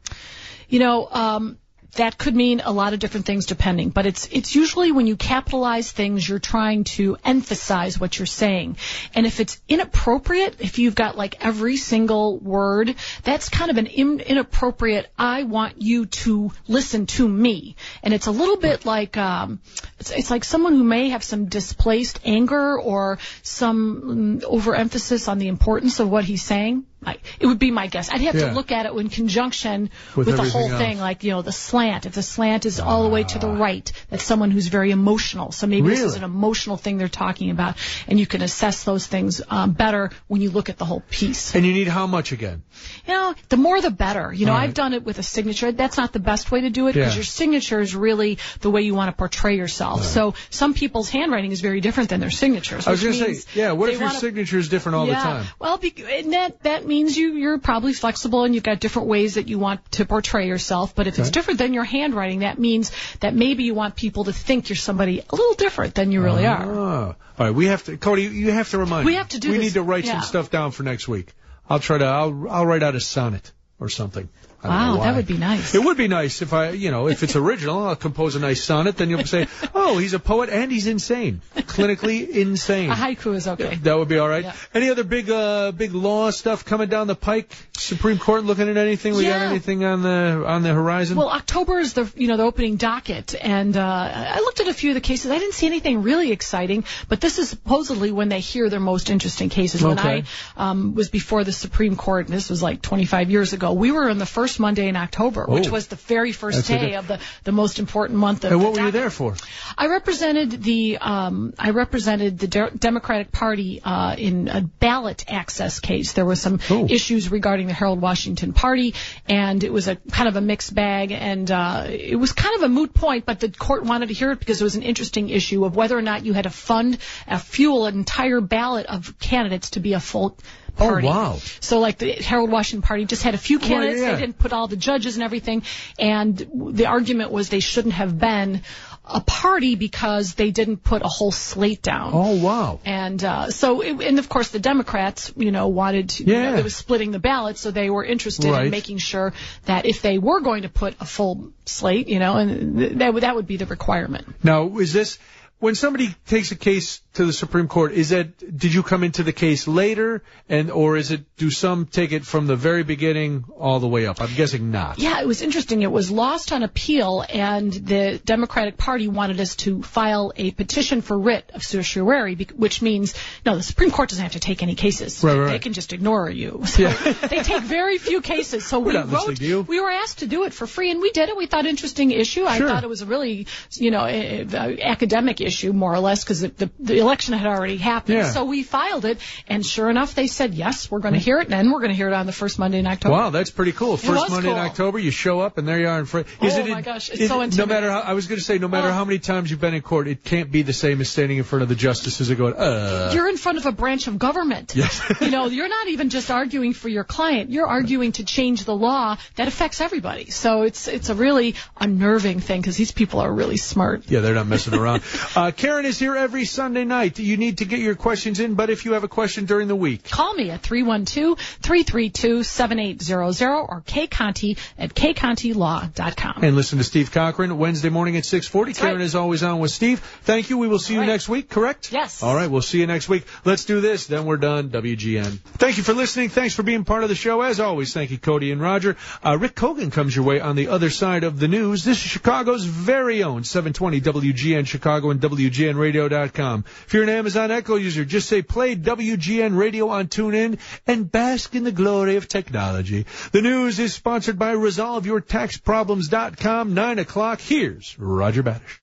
That could mean a lot of different things depending, but it's usually when you capitalize things, you're trying to emphasize what you're saying. And if it's inappropriate, if you've got like every single word, that's kind of an inappropriate, I want you to listen to me. And it's a little bit like, it's like someone who may have some displaced anger or some overemphasis on the importance of what he's saying. It would be my guess. I'd have to look at it in conjunction with the whole thing, like, the slant. If the slant is all the way to the right, that's someone who's very emotional. So maybe this is an emotional thing they're talking about, and you can assess those things better when you look at the whole piece. And you need how much again? The more the better. I've done it with a signature. That's not the best way to do it because your signature is really the way you want to portray yourself. So some people's handwriting is very different than their signatures. I was going to say, what if your signature is different all the time? Well, and that means you're probably flexible and you've got different ways that you want to portray yourself. But if it's different than your handwriting, that means that maybe you want people to think you're somebody a little different than you really are. All right, we have to, Cody, you have to remind me. We have to do We this. need to write some stuff down for next week. I'll write out a sonnet or something. Wow, that would be nice. It would be nice if if it's original, I'll compose a nice sonnet, then you'll say, oh, he's a poet and he's insane. Clinically insane. A haiku is okay. That would be all right. Yeah. Any other big law stuff coming down the pike? Supreme Court looking at anything? We got anything on the horizon? Well, October is the opening docket, and I looked at a few of the cases. I didn't see anything really exciting, but this is supposedly when they hear their most interesting cases. When I was before the Supreme Court, and this was like 25 years ago, we were in the first Monday in October, which was the very first day of the most important month of And what were you there for? I represented the Democratic Party in a ballot access case. There were some issues regarding the Harold Washington Party, and it was a kind of a mixed bag, and it was kind of a moot point, but the court wanted to hear it because it was an interesting issue of whether or not you had to fuel an entire ballot of candidates to be a full party. Oh, wow. So like the Harold Washington Party just had a few candidates. They didn't put all the judges and everything. And the argument was they shouldn't have been a party because they didn't put a whole slate down. Oh, wow. And and of course the Democrats, wanted to, it was splitting the ballot, so they were interested in making sure that if they were going to put a full slate, and that would be the requirement. Now, is this... When somebody takes a case to the Supreme Court, did you come into the case later, or do some take it from the very beginning all the way up? I'm guessing not. Yeah, it was interesting. It was lost on appeal, and the Democratic Party wanted us to file a petition for writ of certiorari, which means, the Supreme Court doesn't have to take any cases. Right. They can just ignore you. So they take very few cases. So we were asked to do it for free, and we did it. We thought interesting issue. I thought it was a really, academic issue, more or less, because the election had already happened. Yeah. So we filed it, and sure enough, they said, yes, we're going to hear it, and we're going to hear it on the first Monday in October. Wow, that's pretty cool. First Monday in October, you show up, and there you are in front. My gosh, it's so intimidating. No matter how, I was going to say, no matter how many times you've been in court, it can't be the same as standing in front of the justices and going, You're in front of a branch of government. Yes. You're not even just arguing for your client. You're arguing to change the law that affects everybody. So it's a really unnerving thing, because these people are really smart. Yeah, they're not messing around. Karen is here every Sunday night. You need to get your questions in, but if you have a question during the week, call me at 312-332-7800 or kconti@kcontilaw.com. And listen to Steve Cochran Wednesday morning at 6:40. Karen is always on with Steve. Thank you. We will see you next week, correct? Yes. All right, we'll see you next week. Let's do this, then we're done. WGN. Thank you for listening. Thanks for being part of the show. As always, thank you, Cody and Roger. Rick Kogan comes your way on the other side of the news. This is Chicago's very own 720 WGN Chicago and WGNradio.com. If you're an Amazon Echo user, just say play WGN Radio on TuneIn and bask in the glory of technology. The news is sponsored by ResolveYourTaxProblems.com. 9 o'clock. Here's Roger Badish.